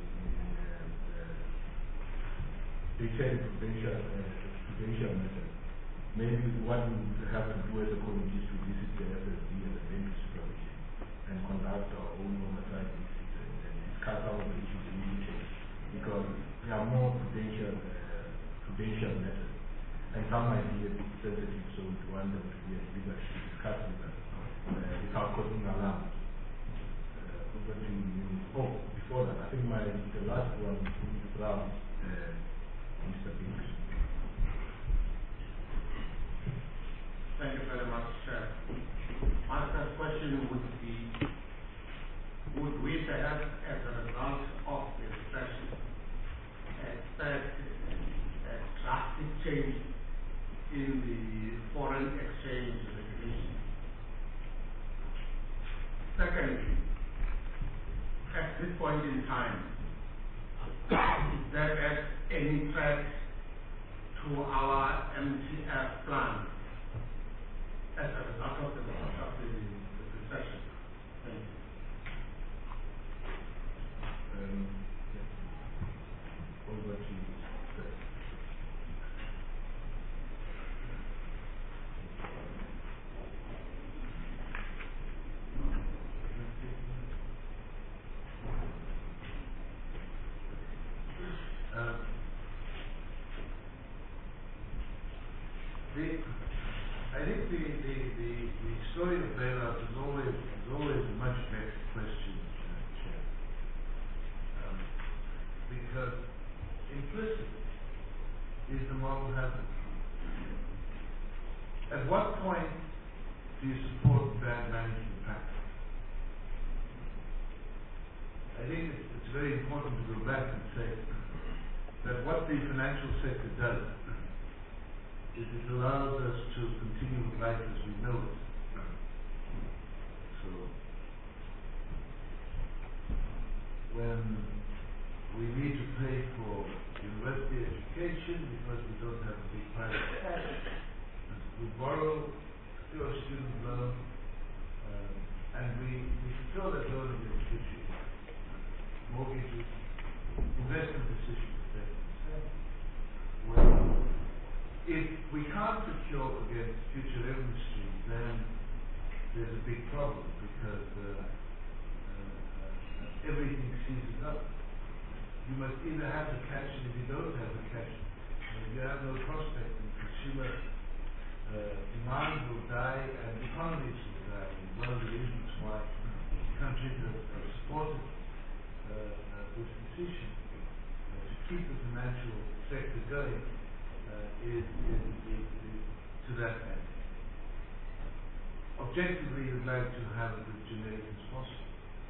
they said prudential methods. Maybe what we have to do as a committee is to visit the FSB and the bank supervision and conduct our own oversight visits and discuss some of the issues in detail, because they are more prudential methods. And some might be a bit sensitive, so we want them to be at liberty to discuss with us without causing alarm. Over to you. Oh, before that, I think the last one is around Mr. Binks. Thank you very much, Chair. My first question would be, would we perhaps, as a result of this session, expect a drastic change in the foreign exchange regulation? Secondly, at this point in time, is there any threat to our MTF plan as a result of the session? Thank you. Over to you. I think the story of bailout is always a much vexed question, Chair, because implicit is the moral hazard. At what point do you support bad management practice? I think it's very important to go back and say that what the financial sector does is it allows us to continue with life as we know it. So, when we need to pay for university education because we don't have a big private cash, we borrow through a student loan, and we secure that loan against future mortgages, investment decisions taken. Well, if we can't secure against future revenue streams, then there's a big problem, because everything seizes up. You must either have the cash, and if you don't have the cash, you have no prospect, and consumer demand will die and economies will die. And one of the reasons why countries have supported this decision to keep the financial sector going is to that end. Objectively, we'd like to have it as generic as possible.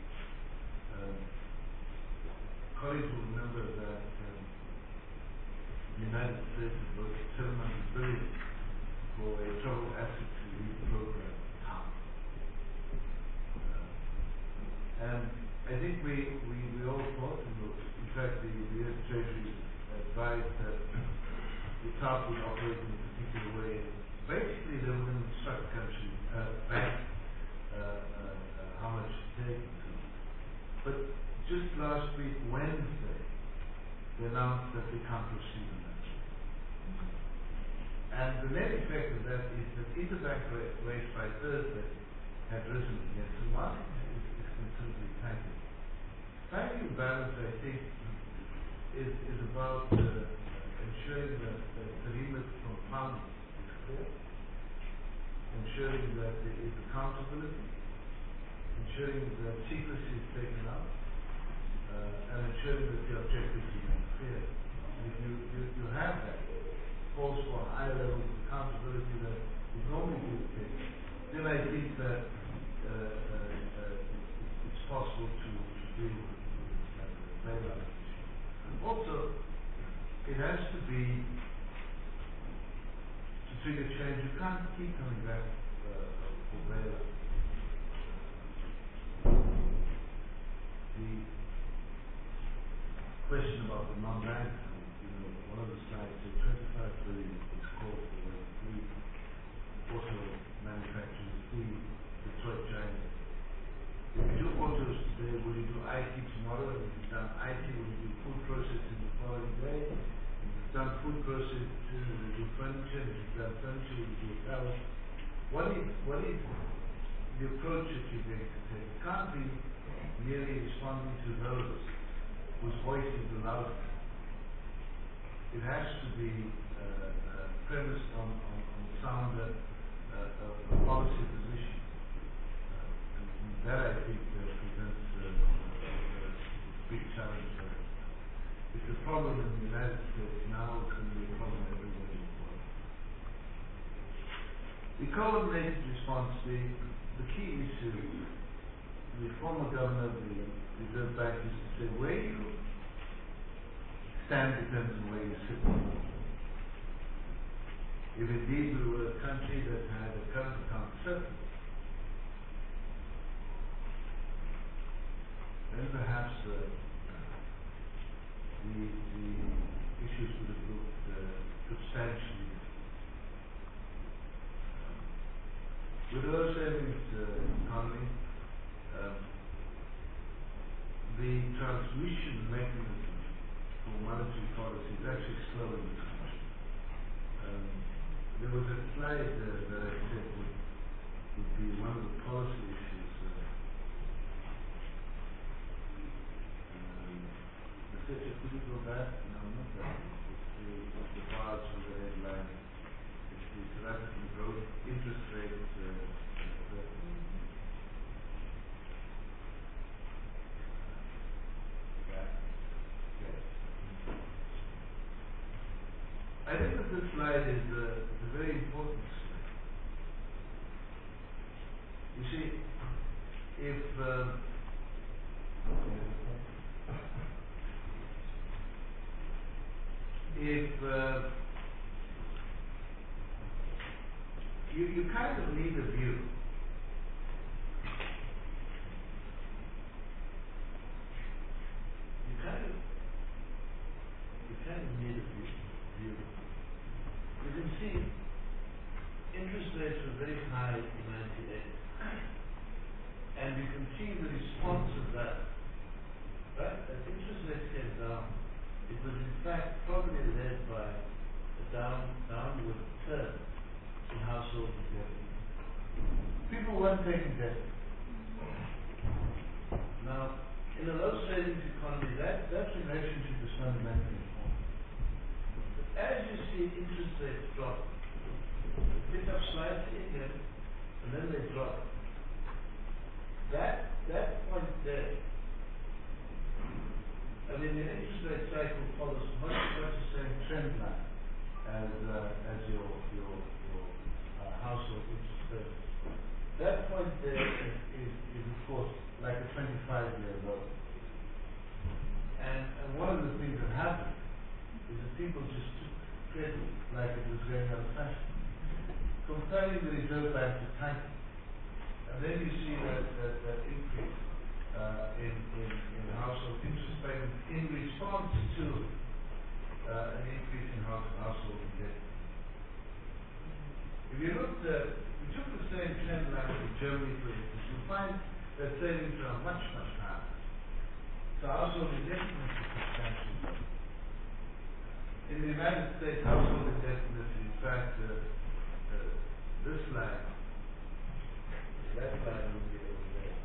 Colleagues will remember that the United States has voted $700 billion for a troubled asset relief program. And I think we all thought, and in fact the U.S. Treasury advised that the TARP would operate in a particular way. Basically, they were going to instruct countries, banks, how much to take. But just last week, Wednesday, they announced that they can't proceed on that. And the net effect of that is that interbank rates by Thursday had risen again. So market is considerably tightened. Striking balance, I think, is about ensuring that the remit from funds is clear, ensuring that there is accountability, ensuring that secrecy is taken out, and ensuring that the objectives remain clear. And if you have that, calls for a higher level of accountability that is normally the case, then I think that it's possible to deal with this bailout issue. Also, it has to be to trigger change. You can't keep coming back for bailout. The question about the non-banks, one of the slides said 25 billion is called for when 3 auto manufacturers, Detroit Giants. If you do autos today, will you do IT tomorrow? If you've done IT, will you do food processing the following day? If you've done food processing, will you do furniture? If you've done furniture, will you do apparel? What is the approach that you're going to take? It can't be merely responding to those whose voice is the loudest. It has to be premised on sounder policy position. And that, I think, presents a big challenge. It's a problem in the United States now, it's going to be a problem everywhere in the world. The coordinated response, the key issue, the former governor of the Reserve Bank used to say, where you stand depends on where you sit. If indeed we were a country that had a current account surplus, then perhaps the issues would have looked substantially. With the low savings economy, the transmission mechanism for monetary policy is actually slow in the country. There was a slide that I said would be one of the policy issues. Could you go back? No, not that. It's the bars from the headline. It's the South African growth interest rate. I think that this slide is a very important slide. You see, if you kind of need a view. You kind of need a view. You can see interest rates were very high in 98, and you can see the response of that. Right? As interest rates came down, it was in fact probably led by a downward turn in household indebtedness. People weren't taking debt. Now, in a low savings economy, that relationship is fundamentally important. But as you see interest rates drop, they pick up slightly again, and then they drop. That point there, I mean, the interest rate cycle follows much the same trend line as your household interest rate. That point there is of course like a 25-year low. And one of the things that happened is that people just took credit like it was going out of fashion, compelling the Reserve Bank to tighten. And then you see that increase in household interest payments in response to an increase in household indebtedness. If you took the same trend line in Germany, for instance, you'll find that savings are much, much higher. So household indebtedness is substantially lower. In the United States, household indebtedness is in fact this line. That line will be over there.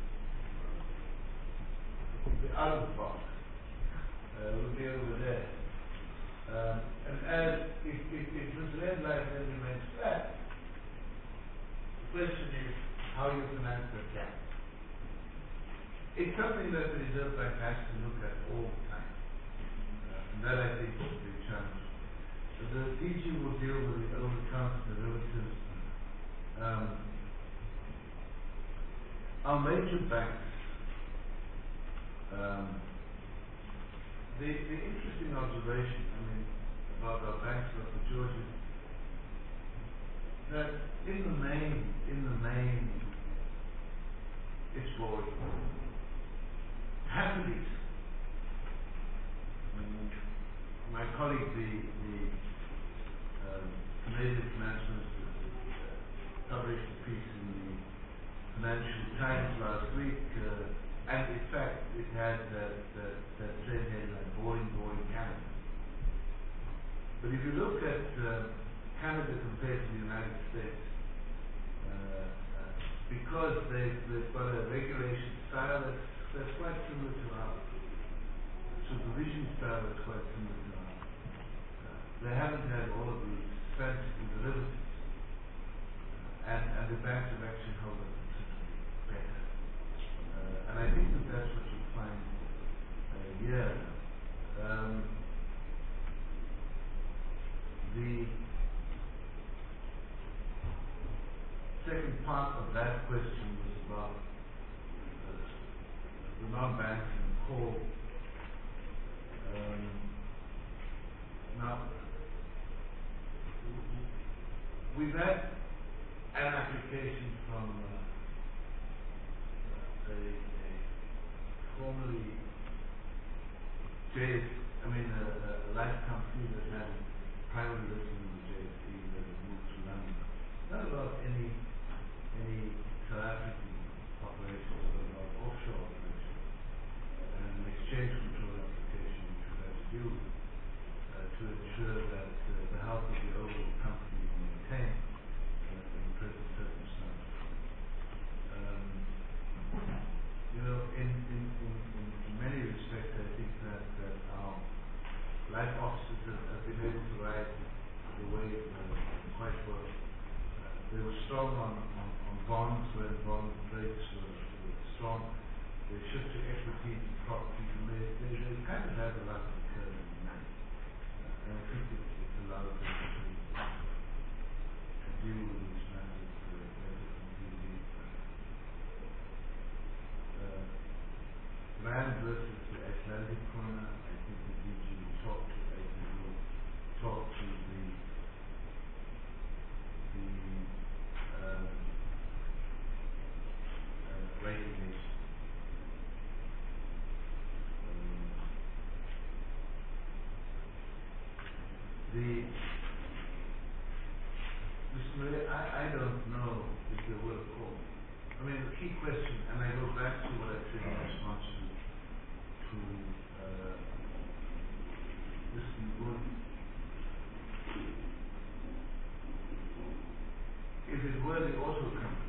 The out of the box will be over there. And as if this red line then remains flat, the question is how you finance that gap. It's something that the Reserve Bank has to look at all the time. And that I think is a big challenge. The DG will deal with the over-the-counter derivatives. Our major banks, the interesting observation, about our banks, Dr. George, that in the main, it's boring. Happily, my colleague, the Canadian Finance Minister, published a piece in the Financial Times last week, and in fact it had that same headline, Boring, Boring Canada. But if you look at Canada compared to the United States, because they've got a regulation style that's quite similar to ours, supervision style that's quite similar to ours. They haven't had all of these fanciful derivatives, and the banks have actually held up considerably better. And I think that's what you'll find here. The second part of that question was about the non-banks and coal. Now, we've had an application from a formerly a life company that had primary listing in the JSE that had moved to London. Not about any South African operations, but about offshore operations. And an exchange control application which we had to do to ensure that the health of the overall company is maintained in the present circumstances. In many respects, I think that our life officers have been able to ride the wave quite well. They were strong on bonds when bond rates were strong. They shifted to equities and properties, and they kind of had a lot of curve in mind. And I think it's allowed them to deal with these matters better completely. Rand versus the Icelandic krona, I think the DG will talk to the rating nation. Mr. Murray, I don't know if there were a call. I mean, the key question, and I go back to what I said in response to Mr. Nguyen. If it were the auto company,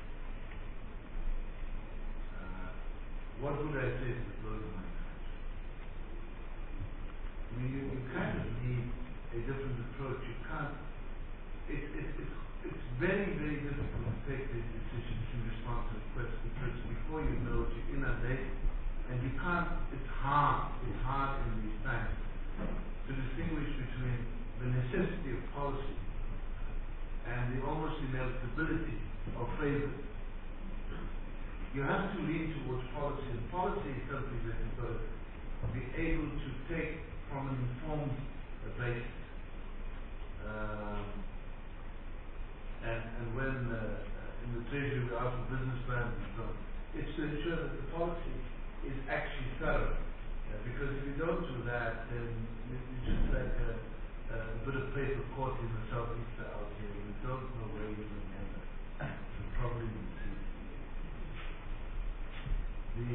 what would I say to the clothing manufacturer? I mean, you kind of need a different approach. You can't. It's very, very difficult to take these decisions in response to requests because before you know it, you're inundated, and you can't. It's hard in these times to distinguish between the necessity of policy and the almost inevitability of favors. You have to lean towards policy, and policy is something that you've got to be able to take from an informed basis. And when in the Treasury we ask for business plans and so on, it's to ensure that the policy is actually thorough. Because if you don't do that, then you're just like a bit of paper caught in the southeast out here. You don't know where you're going to end up. So probably you see. The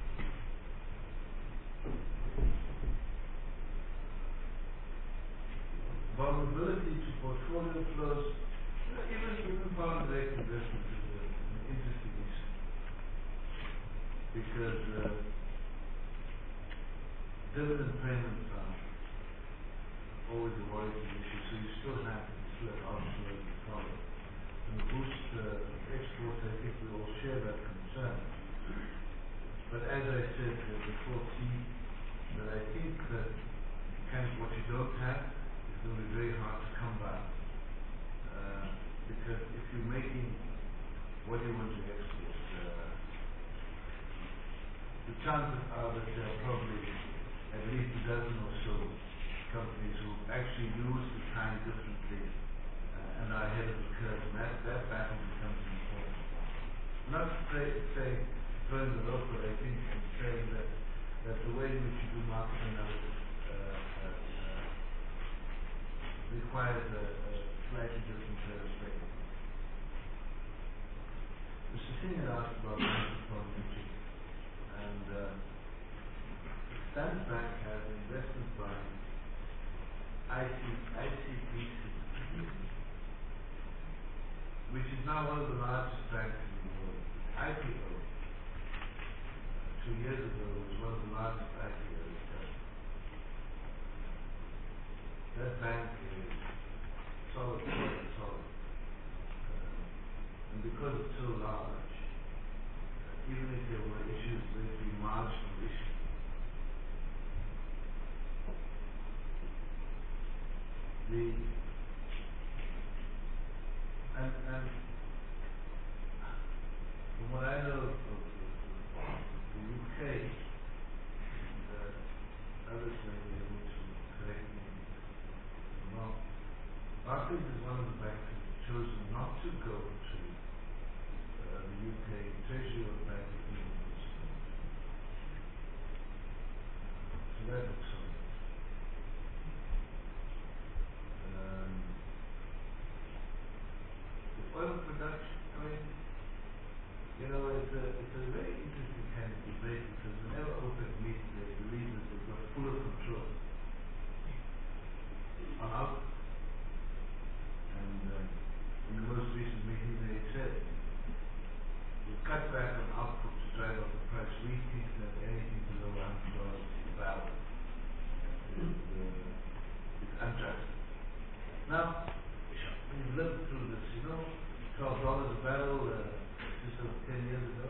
vulnerability to portfolio flows, even foreign direct investment is an interesting issue. Because dividend payments are always a worrisome issue, so you still have outflows and follow. And the boost exports, I think we all share that concern. But as I said before, that I think that kind of what you don't have is going to be very hard to come by. Because if you're making what you want to export, the chances are that there are probably at least a dozen or so companies who actually use the time differently and are ahead of the curve, and that battle becomes important. I'm not saying throwing the rope, but I think I'm saying that the way in which you do market analysis requires a slightly different perspective. Mr. Singh had asked about the microphone meeting, and Standard Bank has an investment by ICBC, which is now one of the largest banks in the world. IPO, 2 years ago, was one of the largest IPOs done. That bank is solid. And because it's so large, even if there were issues, they'd be marginal issues. And from what I know of the UK, and others may be able to correct me if I'm wrong, Barclays is one of the banks that has chosen not to go to the UK Treasury or the Bank of England. So that looks so. The oil production, I mean, you know, it's a very interesting kind of debate because whenever OPEC meets, they believe that they've got fuller control on output. And in the most recent meeting, they said we'll cut back on output to drive up the price. We think that anything below $100 a barrel is unjust. Now, we've lived through this, you know, $12 a barrel just over 10 years ago,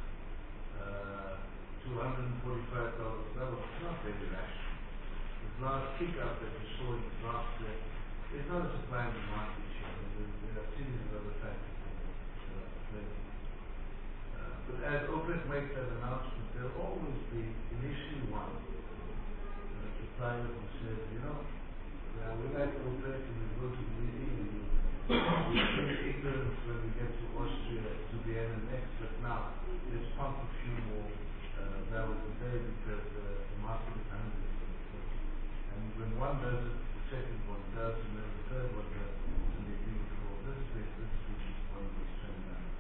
$245 a barrel. It's not very rational. This last kick up that you saw in the last year is not a supply and demand issue. There are a series of other factors that are playing. But as OPEC makes that announcement, there will always be initially one supplier who says, you know, we like OPEC and we go to the meeting and we feel ignorance when we get to Austria, to Vienna next, but now let's pump a few more barrels a day because the market is hungry. And when one does it, the second one does, and then the third one does, and they think, oh, this is one of those trend lines.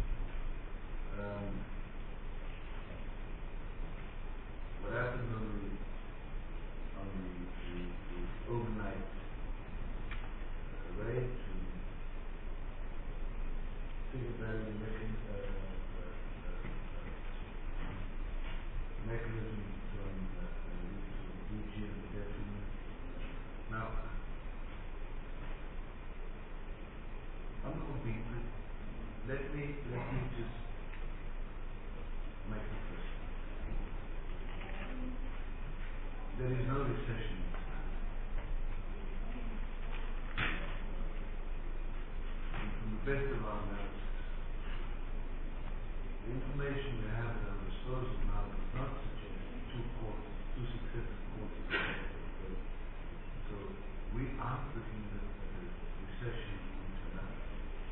What happened on the overnight rate to figure value mechanism from DG and the detriment. Now, I'm going to be quick. Let me just make it first. There is no recession. And from the best of our analysis, the information we have at our disposal now does not suggest two successive quarters. So we aren't looking at a recession in South Africa.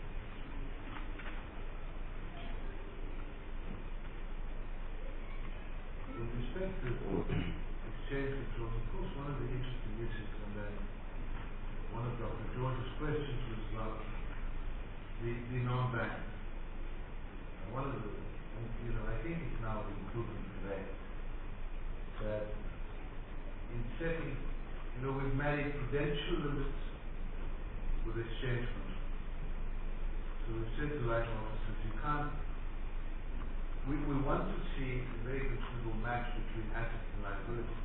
With respect to exchange controls, of course, one of the interesting issues, and then one of Dr. George's questions was about the non-bank. One of the, you know, I think it's now been proven correct that in setting, you know, we've married prudential limits with exchange control. So we've said to life officers, you can't. We want to see a very good simple match between assets and liability.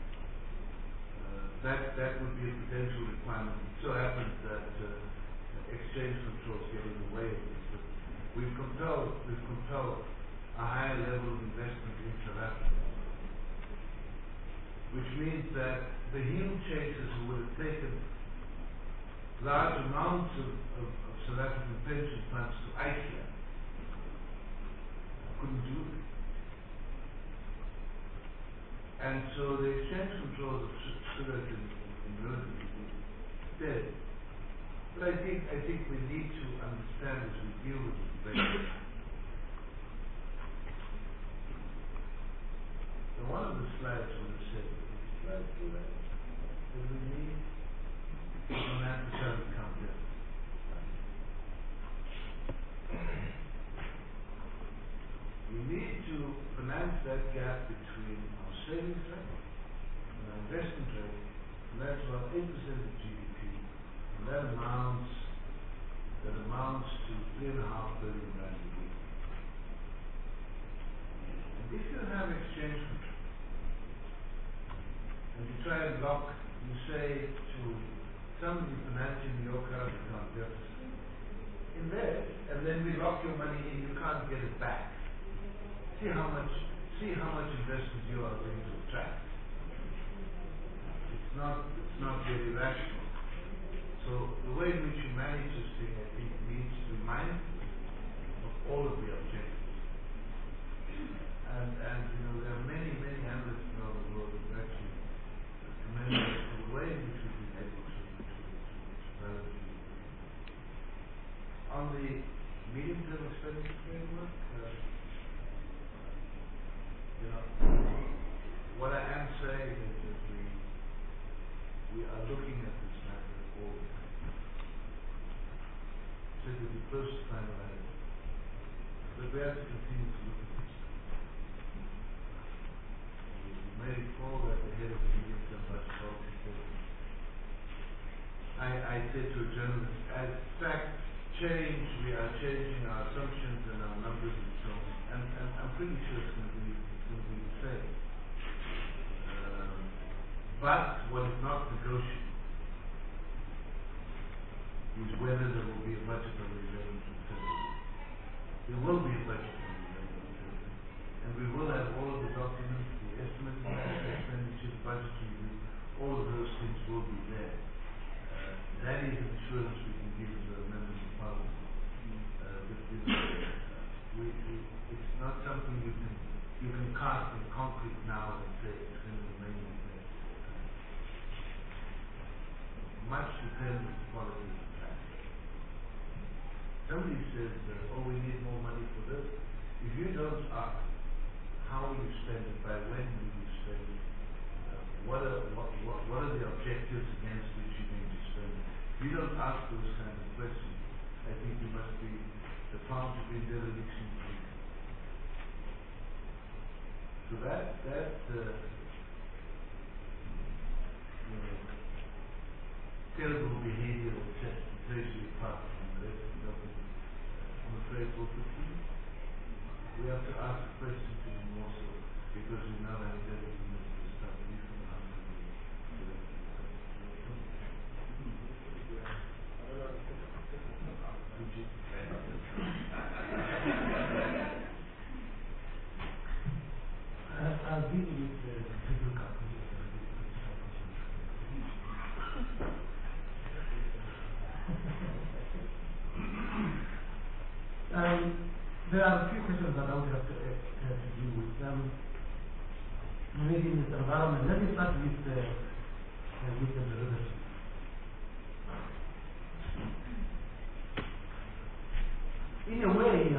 That would be a prudential requirement. It so happens that exchange controls get in the way of this, but we've compelled a higher level of investment in South Africa, which means that the heel chasers who would have taken large amounts of South African pension funds to Iceland couldn't do it. And so the exchange controls of sugar in relatively dead. But I think we need to understand as we deal with this debate. So one of the slides would have said, slide two, that we need an adversarial counter. finds that gap between our savings rate and our investment rate, and that's about 8% of GDP, and that amounts to 3.5 billion rand a year. And if you have exchange control, and you try and lock, you say to somebody financing your current account deficit, invest, and then we lock your money in, you can't get it back. See how much investment you are going to attract. It's not very rational. So the way in which you manage this thing, I think, needs to be mindful of all of the objectives. And there are many analysts around the world who actually commend us for the way in which we've been able to balance it. On the medium-term expenditure framework, what I am saying is that we are looking at this matter all the time. So it will be first finalized, but we have to continue to look at this. You may recall that the head of the medium-term budget policy I said to a journalist, as facts change, we are changing our assumptions and our numbers and so on. And I'm pretty sure it's going to be the same. But what is not negotiable is whether there will be a budget on the 11th of February. There will be a budget on the 11th of February. And we will have all of the documents, the estimates, the expenditures, budget review, all of those things will be there. That is an assurance we can give to the members of Parliament. It's not something you can cast in concrete now and say it's going to remain like that. Much depends on the quality of the plan. Somebody says, we need more money for this. If you don't ask, how will you spend it? By when will you spend it? What are the objectives against which you're going to spend it? If you don't ask those kinds of questions, I think you must be found to be dereliction. So that terrible behavior that sets the Treasury apart from the rest of the government, I'm afraid will continue. We have to ask questions even more so because we now have deputy ministers starting from under the I'll deal with the federal government. There are a few questions that I would have to deal with. Maybe in this environment, let me start with the derivatives. In a way,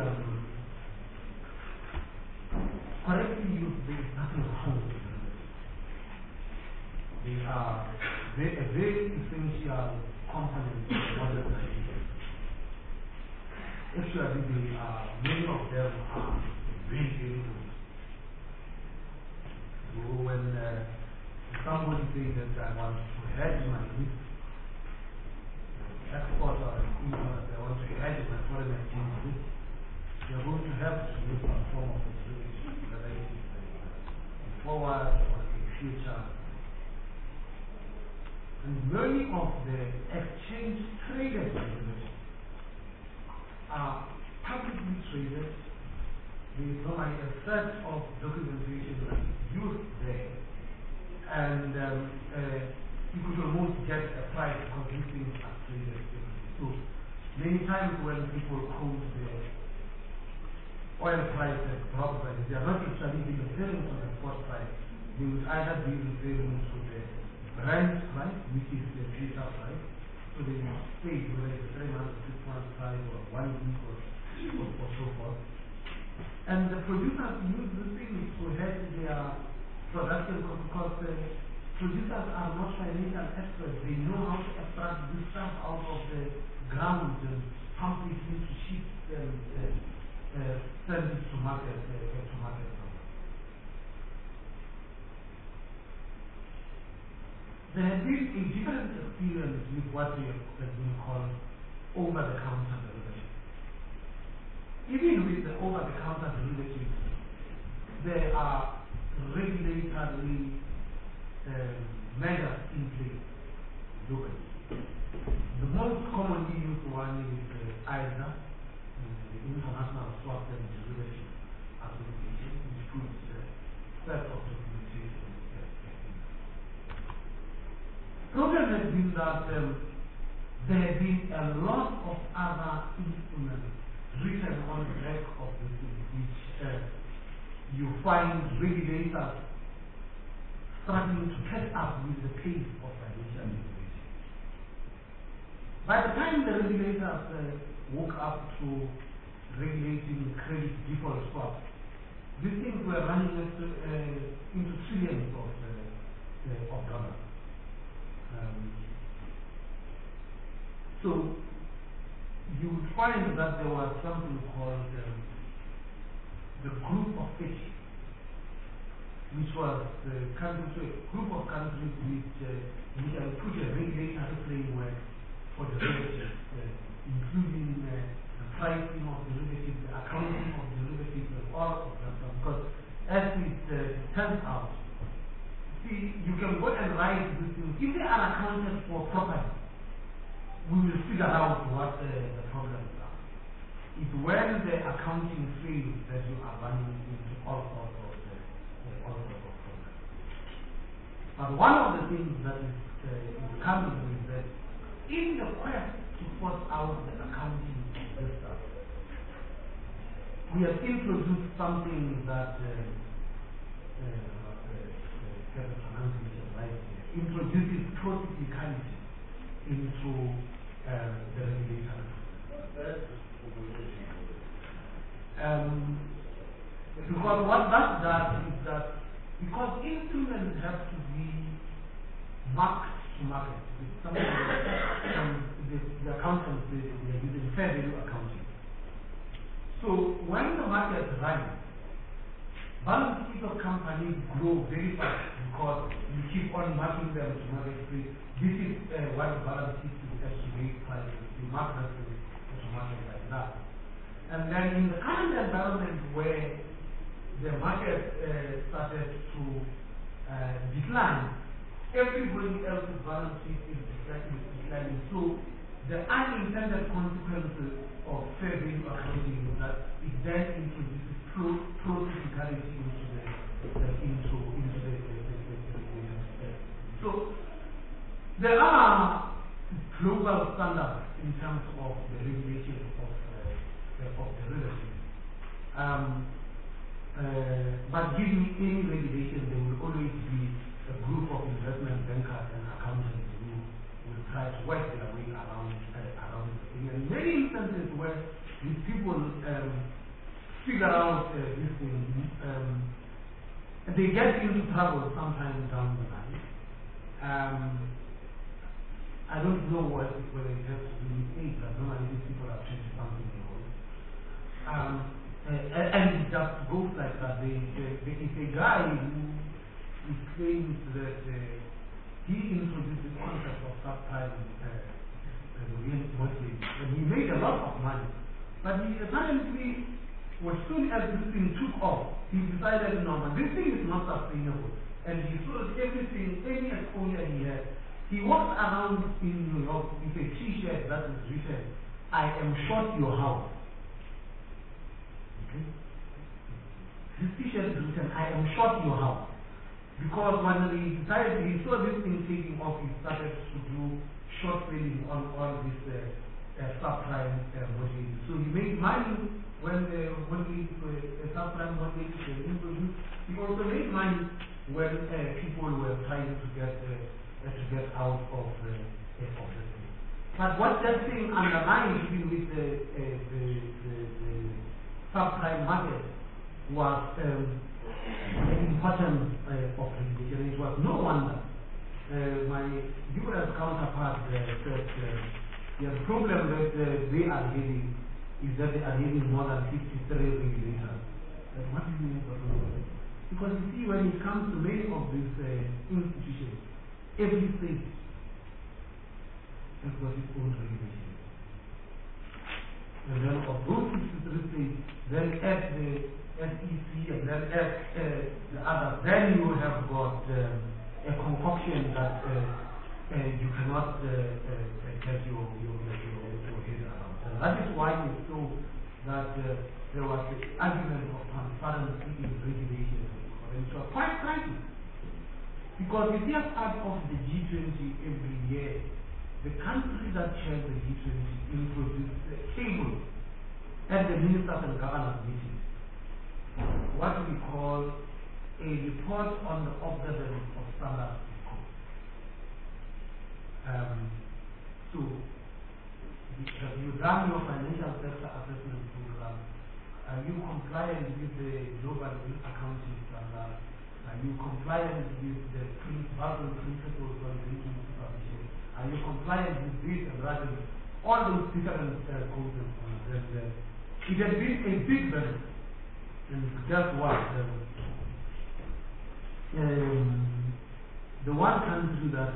correctly used, there is nothing wrong with derivatives. They are a very essential component of modern trading. Actually, many of them are very, very good. So when somebody says that I want to hedge my risk, export or import, I want to hedge my foreign exchange risk, they are going to have to use some form of derivative, whether it is a forward or a future. And many of the exchange traded derivatives are publicly traded. There is normally a set of documentation that is used there, and you could almost get a price because these things are traded. So many times when people quote the oil price and drop price, they are not actually referring to the spot price. They would either be referring to the Brent price, which is the future price. So they state whether it's 3 months, 6 months price, or 1 week, or so forth. And the producers use these things to hedge their production because producers are not financial experts. They know how to extract this stuff out of the ground and pump it into ships and send it to market. there has been a different experience with what we have been called over-the-counter derivatives. Even with the over-the-counter derivatives, there are regulatory measures in place globally. The most commonly used one is ISDA, the International Swap and Derivative Association, which puts set of documentation. Problem has been that there have been a lot of other instruments written on the back of this, which you find regulators struggling to catch up with the pace of financial regulation. By the time the regulators woke up to regulating credit default swaps, these things were running into trillions of dollars. So you would find that there was something called the Group of 50, which was a group of countries which put a regulatory framework for derivatives, including the pricing of derivatives, the accounting of derivatives, and all of that stuff. Because as it turns out, see, you can go and write these things. If they are accounted for properly, we will figure out what the problems are. It's when the accounting fails that you are running into all sorts of problems. But one of the things that is coming is that in the quest to sort out the accounting of this stuff, we have introduced something that introduces procyclicality into the regulation. Because what that does is that because instruments have to be marked to market, it's something that the accountants they are using fair value accounting. So when the market runs, balance sheets of companies grow very fast because you keep on marking them to market. This is what the balance sheet is estimate prices. You mark them to market like that. And then in the current environment where the market started to decline, everybody else's balance sheet is declining. So the unintended consequences of fair value accounting is that it then introduces procyclicality into the So there are global standards in terms of the regulation of derivatives. But given any regulation, there will always be a group of investment bankers and accountants who will try to work their way around the thing. And many instances where these people figure out this thing, they get into trouble sometime down the line. I don't know whether it has to do with age, but normally these people are 20-something years old. And it just goes like that. If a guy who claims that he introduced the concept of subprime mortgage, and he made a lot of money, but he apparently, as soon as this thing took off, he decided, no, but this thing is not sustainable. And he sold everything, any exposure he had. He walked around in New York with a t-shirt that is written, "I am short your house." Okay? His t-shirt is written, "I am short your house." Because when he decided, he saw this thing taking off, he started to do short selling on all this subprime mortgages. So he made money when the subprime mortgages were introduced. He also made money when people were trying to get out of the thing. But what that thing underlying with the subprime market was the importance of regulation. It was no wonder my US counterpart said the problem that they are having is that they are having more than 53 regulators. What do you mean? Because you see, when it comes to many of these institutions, every state has got its own regulation. And then of those 63 states, then add the SEC and then add the others, then you have got a concoction that you cannot get your head around. And that is why you saw that there was the argument of transparency in regulation, which was quite striking. Because if you are part of the G20 every year, the country that chairs the G20 introduces a table at the ministers and governors meeting, what we call a report on the observance of standards of code. So, have you done your financial sector assessment program? Are you compliant with the global accounting standards? Are you compliant with the Basel principles on banking supervision? Are you compliant with this and that? And all those different codes and so on. It has been a big benefit. And guess what? The one country that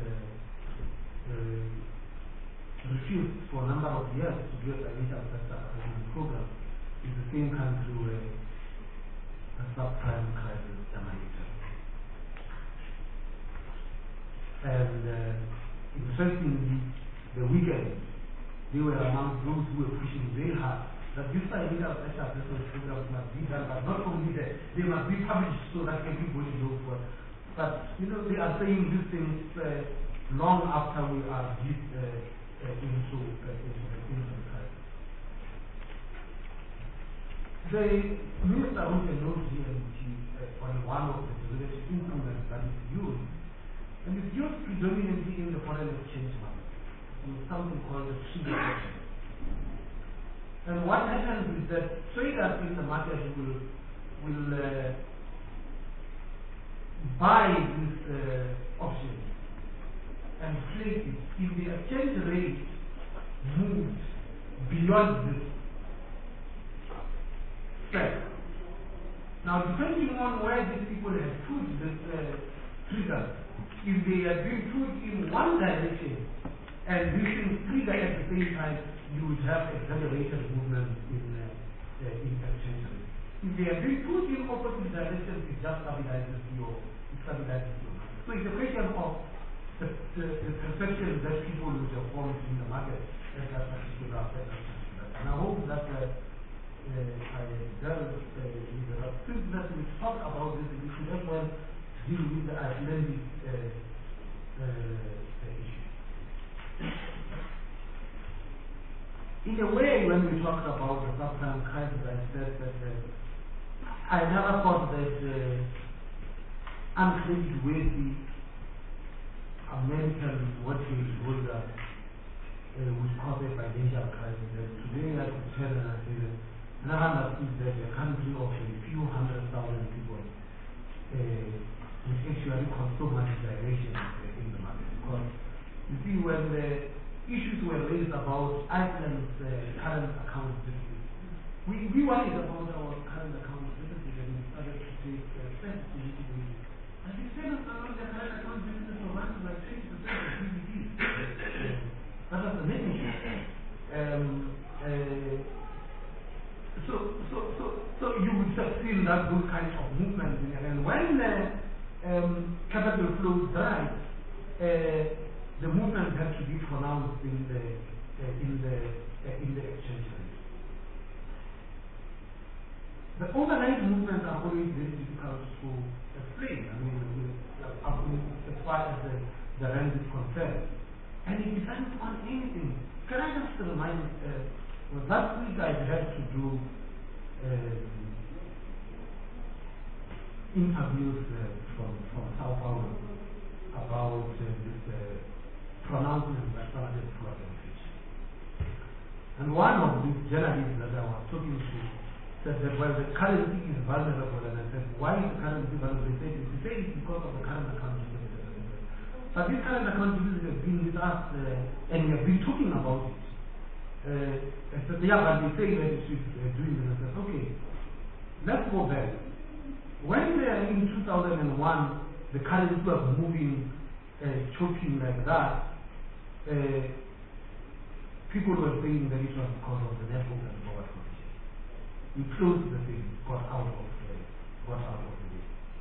refused for a number of years to do a financial sector assessment program is the same country where the subprime crisis emanated. And interestingly, the weekend, they were among those who were pushing very hard that this financial sector assessment program must be done, but not only that, they must be published so that everybody knows what. But, you know, they are saying these things long after we are deep into the crisis. The minister wrote a note here on one of the derivative instruments that is used, and it's used predominantly in the foreign exchange market, something called the trade option. And what happens is that traders in the market will buy these options and place it. If the exchange rate moves beyond this step, now depending on where these people have put this triggers, if they have been put in one direction and these things trigger at the same time, you would have accelerated movement in exchange rate. If they have been put in opposite directions, it just stabilizes your market. So it's a question of the perception that people would have formed in the market at that particular time. And I hope that I dealt with the since that we talk about this, we should as well deal with the Icelandic issue. In a way, when we talked about the subprime crisis, I said that I never thought that uncredit worthy American mortgage holder would cause a financial crisis. And today I could tell and I say that never understood that a country of a few 100,000 people would actually cause so much direction in the market. Because you see, when the issues were raised about Iceland's current account deficit, we worried about our current account deficit and we started to take steps to mitigate it. And we said that the current account deficit was running like 20% of GDP. That was the main issue. So you would have seen that those kinds of movements in it. And when capital flows dry, the movement has to be pronounced in the exchange rate. The overnight movements are always very difficult to explain. I mean, as far as the rand is concerned, and it depends on anything. Can I just remind? Last week I had to do interviews from Sao Paulo about this pronouncement by standard poor beneficiary. And one of these journalists that I was talking to said that, well, the currency is vulnerable. And I said, why is the currency vulnerable? He said it's because of the current account deficit. But this current account deficit has been with us and we have been talking about it. I said, yeah, but they say that it should doing this. I said, okay, let's go back. When in 2001 the currency was moving choking like that, people were saying that it was because of the network and forward condition. We closed the thing, got out of the way.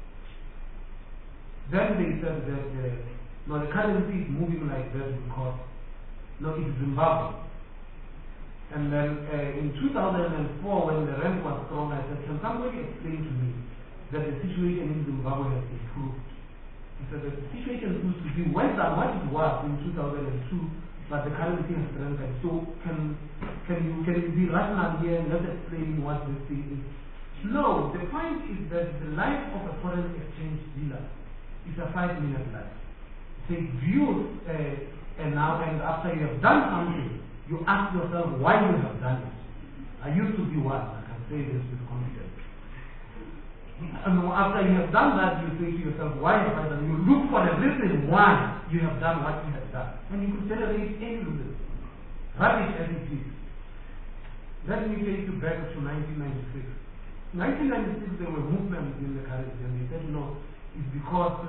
Then they said that no, the currency is moving like that because no, it's Zimbabwe. And then in 2004, when the rand was strong, I said, can somebody explain to me that the situation in Zimbabwe has improved? He said that the situation seems to be worse than what it was in 2002, but the currency has strengthened. So can you be rational here and let's explain what this thing is? No, the point is that the life of a foreign exchange dealer is a 5-minute life. Take views and after you have done something, you ask yourself why you have done it. I used to be one, I can say this with confidence. And after you have done that, you say to yourself, why have I done it? You look for a reason why you have done what you have done. And you could generate any reason. Rubbish as it is. Let me take you back to 1996. In 1996, there were movements in the currency, and they said, no, it's because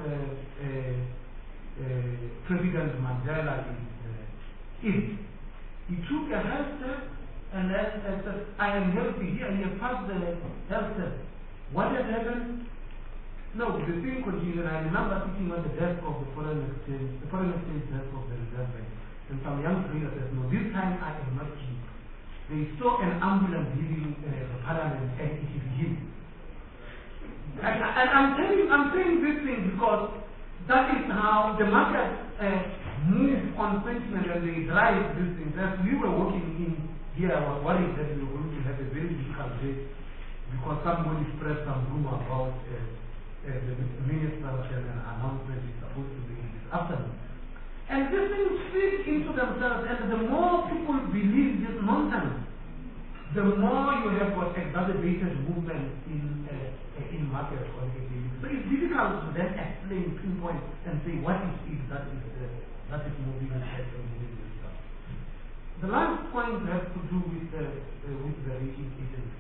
President Mandela is ill. He took a health test and then said, I am healthy here, and he passed the health test. What had happened? No, the thing continued. I remember sitting on the desk of the foreign exchange desk of the Reserve Bank, and some young trader said, no, this time I am not ill. They saw an ambulance leaving the parliament, and it is him. And I'm saying this thing because that is how the market move on sentiment and they drive these things. As we were working in here, I was worried that we were going to have a very difficult day because somebody spread some rumor about the minister and an announcement is supposed to be this afternoon. And these things feed into themselves, and the more people believe this nonsense, the more you have got exacerbated movement in markets or in. So it's difficult to then explain, pinpoint, and say what is it that is moving and moving this stuff. The last point has to do with the rating agency.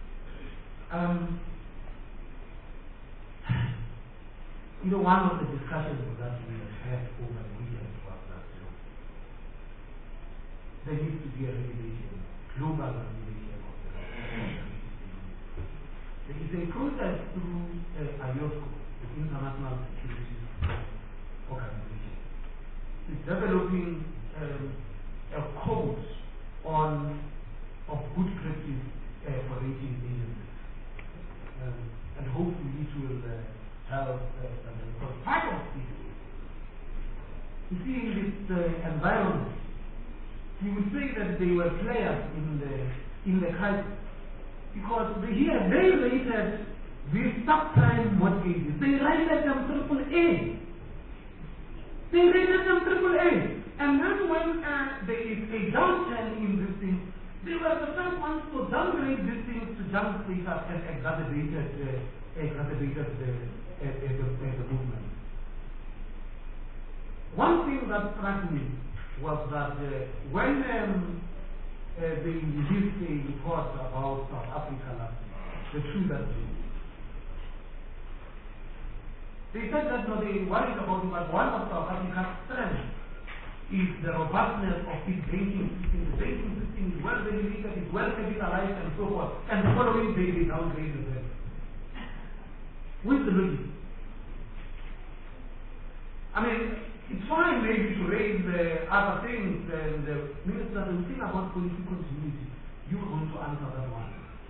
One of the discussions that we have had over the weekend was that there needs to be a regulation, global regulation of the rating. There is a process through IOSCO, the International Security Organization. It's developing a code of good practice for rating agencies. And hopefully it will help because part of this, you see, in this environment, you would say that they were players in the crisis because they rated these subprime mortgages. They rated them AAA. They rated them AAA. And then when there is a downturn in this thing, they were the first ones to downgrade these things to junk status and exacerbated the movement. One thing that struck me was that when they released a report about South Africa last year, the truth that they said that no, they worried about it, but one of South Africa's strengths is the robustness of its banking system. The banking system is well regulated, is well capitalized, and so forth. And the following day they downgraded them. With the logic. I mean, it's fine maybe to raise other things, and the minister will think about political continuity. You are going to answer that one.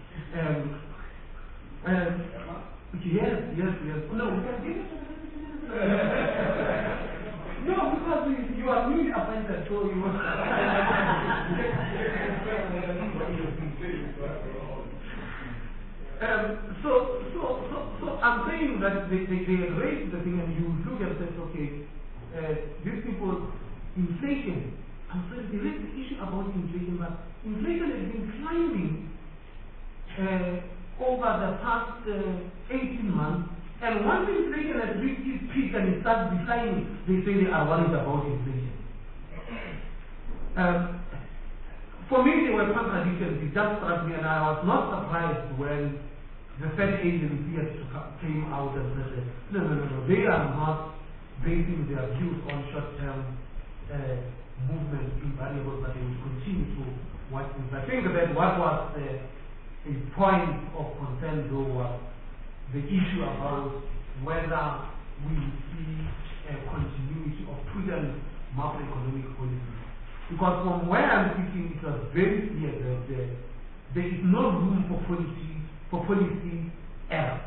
Yes. No, we can give it to the No, because you are newly appointed, so you must. So I'm saying that they raised the thing, and you look and say, okay, these people, inflation. I'm sorry, they raised the issue about inflation, but inflation has been climbing over the past 18 months. And once inflation has reached its peak and it starts declining, they say they are worried about inflation. For me, they were contradictions. It just struck me, and I was not surprised when the Fed agency came out and said, no, they are not basing their views on short-term movement in variables, but they will continue to watch this. I think that what was a point of concern though was the issue about whether we see a continuity of prudent macroeconomic policy. Because from where I'm speaking, it was very clear that there is no room for policy error.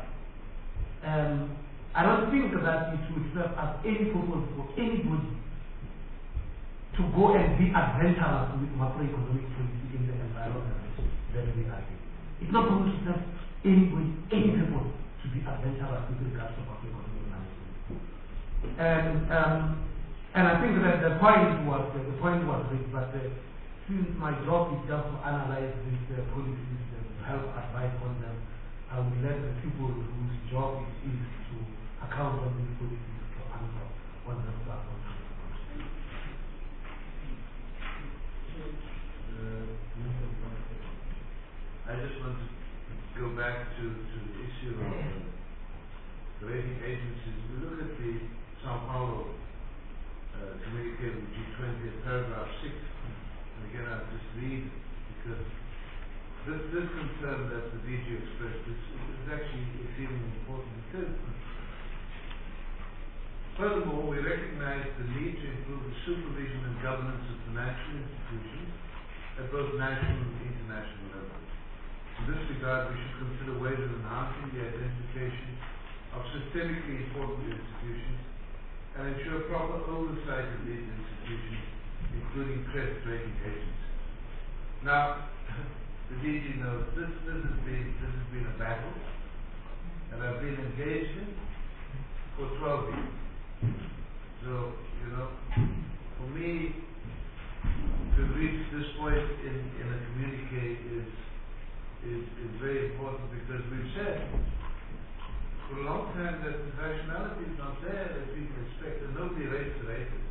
I don't think that it would serve as any purpose for anybody to go and be adventurous with macroeconomic policy in the environment that we are in. It's not going to serve anybody, any purpose to be adventurous with regards to macroeconomic management. And I think that the point was raised, but since my job is just to analyze these policies and help advise on them, I will let the people whose job it is to account on these policies to answer on the platform. I just want to go back to the issue of the rating agencies. We look at the Sao Paulo communique with G20 in paragraph 6, and again I'll just read because this concern that the DG expressed is actually extremely important because furthermore we recognize the need to improve the supervision and governance of financial institutions at both national and international levels. In this regard, we should consider ways of enhancing the identification of systemically important institutions and ensure proper oversight of these institutions, including credit rating agencies. Now, the DG knows this has been a battle, and I've been engaged in for 12 years. So, for me to reach this point in a communique is very important because we've said for a long time that the rationality is not there that people expect, and nobody rates the rating.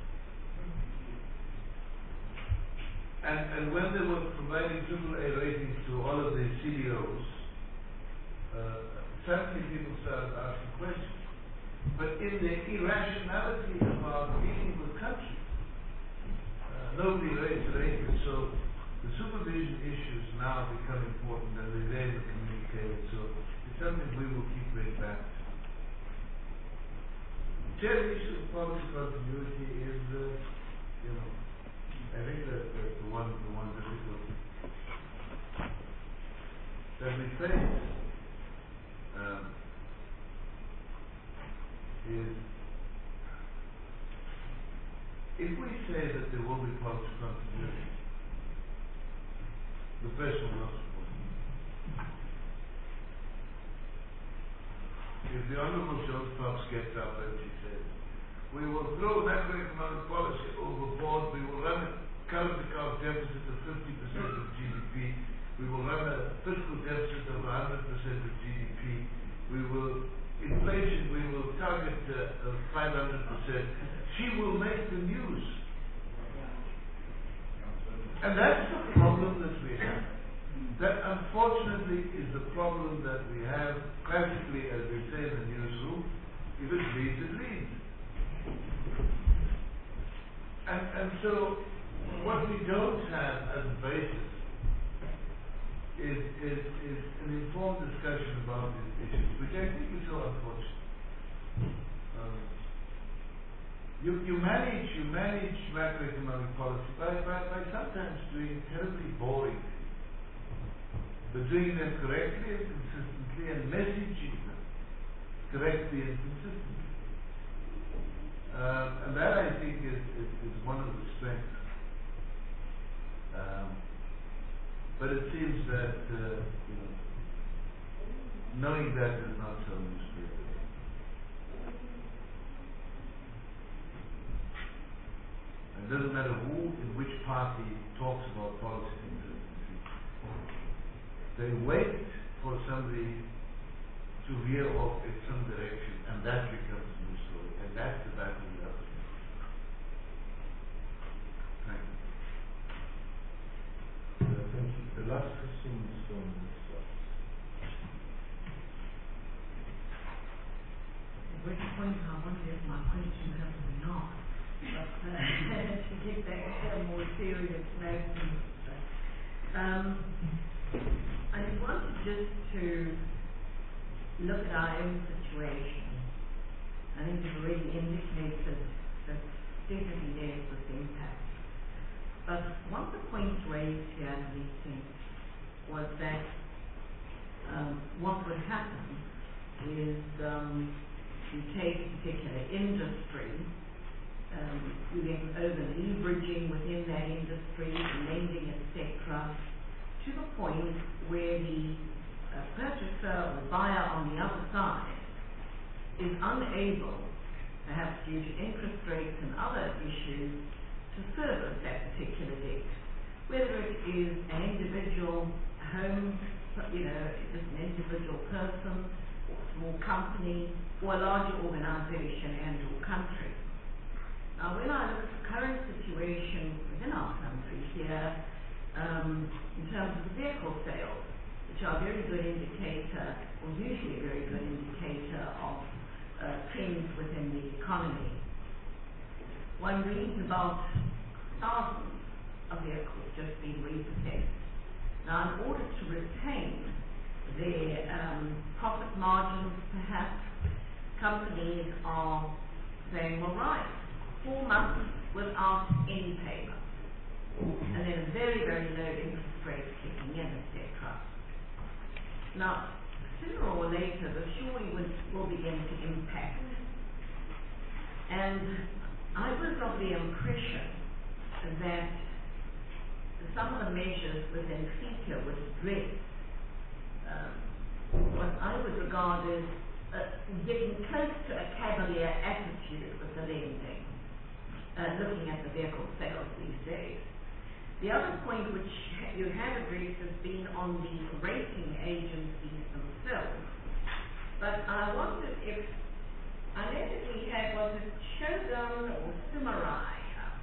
And when they were providing AAA ratings to all of the CDOs, suddenly people started asking questions. But in the irrationality about dealing with countries, nobody rates the rating. So the supervision issues now become important, and they're there in the communique. So it's something we will keep going back to. The issue of policy continuity is, I think that the one difficulty that we face is if we say that there will be policy continuity, the press will not support it. If the Honorable Jones Fox gets up and she says, we will throw macroeconomic policy overboard, we will run a current account deficit of 50% of GDP, we will run a fiscal deficit of 100% of GDP, inflation, we will target 500%, she will make the news. And that's the problem that we have. That unfortunately is the problem that we have classically, as we say in the newsroom, if it leads, it leads. And so what we don't have as a basis is an informed discussion about these issues, which I think is so unfortunate. You manage macroeconomic policy by sometimes doing terribly boring things, but doing them correctly and consistently and messaging them correctly and consistently. And that I think is one of the strengths. But it seems that knowing that is not so useful. It doesn't matter who in which party talks about policy consistency. They wait for somebody to veer off in some direction, and that becomes a new story. And that's the battle we have. Thank you. Thank you. The last question is from which point I wonder if my question has been asked. But to give that a more serious note, I wanted just to look at our own situation. I think you've already indicated that definitely there's this impact. But one of the points raised here in the meeting was that what would happen is you take a particular industry, you get over-leveraging within that industry, lending, etc., to the point where the purchaser or buyer on the other side is unable, perhaps due to interest rates and other issues, to service that particular debt. Whether it is an individual home, just an individual person, or a small company, or a larger organization and or country. Now, when I look at the current situation within our country here, in terms of the vehicle sales, which are a very good indicator, or usually a very good indicator of trends within the economy, one reads about thousands of vehicles just being repossessed. Now, in order to retain their profit margins, perhaps, companies are saying, well, right, 4 months without any payment, and then a very, very low interest rate kicking in, etc. Now, sooner or later, this surely will begin to impact. And I was of the impression that some of the measures within FICA would address what I would regard as getting close to a cavalier attitude with the lending, looking at the vehicle sales these days. The other point which you have addressed has been on the rating agencies themselves. But I wondered if, I know that we had, was it Shogun or Sumarai,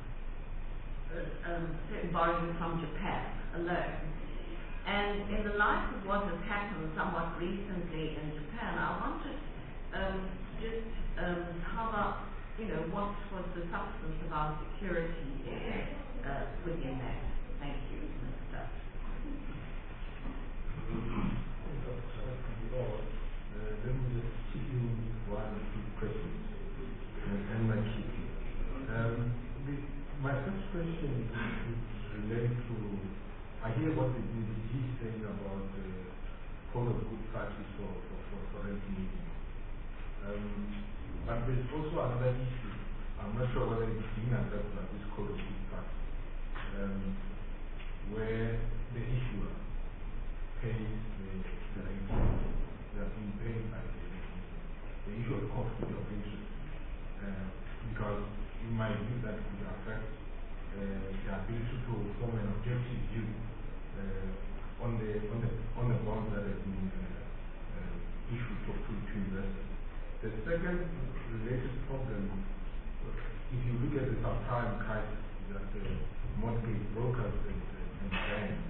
borrowing from Japan alone. And in the light of what has happened somewhat recently in Japan, I wanted how about, what was the substance of our security there within that? Thank you, Minister. Let me just chip in one or two questions and my keeping. My first question is related to, I hear what the DG is saying about the code of good practice for rent meetings. But there's also another issue. I'm not sure whether it's being addressed by this code of good practice, where the issuer pays the rent that are being paid by the issue of conflict of interest, because in my view that could affect the ability to form an objective view on the bonds that have been issued to investors. The second related problem, if you look at the subprime crisis, that mortgage brokers and banks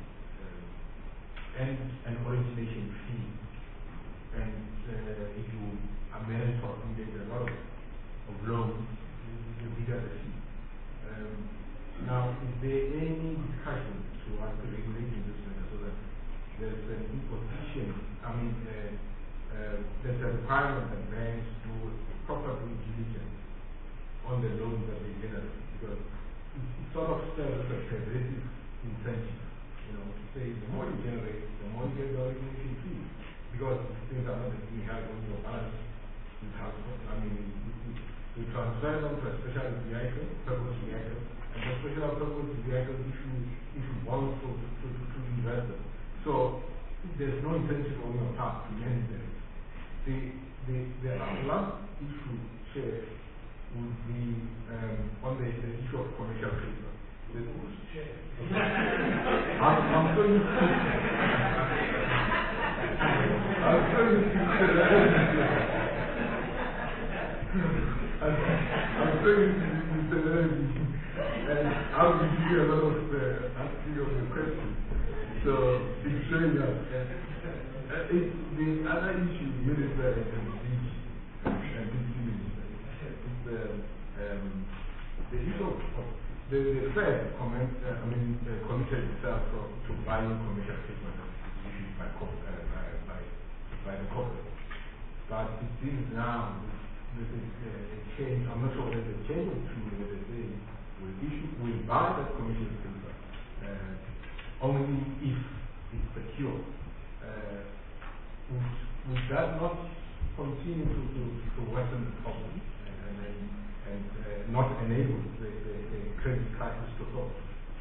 and origination fee, and if you are managed to accumulate a lot of loans, the bigger the fee. Now, is there any discussion to actually regulate this matter so that there's an imposition, there's a requirement that banks do proper due diligence on the loans that they generate, because it sort of serves as a pervasive incentive, to say the more you generate, the more you get the origination fee, because things are not being held on your balance. You transfer them to a special purpose vehicle, and the special purpose vehicle issue bonds to investors. So there's no incentive on your part to manage them. The last issue, Chair, would be on the issue of commercial paper. I'm going to and I'll be giving you a lot of asking of the questions. So it's showing us. The other issue, Minister and DG, the issue of the Fed committed itself to buying commercial paper that is issued by the corporate. But it seems now there's a change. I'm not sure whether there's a change of tune where they say we'll buy that commercial paper only if it's secure. Would that not continue to worsen the problem and not enable the credit crisis to solve?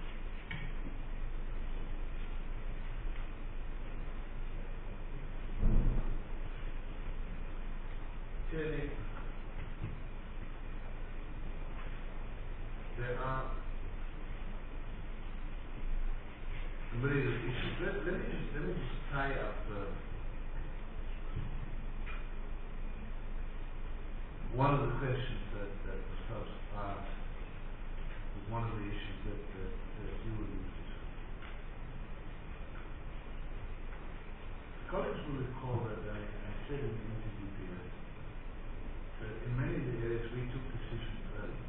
Clearly, there are a myriad of issues. Let me just tie up one of the questions that was first asked was one of the issues that you alluded to. Colleagues will recall that I said in the interview here that in many of the areas we took decisions early.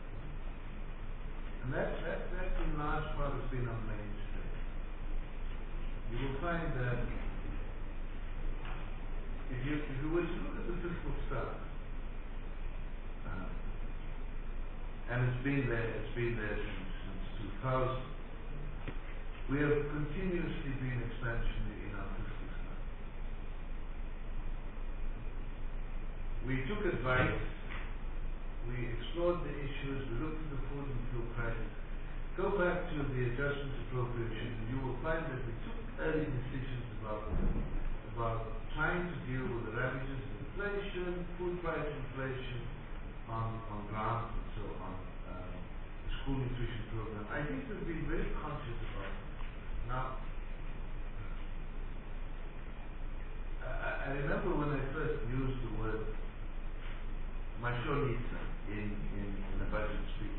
And that in large part has been our mainstay. You will find that if you were to look at the fiscal stuff, and it's been there since 2000, we have continuously been expansionary in our fiscal stuff. We took advice, we explored the issues, we looked at the food and fuel prices. Go back to the adjustments appropriation, and you will find that we took early decisions about trying to deal with the ravages of inflation, food price inflation on grants and so on, the school nutrition program. I think we've been very conscious about it. Now, I remember when I first used the word mashonisa in a budget speech.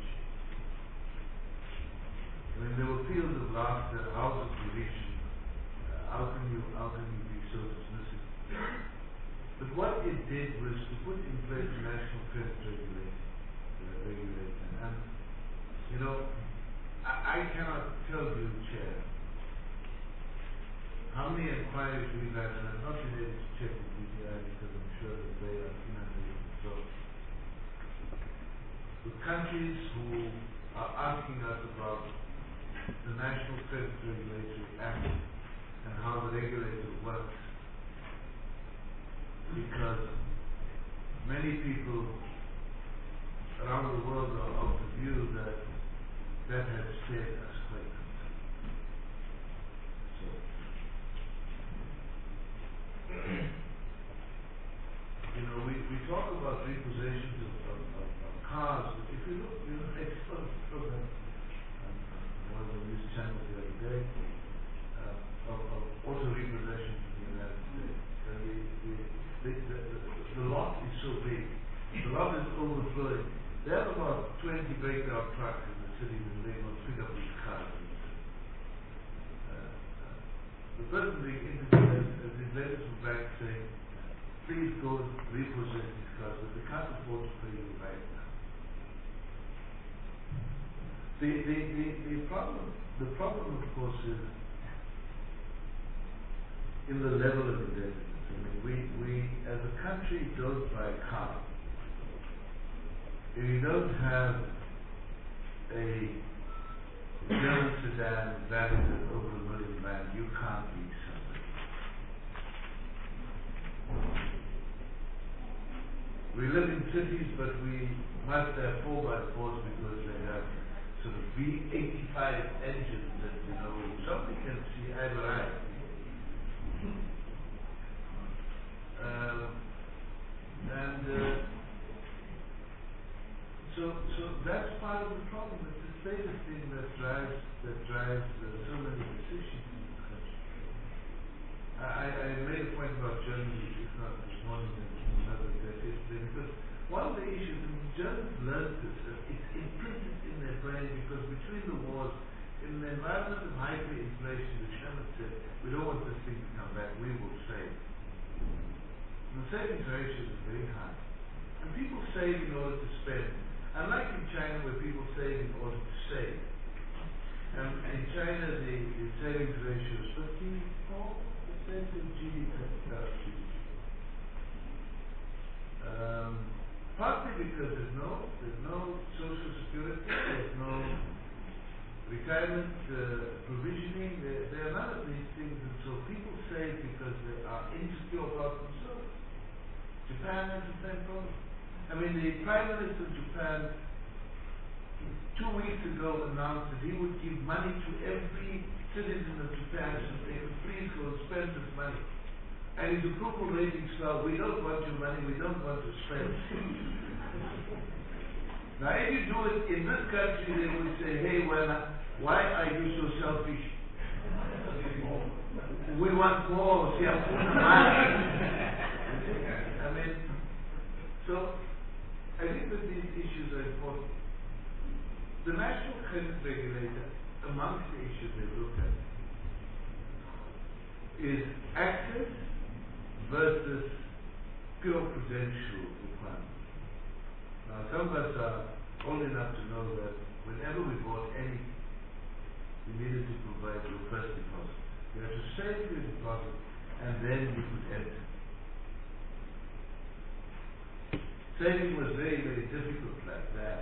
I mean, there were peals of laughter, howls of derision. How can you be so dismissive? But what it did was to put in place a national credit regulator. And, you know, I cannot tell you, Chair, how many inquiries we've had, and I've not been able to check with BDI because I'm sure that they are inundated. So, with countries who are asking us about the National Credit Regulatory Act and how the regulator works, because many people around the world are of the view that has stayed as quite concerned. So, you know, we talk about repossessions of cars, but if you look, I saw a program on one of the news channels the other day of auto repossessions in the United States. And the lot is so big, the lot is overflowing. There are about 20 breakdown trucks in the city and they will pick up these cars. The person being interviewed has been letters from banks saying, please go and repossess these cars, but they can't afford to pay you right now. The problem of course is in the level of indebtedness. I mean, we as a country don't buy cars. If you don't have a German sedan valued at over R1 million, you can't be somebody. We live in cities, but we must have 4x4s because they have sort of V85 engines that, you know, somebody can see eye to eye. So that's part of the problem. It's the status thing that drives so many decisions in this country. I made a point about Germany, if not this morning, and another day yesterday, because one of the issues, and Germans learned this, it's imprinted in their brain, because between the wars, in an environment of hyperinflation, the German said, we don't want this thing to come back, we will save. And the savings ratio is very high. And people save in order to spend. Unlike in China where people save in order to save. In China the savings ratio is 54% of GDP. Partly because there's no social security, there's no retirement provisioning, there are none of these things, and so people save because they are insecure about themselves. Japan has the same problem. I mean, the Prime Minister of Japan 2 weeks ago announced that he would give money to every citizen of Japan so they could please go and spend this money. And his approval ratings fell. We don't want your money, we don't want to spend. Now, if you do it in this country, they would say, hey, well, why are you so selfish? We want more. I mean, so I think that these issues are important. The National Credit Regulator, amongst the issues they look at, is access versus pure prudential requirements. Now, some of us are old enough to know that whenever we bought anything, we needed to provide your first deposit. You had to save your deposit and then you could enter. Saving was very, very difficult like that.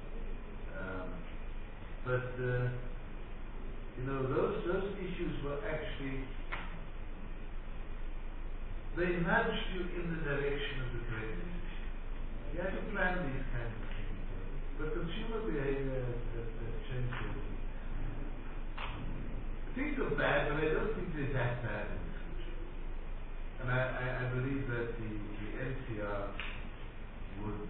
Those issues were actually, they nudged you in the direction of the great decision. You had to plan these kinds of things. But consumer behavior has changed over. Things are bad, but I don't think they're that bad in this country. And I believe that the NCR would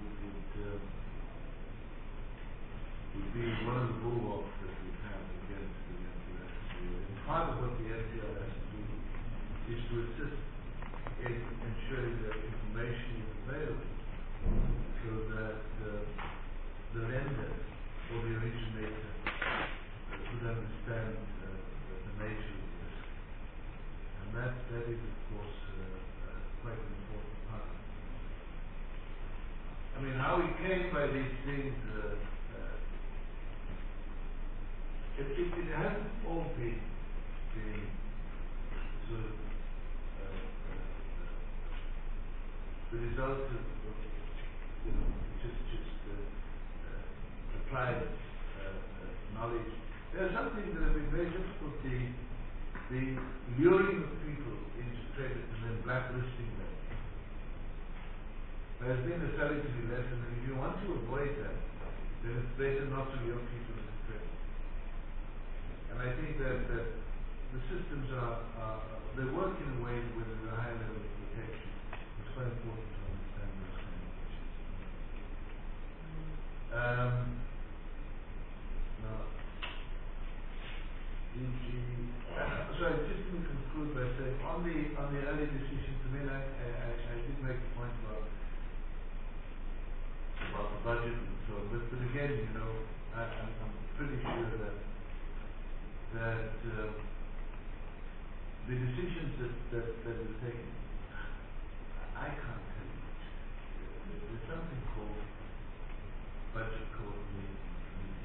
be one of the bulwarks that we have against the NCR. And part of what the NCR has to do is to assist in ensuring that information is available so that the lender or the originator could understand the nature of the risk. And that is, of course, quite an important part. I mean, how we came by these things, it hasn't all been sort of the result of just applied knowledge. There are some things that have been very difficult. The luring of people into credit and then blacklisting them. There's been a salutary lesson. If you want to avoid that, then it's better not to lure people into credit. And I think that the systems they work in a way where there's a high level of protection. It's quite important to understand those kind of issues. Sorry, just to conclude by saying on the early decisions, I mean, I did make a point about the budget and so on, but again, I'm pretty sure that the decisions that were taken, I can't tell you much. There's something called budget coordinating committee.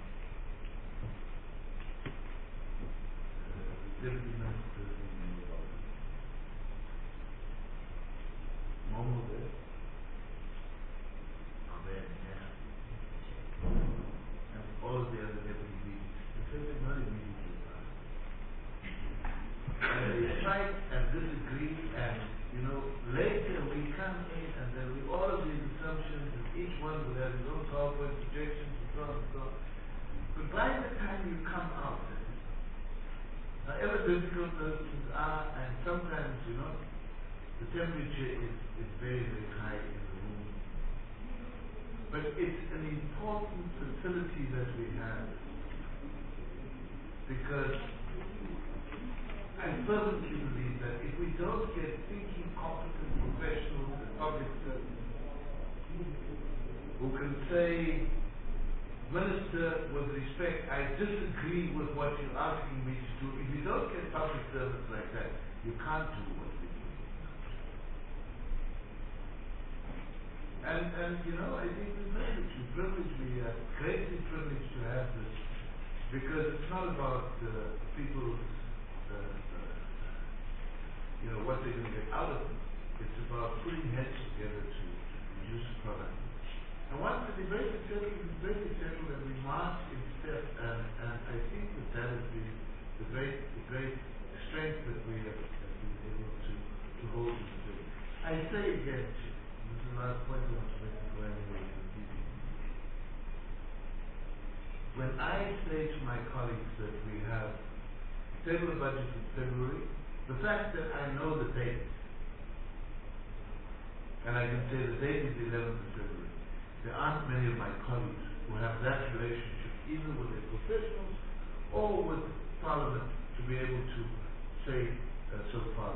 The deputy minister knew about it. Momo there. And all of the other deputy meetings. Because they're not immediately about it. And they fight and disagree, and later we come in and there will be all of these assumptions, and each one will have his own PowerPoint projections and so on and so on. But by the time you come out, however difficult those things are, and sometimes the temperature is very, very high in the room. But it's an important facility that we have, because I fervently believe that if we don't get thinking, competent professionals in public service who can say, Minister, with respect, I disagree with what you're asking me to do. If you don't get public service like that, you can't do what we do. And you know, I think we're privileged, we are greatly privileged to have this, because it's not about people's, you know, what they're going to get out of it. It's about putting heads together to produce a product. And once the debate is settled, and we march in step, and I think that is the great strength that we have been able to hold in the debate. I say again, this is the last point I want to make before I end this evening. When I say to my colleagues that we have table the budget in February, the fact that I know the date, and I can say the date is the 11th of February, there aren't many of my colleagues who have that relationship, either with their professionals or with Parliament, to be able to say so far.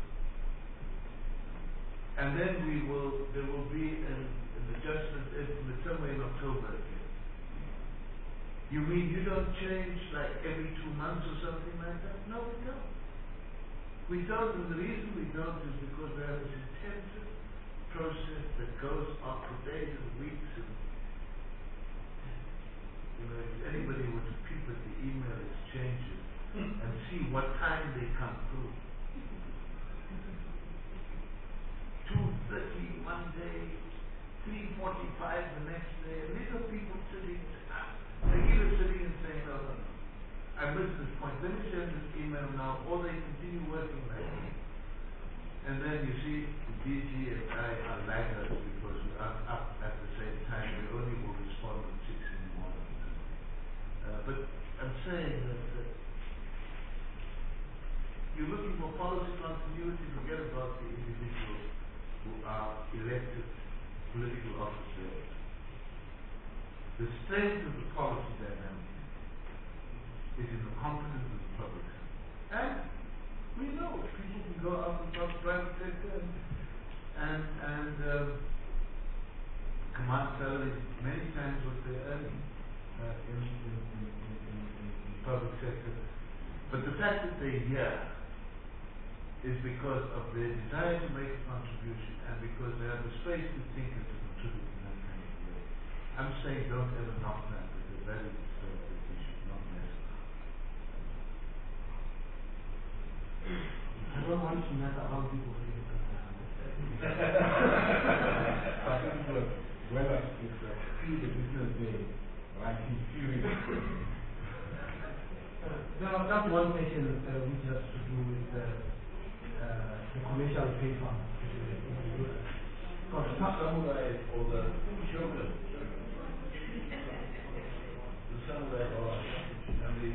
And then there will be an adjustment somewhere in October again. You mean you don't change like every 2 months or something like that? No, we don't. We don't, and the reason we don't is because we have this intensive process that goes on for days and weeks, and you know, if anybody would peep at the email exchanges and see what time they come through. 2:30 one day, 3:45 the next day, and these are people sitting, they're either sitting and saying, no, I missed this point, let me send this email now, or they continue working like this. And then you see, the DG and I are laggards because we are up at the same time, we only will respond at 6 in the morning. But I'm saying that you're looking for policy continuity, forget about the individuals who are elected political officers. The strength of the policy dynamic is in the confidence of the public. And we know people can go out and talk private sector and command salaries many times what they're earning in public sector. But the fact that they're here is because of their desire to make a contribution and because they have the space to think and to contribute in that kind of way. I'm saying don't ever knock that, because that is the space that we should not mess with. I don't want to mess around people who think I think whether it's still the business day, like he's feeling. Now, that's one question which has to do with the commercial paper. The samurai or the shogun. The samurai or and the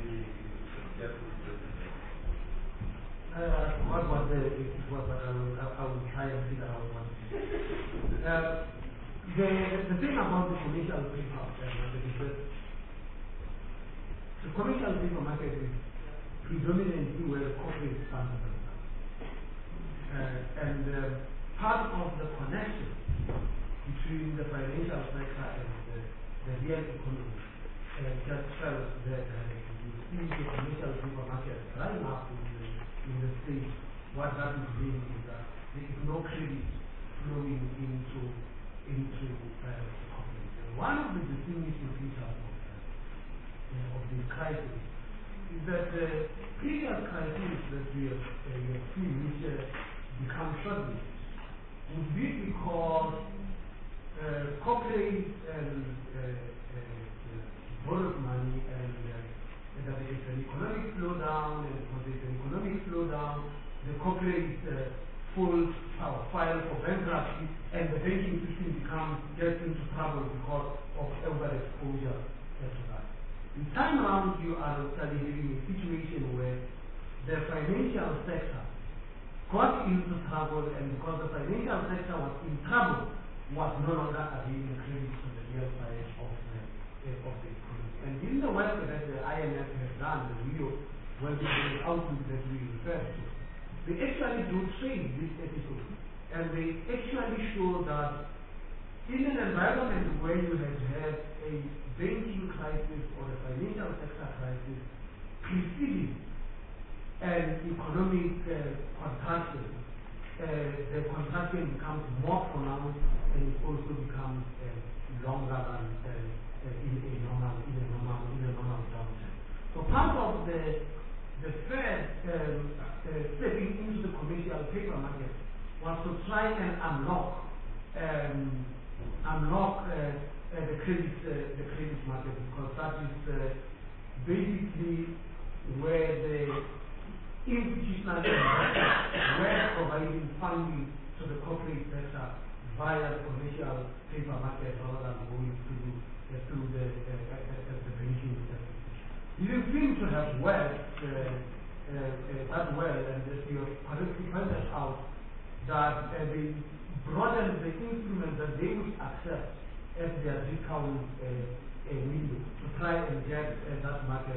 what was it was, but I will try and figure out what it is. The thing about the commercial paper market is that the commercial paper market is predominantly where corporate funds are. And part of the connection between the financial sector and the real economy just felt that you see the commercial paper market right up in the state. What that is doing is that there is no credit flowing into the company. One of the distinguishing features of this crisis is that the previous crisis that we have seen, which become short-lived, would be because corporates borrowed money and that there is an economic slowdown, and when there is an economic slowdown, the corporates file for bankruptcy, and the banking system gets into trouble because of over-exposure to that. This time around, you are actually having a situation where the financial sector got into trouble, and because the financial sector was in trouble, was no longer availing credit to the real side of the economy. And in the work that the IMF has done, the Rio World Economic Outlook that we referred to, they actually do trace this episode, and they actually show that in an environment where you have had a banking crisis or a financial sector crisis preceding an economic contraction, the contraction becomes more pronounced and it also becomes longer than in a normal downturn. So part of the Fed stepping into the commercial paper market was to try and unlock the credit market, because that is basically where the institutional investors were providing funding to the corporate sector via the commercial paper market rather than going through the banking sector. It didn't seem to have worked that well, and as you correctly pointed out, that they broadened the instruments that they would accept as their discount window to try and get that market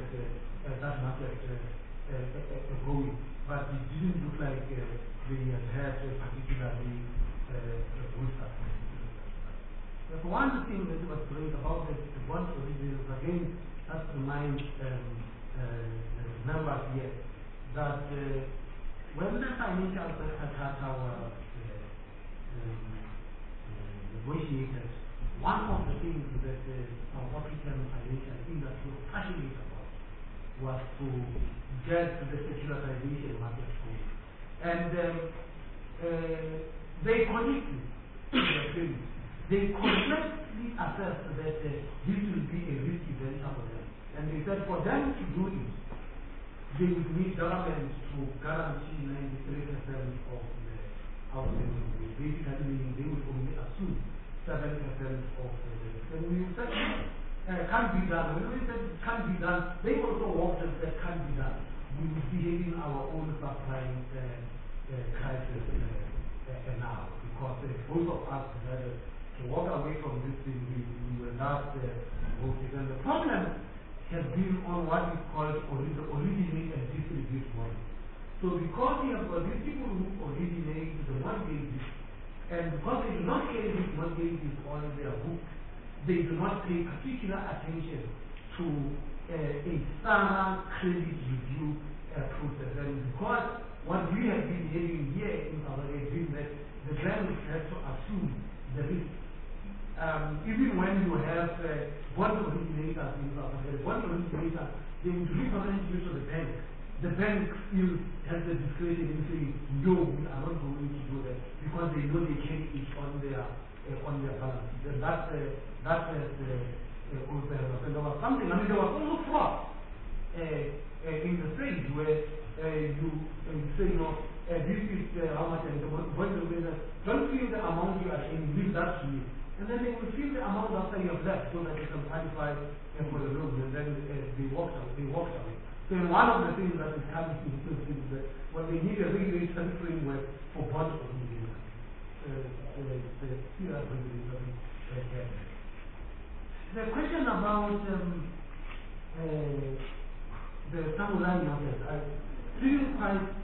going. But it didn't look like they had particularly good success. But one thing that was great about the bond originals, again, has to remind members here that when the financial sector had our negotiators, one of the things that South African financial industry was passionate about was to get the securitization market going. And they connected to the thing. They correctly assessed that this will be a risky venture for them. And they said for them to do it, they would need government to guarantee 93% of the outstanding. Basically, meaning they would only assume 7% of the risk. And we said can't be done. When we said it can't be done, they also walked and said can't be done. We would be having our own subprime crisis now, because both of us decided to walk away from this thing. We were not voted. And the problem has been on what is called originate and distribute model. So because we have got these people who originate the mortgages, and because they do not carry these mortgages on their book, they do not pay particular attention to a thorough credit review process. And because what we have been having here in South Africa has been that the banks have to assume the risk. Even when you have bond originators in South Africa, bond originators, they would recommend you to the bank. The bank still has the discretion in saying, no, we are not going to do that, because they know they carry it on their balance. And that has also happened. There was something, I mean, there was also fraud in the stage where you say, no, this is how much, and the bond originators don't feel the amount you are in, leave that to me. And then they will feel the amount after you have left, so that you can qualify for the loan, and then they walked away. So one of the things that is coming into this is that when they need a regulatory framework for bond origination, the question about the samurai model, I didn't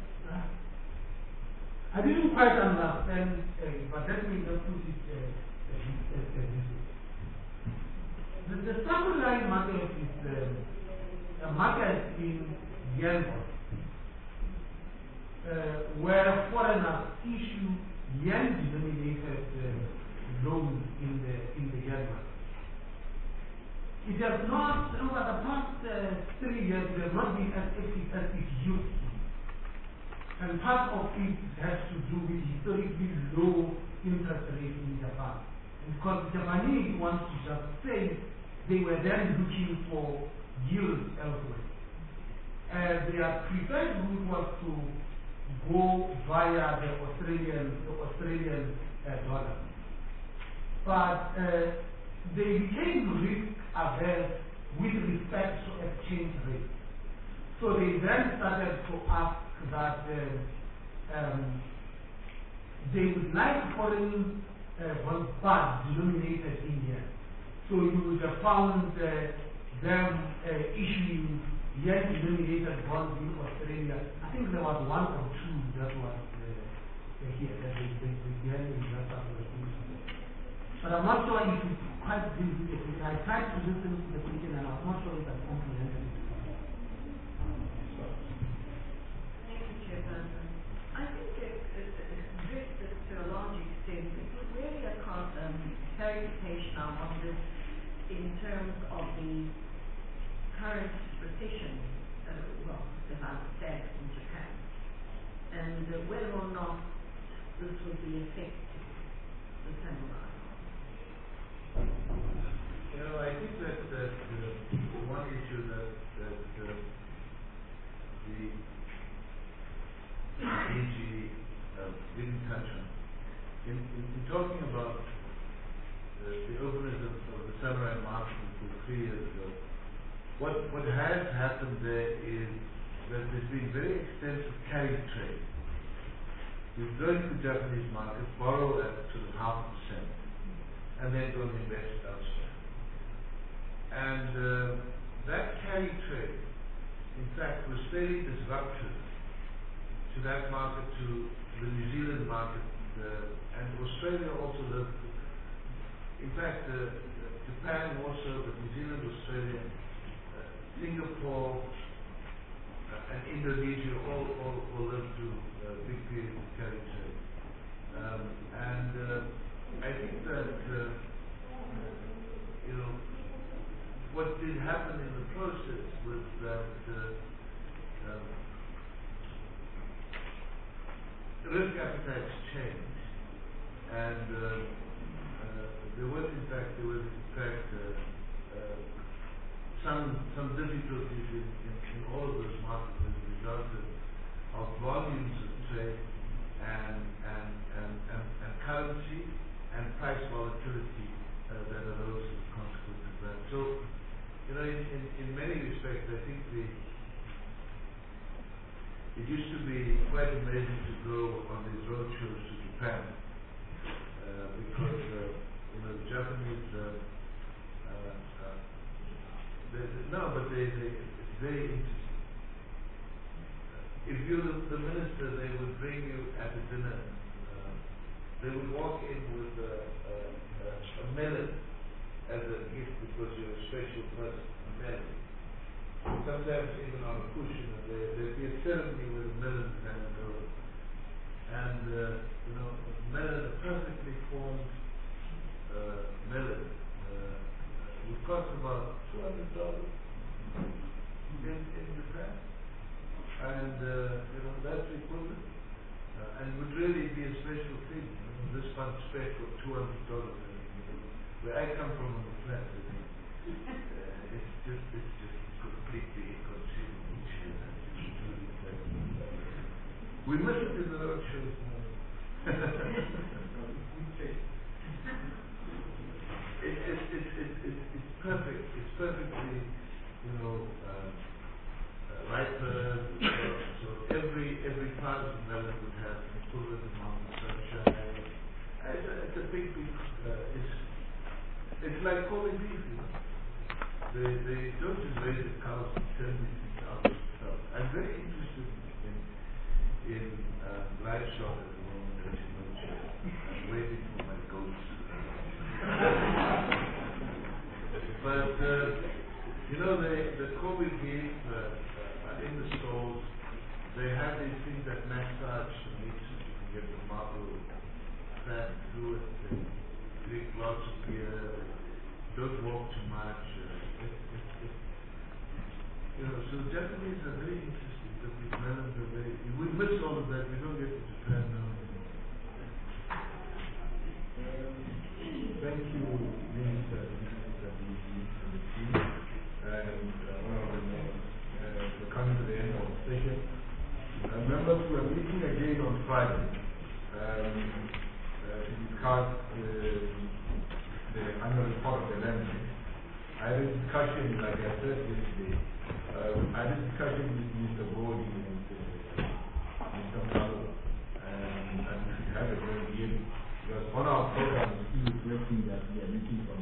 quite understand, but let me just put it this way. The samurai market is a market in yen, where foreigners issue yen-denominated loans in the yen market. It has not, over the past 3 years, it has not been as active as it used to be. And part of it has to do with historically low interest rates in Japan. And because the Japanese want to just say they were then looking for yield elsewhere. Their preferred route was to go via the Australian dollar. But they became risk averse with respect to exchange rates. So they then started to ask that they would like foreign bonds denominated in yen. So you would have found them issuing yen-denominated bonds in Australia. I think there was 1 or 2 that was here, that the yen investors were using. But I'm not sure if it's quite difficult. I tried to listen to the question and I'm not sure if I comprehended it. Thank you, Chairperson. I think this to a large extent, it was really a clarification I wanted in terms of the current recession, as I understand in Japan, and whether or not this would be affecting the samurai. I think that one issue that the DG didn't touch on, in talking about the openness of the samurai market 3 years ago, what has happened there is that there's been very extensive carry trade. We go into the Japanese market, borrow at sort of 0.5%, and then go and invest elsewhere. And that carry trade, in fact, was fairly disruptive to that market, to the New Zealand market, and Australia also lived. In fact, Japan more so, but New Zealand, Australia, Singapore, and Indonesia all lived through big periods of carry trade. I think that what did happen in the process was that risk appetites changed, and there was in fact some difficulties in all of those markets as a result of volumes of trade and currency and price volatility that arose as a consequence of that. So, in many respects, I think it used to be quite amazing to go on these road shows to Japan because the Japanese it's very interesting. If you're the minister, they would bring you at a dinner. They would walk in with a melon as a gift because you're a special person, a melon. Sometimes even on a cushion, there'd be a ceremony with a melon handed over. And, melon, a perfectly formed melon, would cost about $200 in Japan. And, that's equivalent. And would really be a special thing. This one spec of $200. Where I come from on the flat, it's just completely inconceivable. We miss it in the road shows now. It's perfect. It's perfectly, ripened. So every part of the melon would have an equivalent amount of sunshine. It's a big. It's like Kobe beef, They don't just raise the cows and turn these things out of stuff. I'm very interested in livestock at the moment, as you know, I'm waiting for my goats. But, the Kobe beef in the stores, they have these things that massage the meat so you can get the marble fat through it. They drink lots of beer. Don't walk too much. So the Japanese are very interesting. The melons are very. We miss all of that. We don't get to Japan now. Thank you, Minister, and the team, and we're coming to the end of the session. Members, we are meeting again on Friday to discuss the annual report of the land bank. I had a discussion, like I said yesterday, I had a discussion with Mr. Bodi and Mr. Malo, and we should have a very hearing. Because on our program, he was working that we are meeting from